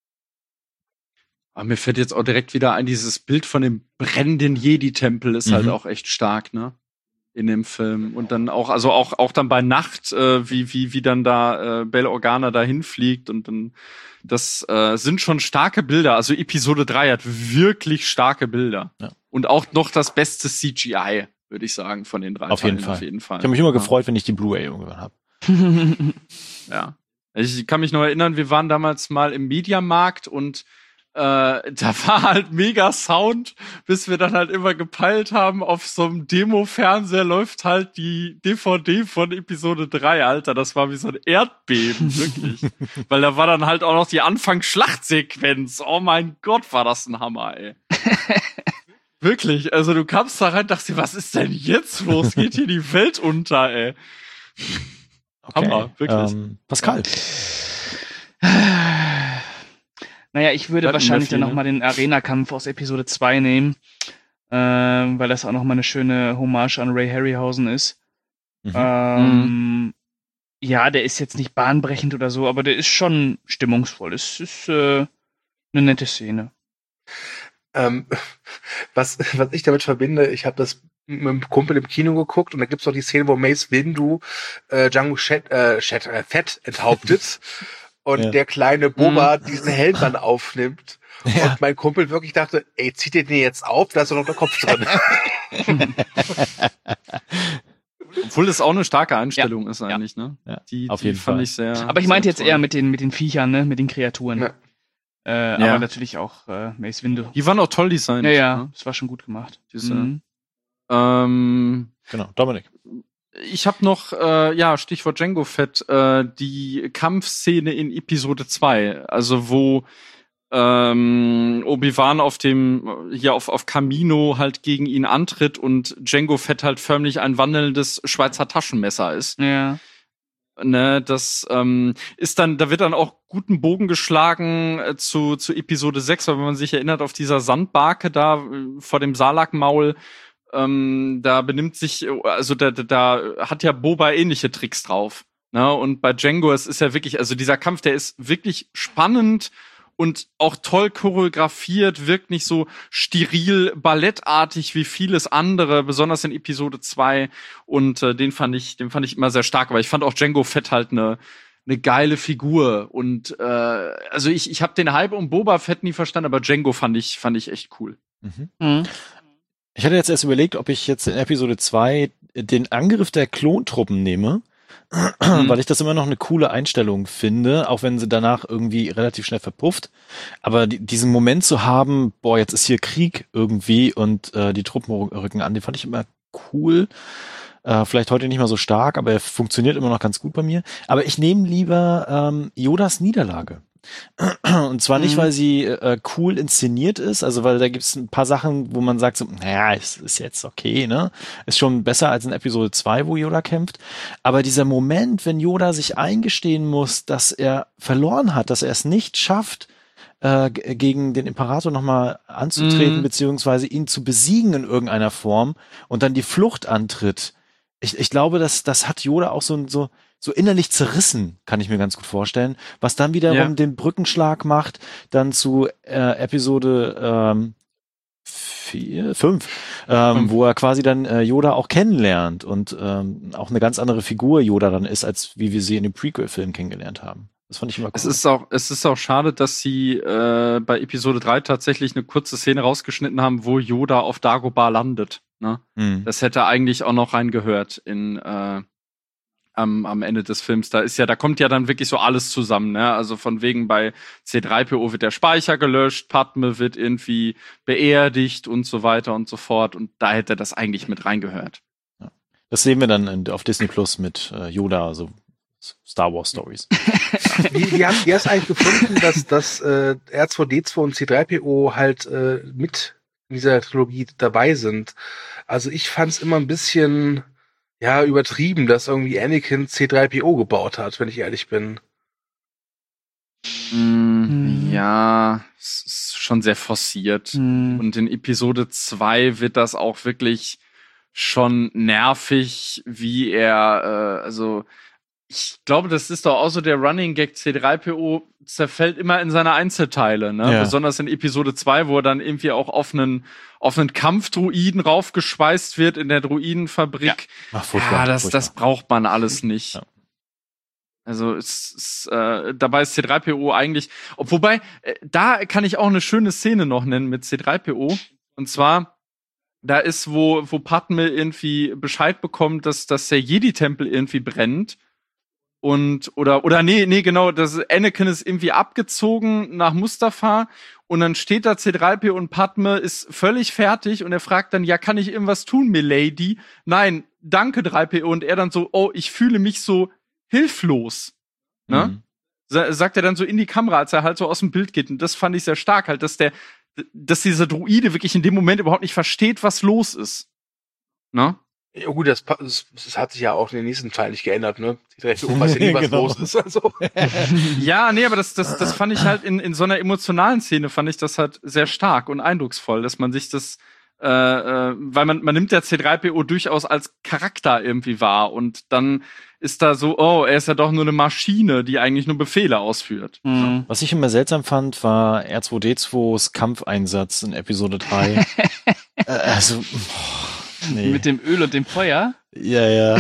Aber mir fällt jetzt auch direkt wieder ein, dieses Bild von dem brennenden Jedi-Tempel ist Mhm. halt auch echt stark, ne? In dem Film. Und dann auch, also auch, auch dann bei Nacht, äh, wie, wie, wie dann da äh, Bail Organa da hinfliegt und dann, das äh, sind schon starke Bilder. Also Episode drei hat wirklich starke Bilder. Ja. Und auch noch das beste C G I, würde ich sagen, von den drei Auf jeden Teilen. Fall. Auf jeden Fall. Ich habe mich immer Ja. gefreut, wenn ich die Blu-ray irgendwann habe. Ja. Ich kann mich noch erinnern, wir waren damals mal im Mediamarkt und äh, da war halt mega Sound, bis wir dann halt immer gepeilt haben, auf so einem Demo-Fernseher läuft halt die D V D von Episode drei, Alter. Das war wie so ein Erdbeben, wirklich. Weil da war dann halt auch noch die Anfang-Schlachtsequenz. Oh mein Gott, war das ein Hammer, ey. Wirklich, also du kamst da rein, dachtest dir, was ist denn jetzt los? Geht hier die Welt unter, ey. Okay. Hammer, wirklich. Ähm, Pascal. Naja, ich würde Hatten wir wahrscheinlich viel, dann ne? nochmal den Arena-Kampf aus Episode zwei nehmen, ähm, weil das auch nochmal eine schöne Hommage an Ray Harryhausen ist. Mhm. Ähm, ja, der ist jetzt nicht bahnbrechend oder so, aber der ist schon stimmungsvoll. Es ist äh, eine nette Szene. Ähm, was, was ich damit verbinde, ich habe das mit einem Kumpel im Kino geguckt und da gibt's doch die Szene, wo Mace Windu äh, Django Fett, äh, Fett, äh, Fett enthauptet und Ja. der kleine Boba diesen Helm dann aufnimmt. Ja. Und mein Kumpel wirklich dachte, ey, zieht ihr den jetzt auf? Da ist doch noch der Kopf drin. Obwohl das auch eine starke Einstellung ist Ja. eigentlich, ne? Ja, Die, auf die jeden fand Fall. ich sehr. Aber ich meinte sehr jetzt toll. eher mit den, mit den Viechern, ne, mit den Kreaturen. Ja. Äh, Ja. Aber natürlich auch äh, Mace Windu. Die waren auch toll designt. Ja, ja, Ne? das war schon gut gemacht. Diese- Mhm. Ähm, Genau, Dominik. ich habe noch, äh, ja, Stichwort Django Fett, äh, die Kampfszene in Episode zwei, also wo ähm, Obi-Wan auf dem, hier auf, auf Kamino halt gegen ihn antritt und Django Fett halt förmlich ein wandelndes Schweizer Taschenmesser ist. Ja. Ne, das ähm, ist dann, da wird dann auch guten Bogen geschlagen äh, zu, zu Episode sechs, weil wenn man sich erinnert, auf dieser Sandbarke da äh, vor dem Salakmaul, ähm, da benimmt sich, also da, da, da hat ja Boba ähnliche Tricks drauf. Ne? Und bei Django, es ist ja wirklich, also dieser Kampf, der ist wirklich spannend und auch toll choreografiert, wirkt nicht so steril ballettartig wie vieles andere, besonders in Episode zwei. Und äh, den fand ich, den fand ich immer sehr stark. Aber ich fand auch Jango Fett halt eine eine geile Figur. Und äh, also ich ich habe den Hype um Boba Fett nie verstanden, aber Jango fand ich fand ich echt cool. Mhm. Mhm. Ich hatte jetzt erst überlegt, ob ich jetzt in Episode zwei den Angriff der Klontruppen nehme, mhm. weil ich das immer noch eine coole Einstellung finde, auch wenn sie danach irgendwie relativ schnell verpufft. Aber die, diesen Moment zu haben, boah, jetzt ist hier Krieg irgendwie und äh, die Truppen rücken an, den fand ich immer cool. Äh, vielleicht heute nicht mehr so stark, aber er funktioniert immer noch ganz gut bei mir. Aber ich nehme lieber ähm, Yodas Niederlage. Und zwar nicht, Mhm. weil sie äh, cool inszeniert ist, also weil da gibt es ein paar Sachen, wo man sagt so, naja, es ist jetzt okay, ne? Ist schon besser als in Episode zwei, wo Yoda kämpft. Aber dieser Moment, wenn Yoda sich eingestehen muss, dass er verloren hat, dass er es nicht schafft, äh, g- gegen den Imperator nochmal anzutreten, Mhm. beziehungsweise ihn zu besiegen in irgendeiner Form und dann die Flucht antritt. Ich, ich glaube, das, das hat Yoda auch so, so, so innerlich zerrissen, kann ich mir ganz gut vorstellen, was dann wiederum Ja. den Brückenschlag macht, dann zu äh, Episode ähm, vier, fünf, ähm, Fünf. wo er quasi dann äh, Yoda auch kennenlernt und ähm, auch eine ganz andere Figur Yoda dann ist, als wie wir sie in dem Prequel-Film kennengelernt haben. Das fand ich immer cool. Es ist auch, es ist auch schade, dass sie äh, bei Episode drei tatsächlich eine kurze Szene rausgeschnitten haben, wo Yoda auf Dagobah landet. Ne? Hm. Das hätte eigentlich auch noch reingehört in äh, am, am Ende des Films. Da ist ja, da kommt ja dann wirklich so alles zusammen. Ne? Also von wegen bei C drei P O wird der Speicher gelöscht, Padme wird irgendwie beerdigt und so weiter und so fort. Und da hätte das eigentlich mit reingehört. Das sehen wir dann in, auf Disney Plus mit äh, Yoda, also Star Wars Stories. Wie, wie, hast, wie hast du eigentlich gefunden, dass, dass äh, R zwei D zwei und C drei P O halt äh, mit in dieser Trilogie dabei sind? Also ich fand es immer ein bisschen ja übertrieben, dass irgendwie Anakin C drei P O gebaut hat, wenn ich ehrlich bin. Mm, ja, es ist schon sehr forciert. Mhm. Und in Episode zwei wird das auch wirklich schon nervig, wie er, äh, also ich glaube, das ist doch auch so der Running Gag, C drei P O zerfällt immer in seine Einzelteile, ne? Ja. Besonders in Episode zwei, wo er dann irgendwie auch auf einen, auf einen Kampfdruiden raufgeschweißt wird in der Druidenfabrik. Ach, Ja, furchtbar, das, furchtbar. das braucht man alles nicht. Ja. Also es, es, äh, dabei ist C drei P O eigentlich, ob, wobei, äh, da kann ich auch eine schöne Szene noch nennen mit C drei P O. Und zwar, da ist, wo, wo Padme irgendwie Bescheid bekommt, dass, dass der Jedi-Tempel irgendwie brennt. Und, oder, oder nee, nee, genau, das Anakin ist irgendwie abgezogen nach Mustafar und dann steht da C drei P O und Padme ist völlig fertig und er fragt dann, ja, kann ich irgendwas tun, Milady? Nein, danke drei P O und er dann so, oh, ich fühle mich so hilflos, ne? Mhm. Sa- sagt er dann so in die Kamera, als er halt so aus dem Bild geht und das fand ich sehr stark, halt, dass der, dass dieser Druide wirklich in dem Moment überhaupt nicht versteht, was los ist, ne? Ja gut, das, pa- das, das hat sich ja auch in den nächsten Teil nicht geändert, ne? C drei P O weiß ja nie, was Genau. los ist. Also. Ja, nee, aber das, das, das fand ich halt in, in so einer emotionalen Szene, fand ich das halt sehr stark und eindrucksvoll, dass man sich das, äh, äh, weil man, man nimmt ja C drei P O durchaus als Charakter irgendwie wahr und dann ist da so, oh, er ist ja doch nur eine Maschine, die eigentlich nur Befehle ausführt. Mhm. Was ich immer seltsam fand, war R zwei D zweis Kampfeinsatz in Episode drei. äh, also, boah, nee. Mit dem Öl und dem Feuer. ja, ja.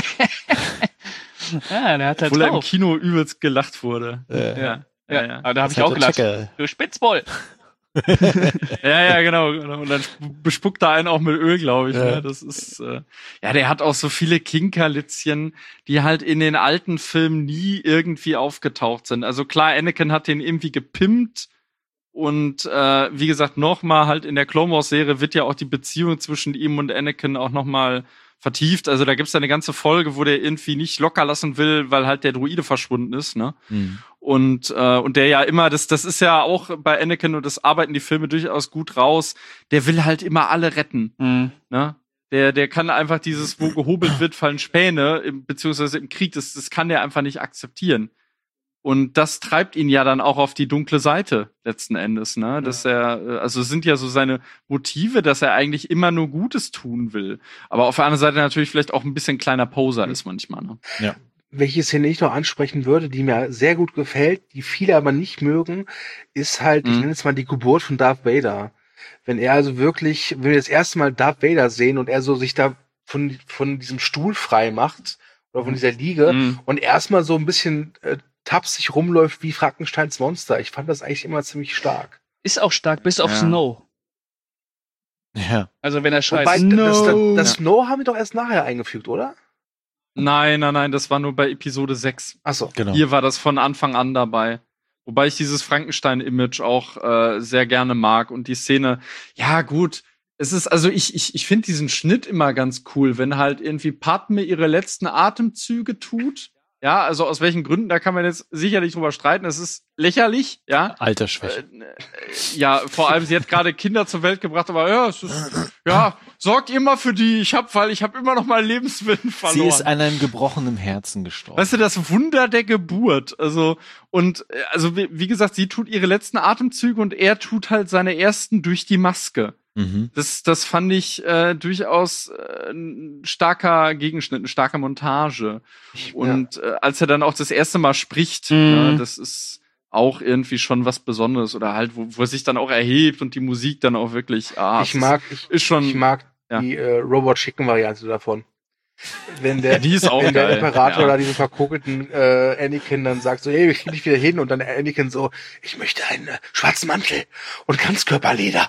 Ja, der hat halt Obwohl er im drauf. Kino übelst gelacht wurde. Äh, Ja, Ja, ja, ja. aber da habe Das ich ist auch halt gelacht. der Checker. Du Spitzboll. Ja, ja, genau, genau. Und dann bespuckt er einen auch mit Öl, glaube ich. Ja. Ne? Das ist, äh, ja, der hat auch so viele Kinkerlitzchen, die halt in den alten Filmen nie irgendwie aufgetaucht sind. Also klar, Anakin hat den irgendwie gepimpt und äh, wie gesagt, nochmal halt in der Clone Wars Serie wird ja auch die Beziehung zwischen ihm und Anakin auch nochmal vertieft. Also da gibt's da eine ganze Folge, wo der irgendwie nicht locker lassen will, weil halt der Druide verschwunden ist, ne? Mhm. Und äh, und der ja immer, das das ist ja auch bei Anakin und das arbeiten die Filme durchaus gut raus. Der will halt immer alle retten, Mhm. ne? Der der kann einfach dieses, wo gehobelt wird, fallen Späne, im, beziehungsweise im Krieg, das das kann der einfach nicht akzeptieren. Und das treibt ihn ja dann auch auf die dunkle Seite letzten Endes, ne? Dass er, äh, also es sind ja so seine Motive, dass er eigentlich immer nur Gutes tun will. Aber auf der anderen Seite natürlich vielleicht auch ein bisschen kleiner Poser ist manchmal, ne? Ja. welche Szene ich noch ansprechen würde, die mir sehr gut gefällt, die viele aber nicht mögen, ist halt, Mhm. ich nenne es mal die Geburt von Darth Vader. Wenn er also wirklich, wenn wir das erste Mal Darth Vader sehen und er so sich da von, von diesem Stuhl frei macht oder von dieser Liege Mhm. und erstmal so ein bisschen äh, tapsig rumläuft wie Frankensteins Monster. Ich fand das eigentlich immer ziemlich stark. Ist auch stark, bis auf Ja. Snow. Ja. Also wenn er schreit, Wobei, das, das, no. das Snow haben wir doch erst nachher eingefügt, oder? Nein, nein, nein, das war nur bei Episode sechs. Achso. Genau. Hier war das von Anfang an dabei. Wobei ich dieses Frankenstein-Image auch äh, sehr gerne mag und die Szene, ja gut, es ist, also ich, ich, ich finde diesen Schnitt immer ganz cool, wenn halt irgendwie Padme ihre letzten Atemzüge tut. Ja, also aus welchen Gründen, da kann man jetzt sicherlich drüber streiten. Es ist lächerlich, ja. Altersschwäche. Äh, ja, vor allem, sie hat gerade Kinder zur Welt gebracht, aber ja, es ist, ja, sorgt immer für die. Ich hab, weil ich habe immer noch meinen Lebenswillen verloren. Sie ist an einem gebrochenen Herzen gestorben. Weißt du, das Wunder der Geburt. Also, und, äh, also, wie, wie gesagt, sie tut ihre letzten Atemzüge und er tut halt seine ersten durch die Maske. Mhm. Das, das fand ich äh, durchaus äh, ein starker Gegenschnitt, eine starke Montage. Und äh, als er dann auch das erste Mal spricht, Mhm. ne, das ist auch irgendwie schon was Besonderes. Oder halt, wo, wo er sich dann auch erhebt und die Musik dann auch wirklich, ah, Ich es mag, ich, ist schon, ich mag ja. die äh, Robot Chicken Variante davon. Wenn der, Ja, die ist auch wenn der geil. Imperator Ja. da diesen verkokelten äh, Anakin dann sagt so, hey, wir kriegen dich wieder hin und dann Anakin so, ich möchte einen äh, schwarzen Mantel und Ganzkörperleder.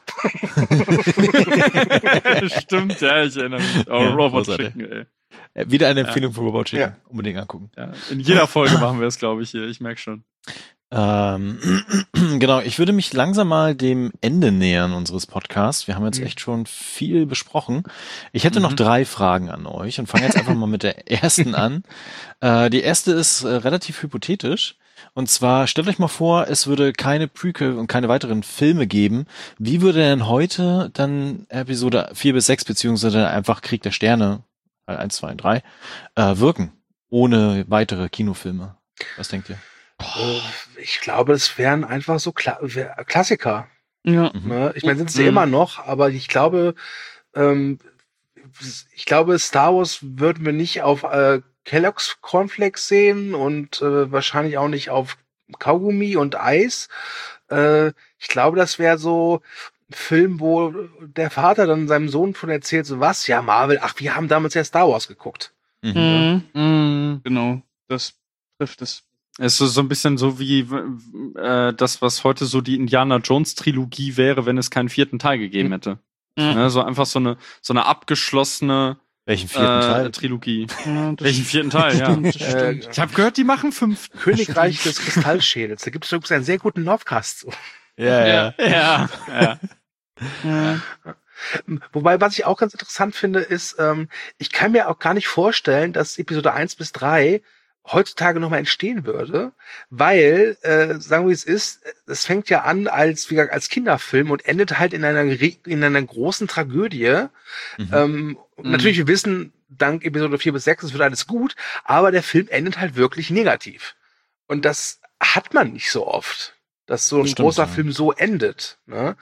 Stimmt, ja, ich erinnere mich. Oh, Ja, Robot großartig. Chicken, ey. Äh, Wieder eine Empfehlung für Robot Chicken. Ja. Unbedingt angucken. Ja, in jeder Folge machen wir es, glaube ich, hier. Ich merke schon. Ähm, genau, ich würde mich langsam mal dem Ende nähern unseres Podcasts. Wir haben jetzt Mhm. echt schon viel besprochen. Ich hätte noch Mhm. drei Fragen an euch und fange jetzt einfach mal mit der ersten an. Äh, die erste ist äh, relativ hypothetisch. Und zwar, stellt euch mal vor, es würde keine Prequel und keine weiteren Filme geben. Wie würde denn heute dann Episode vier bis sechs beziehungsweise einfach Krieg der Sterne, äh, eins, zwei und drei, äh, wirken? Ohne weitere Kinofilme. Was denkt ihr? Äh, ich glaube, es wären einfach so Kla wär- Klassiker. Ja. Mhm. Ne? Ich meine, sind sie Mhm. immer noch, aber ich glaube, ähm, ich glaube, Star Wars würden wir nicht auf äh, Kellogg's Cornflakes sehen und äh, wahrscheinlich auch nicht auf Kaugummi und Eis. Äh, ich glaube, das wäre so ein Film, wo der Vater dann seinem Sohn von erzählt, so was, ja, Marvel, ach, wir haben damals ja Star Wars geguckt. Mhm. Mhm. Mhm. Genau, das trifft es. Es ist so ein bisschen so wie äh, das, was heute so die Indiana Jones Trilogie wäre, wenn es keinen vierten Teil gegeben Mhm. hätte. Ja. Ne, so einfach so eine so eine abgeschlossene Welchen vierten äh, Teil? Trilogie. Ja, das Welchen vierten Teil? Ja. stimmt, das Äh, stimmt. Ich habe gehört, die machen fünf. Königreich des Kristallschädels. Da gibt es übrigens einen sehr guten Lovecast zu. Ja, ja. Ja, ja. Ja. Wobei, was ich auch ganz interessant finde, ist, ähm, ich kann mir auch gar nicht vorstellen, dass Episode eins bis drei heutzutage nochmal entstehen würde, weil, äh, sagen wir es ist, es fängt ja an als, wie gesagt, als Kinderfilm und endet halt in einer, re- in einer großen Tragödie. Mhm. Ähm, und Mhm. Natürlich, wir wissen, dank Episode vier bis sechs, es wird alles gut, aber der Film endet halt wirklich negativ. Und das hat man nicht so oft, dass so ein Das stimmt, großer ja. Film so endet. Ne?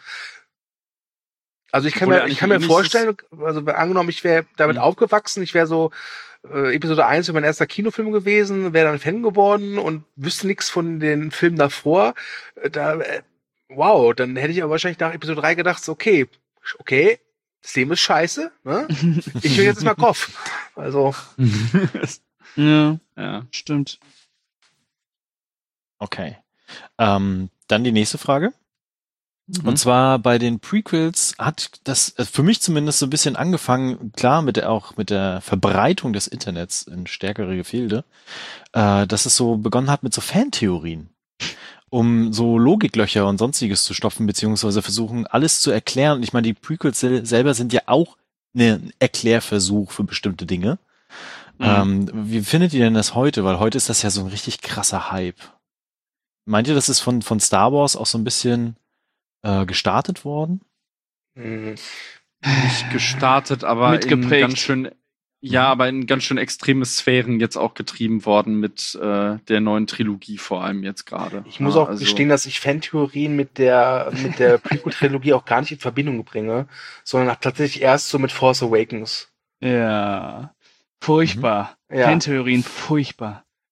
Also ich kann Obwohl mir, ja ich eigentlich kann mir ähnliches- vorstellen, also angenommen, ich wäre damit Mhm. aufgewachsen, ich wäre so äh, Episode eins wäre mein erster Kinofilm gewesen, wäre dann Fan geworden und wüsste nichts von den Filmen davor. Äh, Da, äh, wow, dann hätte ich aber wahrscheinlich nach Episode drei gedacht, so, okay, okay, das Leben ist scheiße, ne? Ich will jetzt mal Kopf. Also, Ja, ja. stimmt. Okay. Ähm, dann die nächste Frage. Mhm. Und zwar bei den Prequels hat das äh, für mich zumindest so ein bisschen angefangen, klar, mit der, auch mit der Verbreitung des Internets in stärkere Gefilde, äh, dass es so begonnen hat mit so Fantheorien, um so Logiklöcher und sonstiges zu stopfen, beziehungsweise versuchen, alles zu erklären. Und ich meine, die Prequels sel selber sind ja auch ein Erklärversuch für bestimmte Dinge. Mhm. Ähm, wie findet ihr denn das heute? Weil heute ist das ja so ein richtig krasser Hype. Meint ihr, das ist von, von Star Wars auch so ein bisschen äh, gestartet worden? mh, Nicht gestartet, aber in Mitgeprägt. ganz schön, ja, aber in ganz schön extreme Sphären jetzt auch getrieben worden mit äh, der neuen Trilogie vor allem jetzt gerade. ich muss Ja, auch also- gestehen, dass ich Fantheorien mit der, mit der Prequel-Trilogie auch gar nicht in Verbindung bringe, sondern tatsächlich erst so mit Force Awakens. Ja. Furchtbar. Ja. Fantheorien, furchtbar.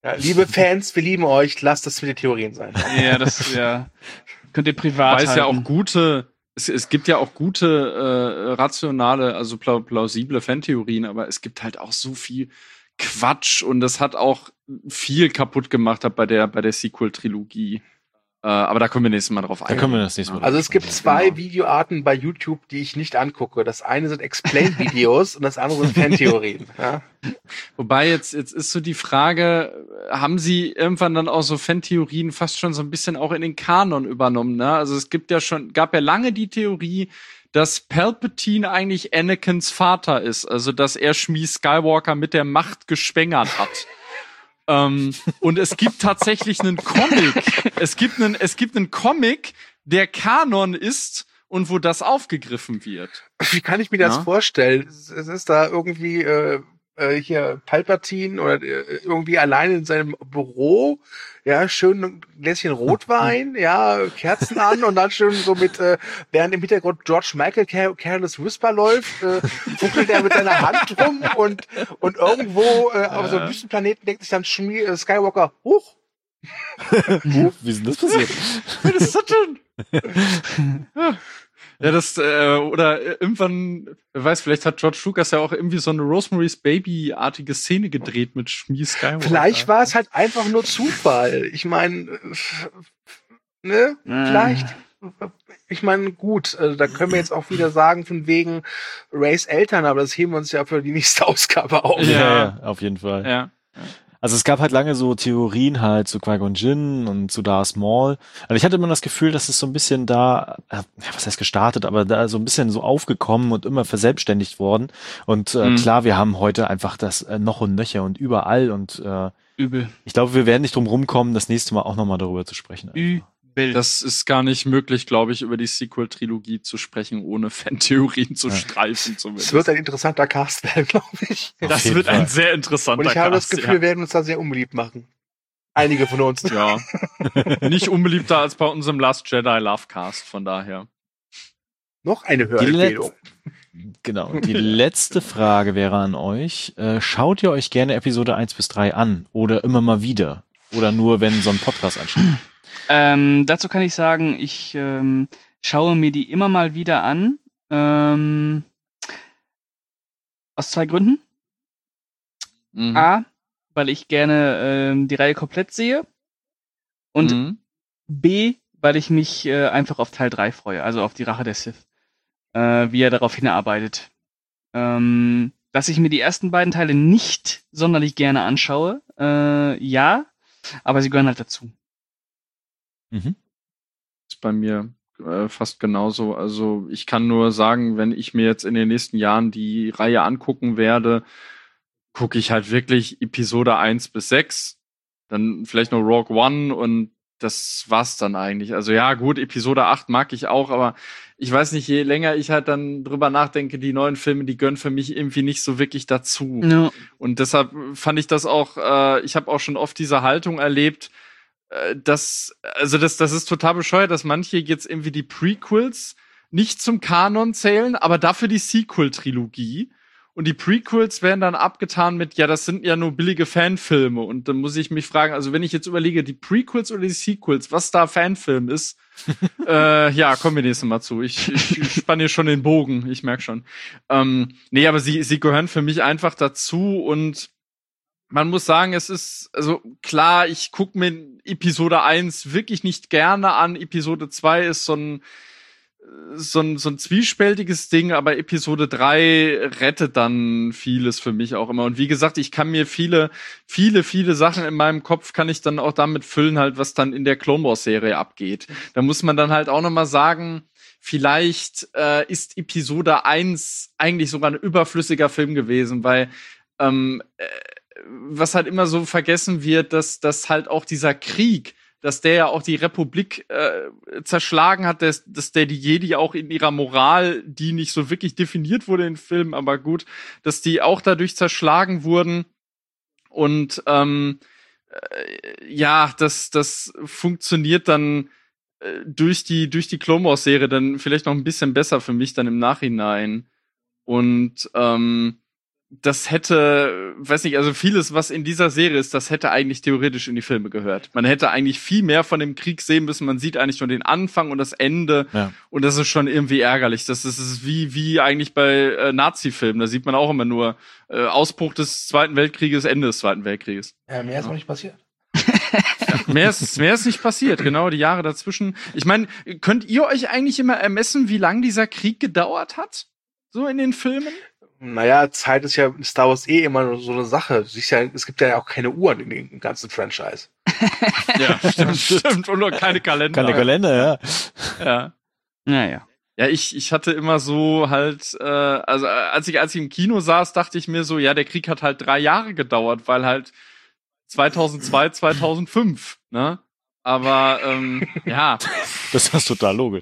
Ja, liebe Fans, wir lieben euch, lasst das mit den Theorien sein. Ja, das ja. Könnt ihr privat Weil es ja auch halten. gute, es, es gibt ja auch gute, äh, rationale, also pla- plausible Fantheorien, aber es gibt halt auch so viel Quatsch und das hat auch viel kaputt gemacht bei der, bei der Sequel-Trilogie. Äh, aber da können wir nächstes Mal drauf Da eingehen. können wir das nächste Mal. Also es gibt drauf zwei Genau. Videoarten bei YouTube, die ich nicht angucke. Das eine sind Explain-Videos und das andere sind Fantheorien. Ja? Wobei jetzt, jetzt ist so die Frage, haben sie irgendwann dann auch so Fantheorien fast schon so ein bisschen auch in den Kanon übernommen, ne? Also es gibt ja schon, gab ja lange die Theorie, dass Palpatine eigentlich Anakins Vater ist, also dass er Shmi Skywalker mit der Macht geschwängert hat. ähm, und es gibt tatsächlich einen Comic, es gibt einen, es gibt einen Comic, der Kanon ist und wo das aufgegriffen wird. Wie kann ich mir das Ja. vorstellen? Es es ist da irgendwie äh, äh, hier Palpatine oder äh, irgendwie alleine in seinem Büro, ja, schön ein Gläschen Rotwein, ja, Kerzen an und dann schön so mit, äh, während im Hintergrund George Michael Car- Careless Whisper läuft, äh, fuchtelt er mit seiner Hand rum und und irgendwo äh, auf so einem Wüstenplaneten denkt sich dann Shmi äh, Skywalker, huch, Wie ist denn das passiert? Was ist das denn? Ja, das, äh, oder irgendwann, wer weiß, vielleicht hat George Lucas ja auch irgendwie so eine Rosemary's Baby-artige Szene gedreht mit Shmi Skywalker. vielleicht war es halt einfach nur Zufall. Ich meine, ne, vielleicht. Ich meine, gut, also da können wir jetzt auch wieder sagen, von wegen Rays Eltern, aber das heben wir uns ja für die nächste Ausgabe auf. Ja. Ja, ja, auf jeden Fall. Ja. Also es gab halt lange so Theorien halt zu Qui-Gon Jinn und zu Darth Maul. Also ich hatte immer das Gefühl, dass es so ein bisschen da, äh, was heißt gestartet, aber da so ein bisschen so aufgekommen und immer verselbstständigt worden. Und äh, Mhm. klar, wir haben heute einfach das äh, noch und nöcher und überall. Und äh, Übel. ich glaube, wir werden nicht drum rumkommen, das nächste Mal auch nochmal darüber zu sprechen. Übel. Das ist gar nicht möglich, glaube ich, über die Sequel-Trilogie zu sprechen, ohne Fantheorien zu Ja. streifen Es zumindest. wird ein interessanter Cast werden, glaube ich. Auf das jeden wird Fall. ein sehr interessanter Und ich habe das Cast, Gefühl, wir werden uns da sehr unbeliebt machen. Einige von uns. ja. ja. Nicht unbeliebter als bei unserem Last Jedi Lovecast, von daher. Noch eine Die Hörempfehlung. Genau. Die letzte Frage wäre an euch. Äh, schaut ihr euch gerne Episode eins bis drei an oder immer mal wieder? Oder nur, wenn so ein Podcast ansteht? Ähm, dazu kann ich sagen, ich ähm, schaue mir die immer mal wieder an. Ähm, aus zwei Gründen. Mhm. A, weil ich gerne ähm, die Reihe komplett sehe. Und Mhm. B, weil ich mich äh, einfach auf Teil drei freue, also auf die Rache der Sith. Äh, wie er darauf hinarbeitet. Ähm, dass ich mir die ersten beiden Teile nicht sonderlich gerne anschaue, äh, ja, aber sie gehören halt dazu. Mhm. Ist bei mir äh, fast genauso. Also ich kann nur sagen, wenn ich mir jetzt in den nächsten Jahren die Reihe angucken werde, gucke ich halt wirklich Episode eins bis sechs, dann vielleicht noch Rogue One und das war's dann eigentlich. Also ja, gut, Episode acht mag ich auch, aber ich weiß nicht, je länger ich halt dann drüber nachdenke, die neuen Filme, die gehören für mich irgendwie nicht so wirklich dazu. Ja. Und deshalb fand ich das auch, äh, ich habe auch schon oft diese Haltung erlebt, äh, dass, also das, das ist total bescheuert, dass manche jetzt irgendwie die Prequels nicht zum Kanon zählen, aber dafür die Sequel-Trilogie. Und die Prequels werden dann abgetan mit, ja, das sind ja nur billige Fanfilme. Und dann muss ich mich fragen, also wenn ich jetzt überlege, die Prequels oder die Sequels, was da Fanfilm ist, äh, ja, kommen wir nächstes Mal zu. Ich, ich spanne hier schon den Bogen, ich merke schon. Ähm, nee, aber sie, sie gehören für mich einfach dazu und man muss sagen, es ist, also klar, ich gucke mir Episode eins wirklich nicht gerne an. Episode zwei ist so ein so ein, so ein zwiespältiges Ding, aber Episode drei rettet dann vieles für mich auch immer. Und wie gesagt, ich kann mir viele, viele, viele Sachen in meinem Kopf kann ich dann auch damit füllen, halt, was dann in der Clone Wars Serie abgeht. Da muss man dann halt auch nochmal sagen, vielleicht äh, ist Episode eins eigentlich sogar ein überflüssiger Film gewesen, weil ähm, äh, was halt immer so vergessen wird, dass, dass halt auch dieser Krieg, dass der ja auch die Republik äh, zerschlagen hat, dass, dass der die Jedi auch in ihrer Moral, die nicht so wirklich definiert wurde in Filmen, aber gut, dass die auch dadurch zerschlagen wurden. Und ähm, äh, ja, das, das funktioniert dann äh, durch die, durch die Clone Wars Serie dann vielleicht noch ein bisschen besser für mich dann im Nachhinein. Und ähm, das hätte, weiß nicht, also vieles, was in dieser Serie ist, das hätte eigentlich theoretisch in die Filme gehört. Man hätte eigentlich viel mehr von dem Krieg sehen müssen. Man sieht eigentlich schon den Anfang und das Ende. Ja. Und das ist schon irgendwie ärgerlich. Das ist, das ist wie, wie eigentlich bei äh, Nazi-Filmen. Da sieht man auch immer nur äh, Ausbruch des Zweiten Weltkrieges, Ende des Zweiten Weltkrieges. Ja, mehr ist noch nicht passiert. Ja, mehr ist, mehr ist nicht passiert, genau, die Jahre dazwischen. Ich meine, könnt ihr euch eigentlich immer ermessen, wie lang dieser Krieg gedauert hat? So in den Filmen? Naja, Zeit ist ja in Star Wars eh immer so eine Sache. Siehst ja, es gibt ja auch keine Uhren in dem ganzen Franchise. Ja, stimmt, stimmt. Und nur keine Kalender. Keine Kalender, ja. Ja. Naja. Ja, ich, ich hatte immer so halt, äh, also als ich, als ich im Kino saß, dachte ich mir so, ja, der Krieg hat halt drei Jahre gedauert, weil halt zweitausendzwei, zweitausendfünf, ne? Aber, ähm, ja. Das ist total logisch.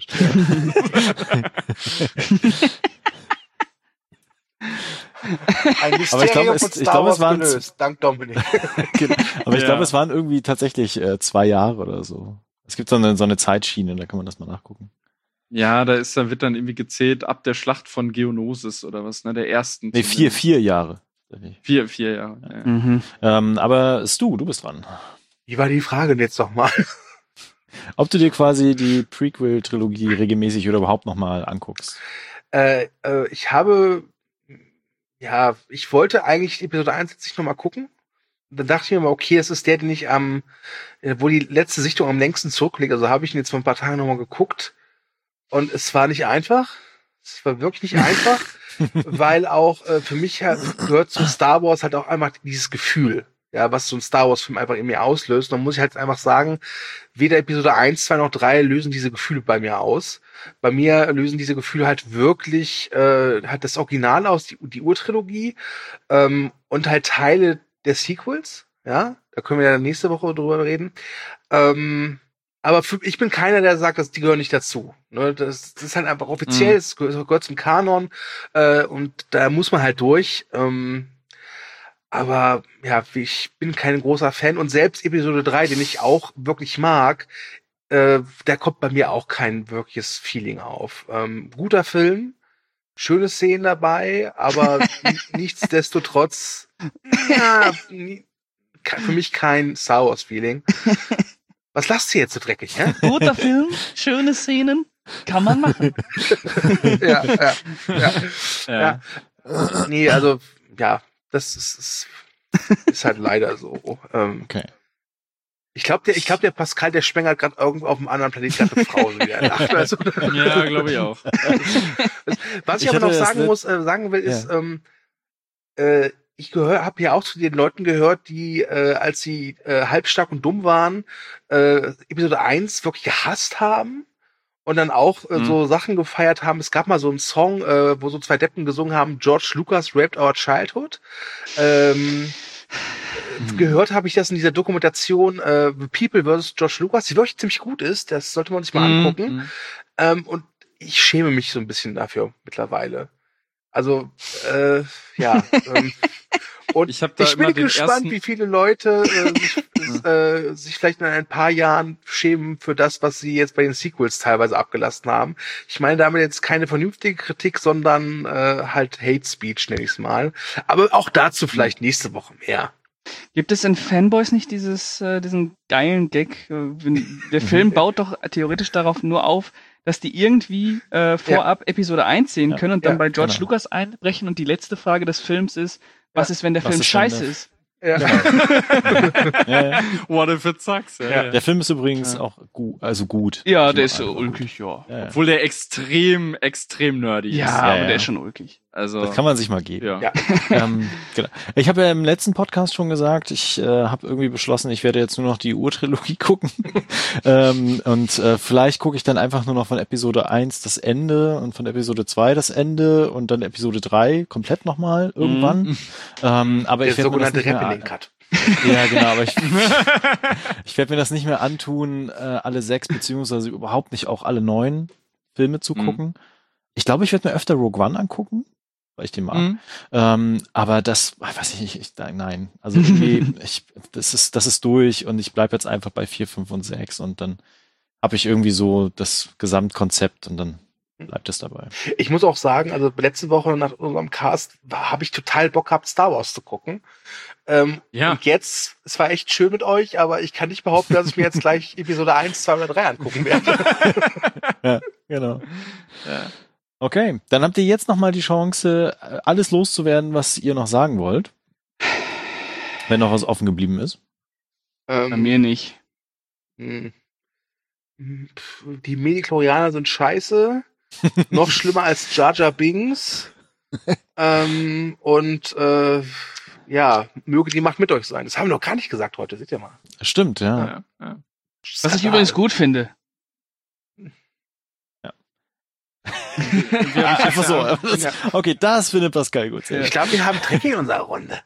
Ein aber ich glaube, es, ich glaube, es waren, gelöst, dank Dominik. Genau. Aber ich Ja. glaube, es waren irgendwie tatsächlich äh, zwei Jahre oder so. Es gibt so eine, so eine Zeitschiene, da kann man das mal nachgucken. Ja, da ist, da wird dann irgendwie gezählt ab der Schlacht von Geonosis oder was, ne, der ersten. Nee, vier, vier Jahre. Vier, vier Jahre. Ja. Mhm. Ähm, aber Stu, du bist dran. Wie war die Frage denn jetzt nochmal? Ob du dir quasi die Prequel-Trilogie regelmäßig oder überhaupt nochmal anguckst? Äh, äh, ich habe, ja, ich wollte eigentlich Episode eins jetzt nicht nochmal gucken. Und dann dachte ich mir mal, okay, es ist der, den ich am, äh, wo die letzte Sichtung am längsten zurückliegt. Also habe ich ihn jetzt vor ein paar Tagen nochmal geguckt. Und es war nicht einfach. Es war wirklich nicht einfach, weil auch äh, für mich halt, gehört zu Star Wars halt auch einfach dieses Gefühl, ja, was so ein Star Wars-Film einfach in mir auslöst. Und dann muss ich halt einfach sagen, weder Episode eins, zwei noch drei lösen diese Gefühle bei mir aus. Bei mir lösen diese Gefühle halt wirklich äh, halt das Original aus, die, die Urtrilogie ähm, und halt Teile der Sequels. Ja, da können wir ja nächste Woche drüber reden. Ähm, aber für, ich bin keiner, der sagt, dass die gehören nicht dazu. Ne, das, das ist halt einfach offiziell, mhm. es gehört, gehört zum Kanon äh, und da muss man halt durch. Ähm, aber ja, ich bin kein großer Fan und selbst Episode drei, den ich auch wirklich mag, äh, da kommt bei mir auch kein wirkliches Feeling auf. Ähm, guter Film, schöne Szenen dabei, aber nichtsdestotrotz, ja, für mich kein Star Wars Feeling. Was lachst du jetzt so dreckig, hä? Guter Film, schöne Szenen, kann man machen. ja, ja, ja, Ja. ja. Nee, also, ja, das ist, ist, ist halt leider so. Ähm, Okay. Ich glaube, der, ich glaube, der Pascal, der schwängert gerade irgendwo auf einem anderen Planet gerade eine Frau. So wie er lacht, also, Ja, glaube ich auch. was ich, Ich aber noch hatte das sagen nicht- muss, äh, sagen will, ist, ähm, äh, ich gehör, habe ja auch zu den Leuten gehört, die, äh, als sie äh, halbstark und dumm waren, äh, Episode eins wirklich gehasst haben und dann auch äh, Mhm. so Sachen gefeiert haben. Es gab mal so einen Song, äh, wo so zwei Deppen gesungen haben, George Lucas raped our childhood. Ähm, Mhm. Gehört habe ich das in dieser Dokumentation äh, The People versus. George Lucas, die wirklich ziemlich gut ist. Das sollte man sich mal Mhm. angucken. Ähm, und ich schäme mich so ein bisschen dafür mittlerweile. Also, äh, ja. ähm, und Ich hab da ich immer bin den gespannt, ersten- wie viele Leute äh, sich, äh, sich vielleicht in ein paar Jahren schämen für das, was sie jetzt bei den Sequels teilweise abgelassen haben. Ich meine damit jetzt keine vernünftige Kritik, sondern äh, halt Hate Speech, nenne ich es mal. Aber auch dazu vielleicht nächste Woche mehr. Gibt es in Fanboys nicht dieses, äh, diesen geilen Gag? Äh, wenn- der Film baut doch theoretisch darauf nur auf, dass die irgendwie äh, vorab Episode eins sehen Ja. können und dann Ja, bei George genau. Lucas einbrechen und die letzte Frage des Films ist, was Ja. ist, wenn der Was Film ist, wenn scheiße der- ist? Ja. Ja, ja. What if it sucks? Ja, Ja. ja. Der Film ist übrigens auch gut, also gut. Ja, Ich der mag ist so einfach ulkig, ja. Ja, ja. Obwohl der extrem, extrem nerdy Ja, ist. aber ja. der ist schon ulkig. Also, Das kann man sich mal geben. ja. Ja. ähm, genau. Ich habe ja im letzten Podcast schon gesagt, ich äh, habe irgendwie beschlossen, ich werde jetzt nur noch die Urtrilogie gucken. ähm, und äh, vielleicht gucke ich dann einfach nur noch von Episode eins das Ende und von Episode zwei das Ende und dann Episode drei komplett nochmal irgendwann. Mhm. Ähm, aber Der ich werde mir das sogenannte nicht mehr Rappening Cut. Ja, genau, aber ich, ich werde mir das nicht mehr antun, äh, alle sechs, beziehungsweise überhaupt nicht auch alle neun Filme zu Mhm. gucken. Ich glaube, ich werde mir öfter Rogue One angucken, weil ich den mag. Mhm. Ähm, aber das, weiß ich nicht, ich, nein. Also irgendwie, ich, das ist, das ist durch und ich bleibe jetzt einfach bei vier, fünf und sechs und dann habe ich irgendwie so das Gesamtkonzept und dann bleibt es dabei. Ich muss auch sagen, also letzte Woche nach unserem Cast habe ich total Bock gehabt, Star Wars zu gucken. Ähm, Ja. Und jetzt, es war echt schön mit euch, aber ich kann nicht behaupten, dass ich mir jetzt gleich Episode eins, zwei oder drei angucken werde. Ja, genau. Okay, dann habt ihr jetzt noch mal die Chance, alles loszuwerden, was ihr noch sagen wollt. Wenn noch was offen geblieben ist. Ähm, Bei mir nicht. Hm. Pff, Die Mediklorianer sind scheiße. Noch schlimmer als Jar Jar Binks. ähm, und äh, ja, möge die Macht mit euch sein. Das haben wir noch gar nicht gesagt heute, seht ihr mal. Stimmt, ja. Ja, ja. Was ich übrigens gut finde. ja einfach so. Ja. Okay, das findet Pascal gut. Sehr Ich glaube, wir haben Trick in unserer Runde.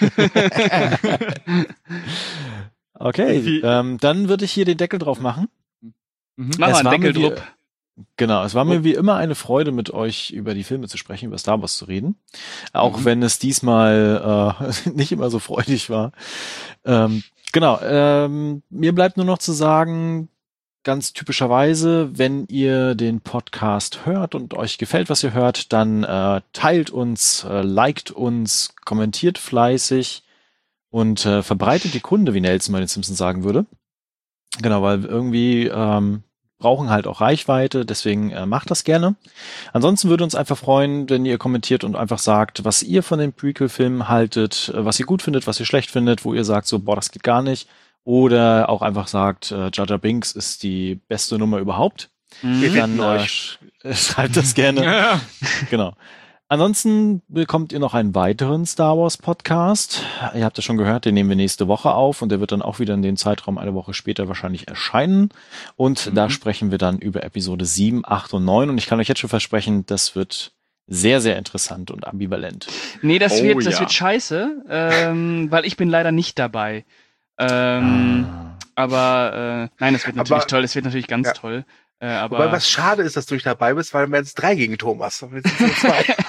Okay, Wie- ähm, dann würde ich hier den Deckel drauf machen. Mach Es mal war einen mir Deckel wie- drupp. Genau, es war mir wie immer eine Freude, mit euch über die Filme zu sprechen, über Star Wars zu reden. Auch Mhm. wenn es diesmal äh, nicht immer so freudig war. Ähm, genau, ähm, mir bleibt nur noch zu sagen, ganz typischerweise, wenn ihr den Podcast hört und euch gefällt, was ihr hört, dann äh, teilt uns, äh, liked uns, kommentiert fleißig und äh, verbreitet die Kunde, wie Nelson bei den Simpsons sagen würde. Genau, weil irgendwie ähm, brauchen halt auch Reichweite, deswegen äh, macht das gerne. Ansonsten würde uns einfach freuen, wenn ihr kommentiert und einfach sagt, was ihr von den Prequel-Filmen haltet, äh, was ihr gut findet, was ihr schlecht findet, wo ihr sagt, so, boah, das geht gar nicht. Oder auch einfach sagt, äh, Jar Jar Binks ist die beste Nummer überhaupt. Wir Dann finden äh, euch. sch schreibt das gerne. Ja. Genau. Ansonsten bekommt ihr noch einen weiteren Star Wars Podcast. Ihr habt ja schon gehört, den nehmen wir nächste Woche auf und der wird dann auch wieder in den Zeitraum eine Woche später wahrscheinlich erscheinen. Und Mhm. da sprechen wir dann über Episode sieben, acht und neun und ich kann euch jetzt schon versprechen, das wird sehr, sehr interessant und ambivalent. Nee, das Oh, wird, das ja. wird scheiße, ähm, weil ich bin leider nicht dabei. Ähm, Ah. Aber äh, nein, das wird natürlich Aber- toll, das wird natürlich ganz Ja. toll. Äh, aber Wobei, was schade ist, dass du nicht dabei bist, weil wir jetzt drei gegen Thomas. Und jetzt sind wir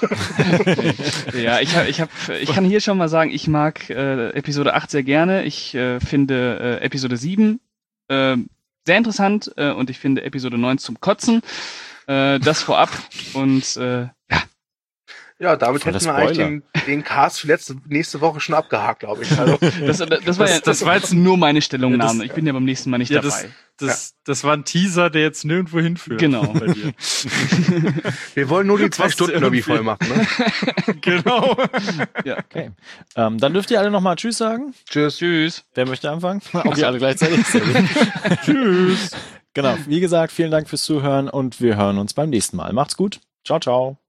zwei. ja, ich hab, ich hab, ich kann hier schon mal sagen, ich mag äh, Episode acht sehr gerne. Ich äh, finde äh, Episode sieben äh, sehr interessant äh, und ich finde Episode neun zum Kotzen. Äh, das vorab und äh, ja, Ja, damit Voll der hätten wir eigentlich Spoiler. den, den Cast für letzte, nächste Woche schon abgehakt, glaube ich. Also, das, das, das war Das- ja das war jetzt- nur meine Stellungnahme. Ja, das- ich bin ja beim nächsten Mal nicht Ja, dabei. Das, das war ein Teaser, der jetzt nirgendwo hinführt. Genau. Bei dir. wir wollen nur die zwei Was Stunden irgendwie- irgendwie voll machen. Ne? Genau. Okay. Ähm, dann dürft ihr alle nochmal Tschüss sagen. Tschüss. Tschüss. Wer möchte anfangen? Okay, alle gleichzeitig. Sehr gut. Tschüss. Genau. Wie gesagt, vielen Dank fürs Zuhören und wir hören uns beim nächsten Mal. Macht's gut. Ciao, ciao.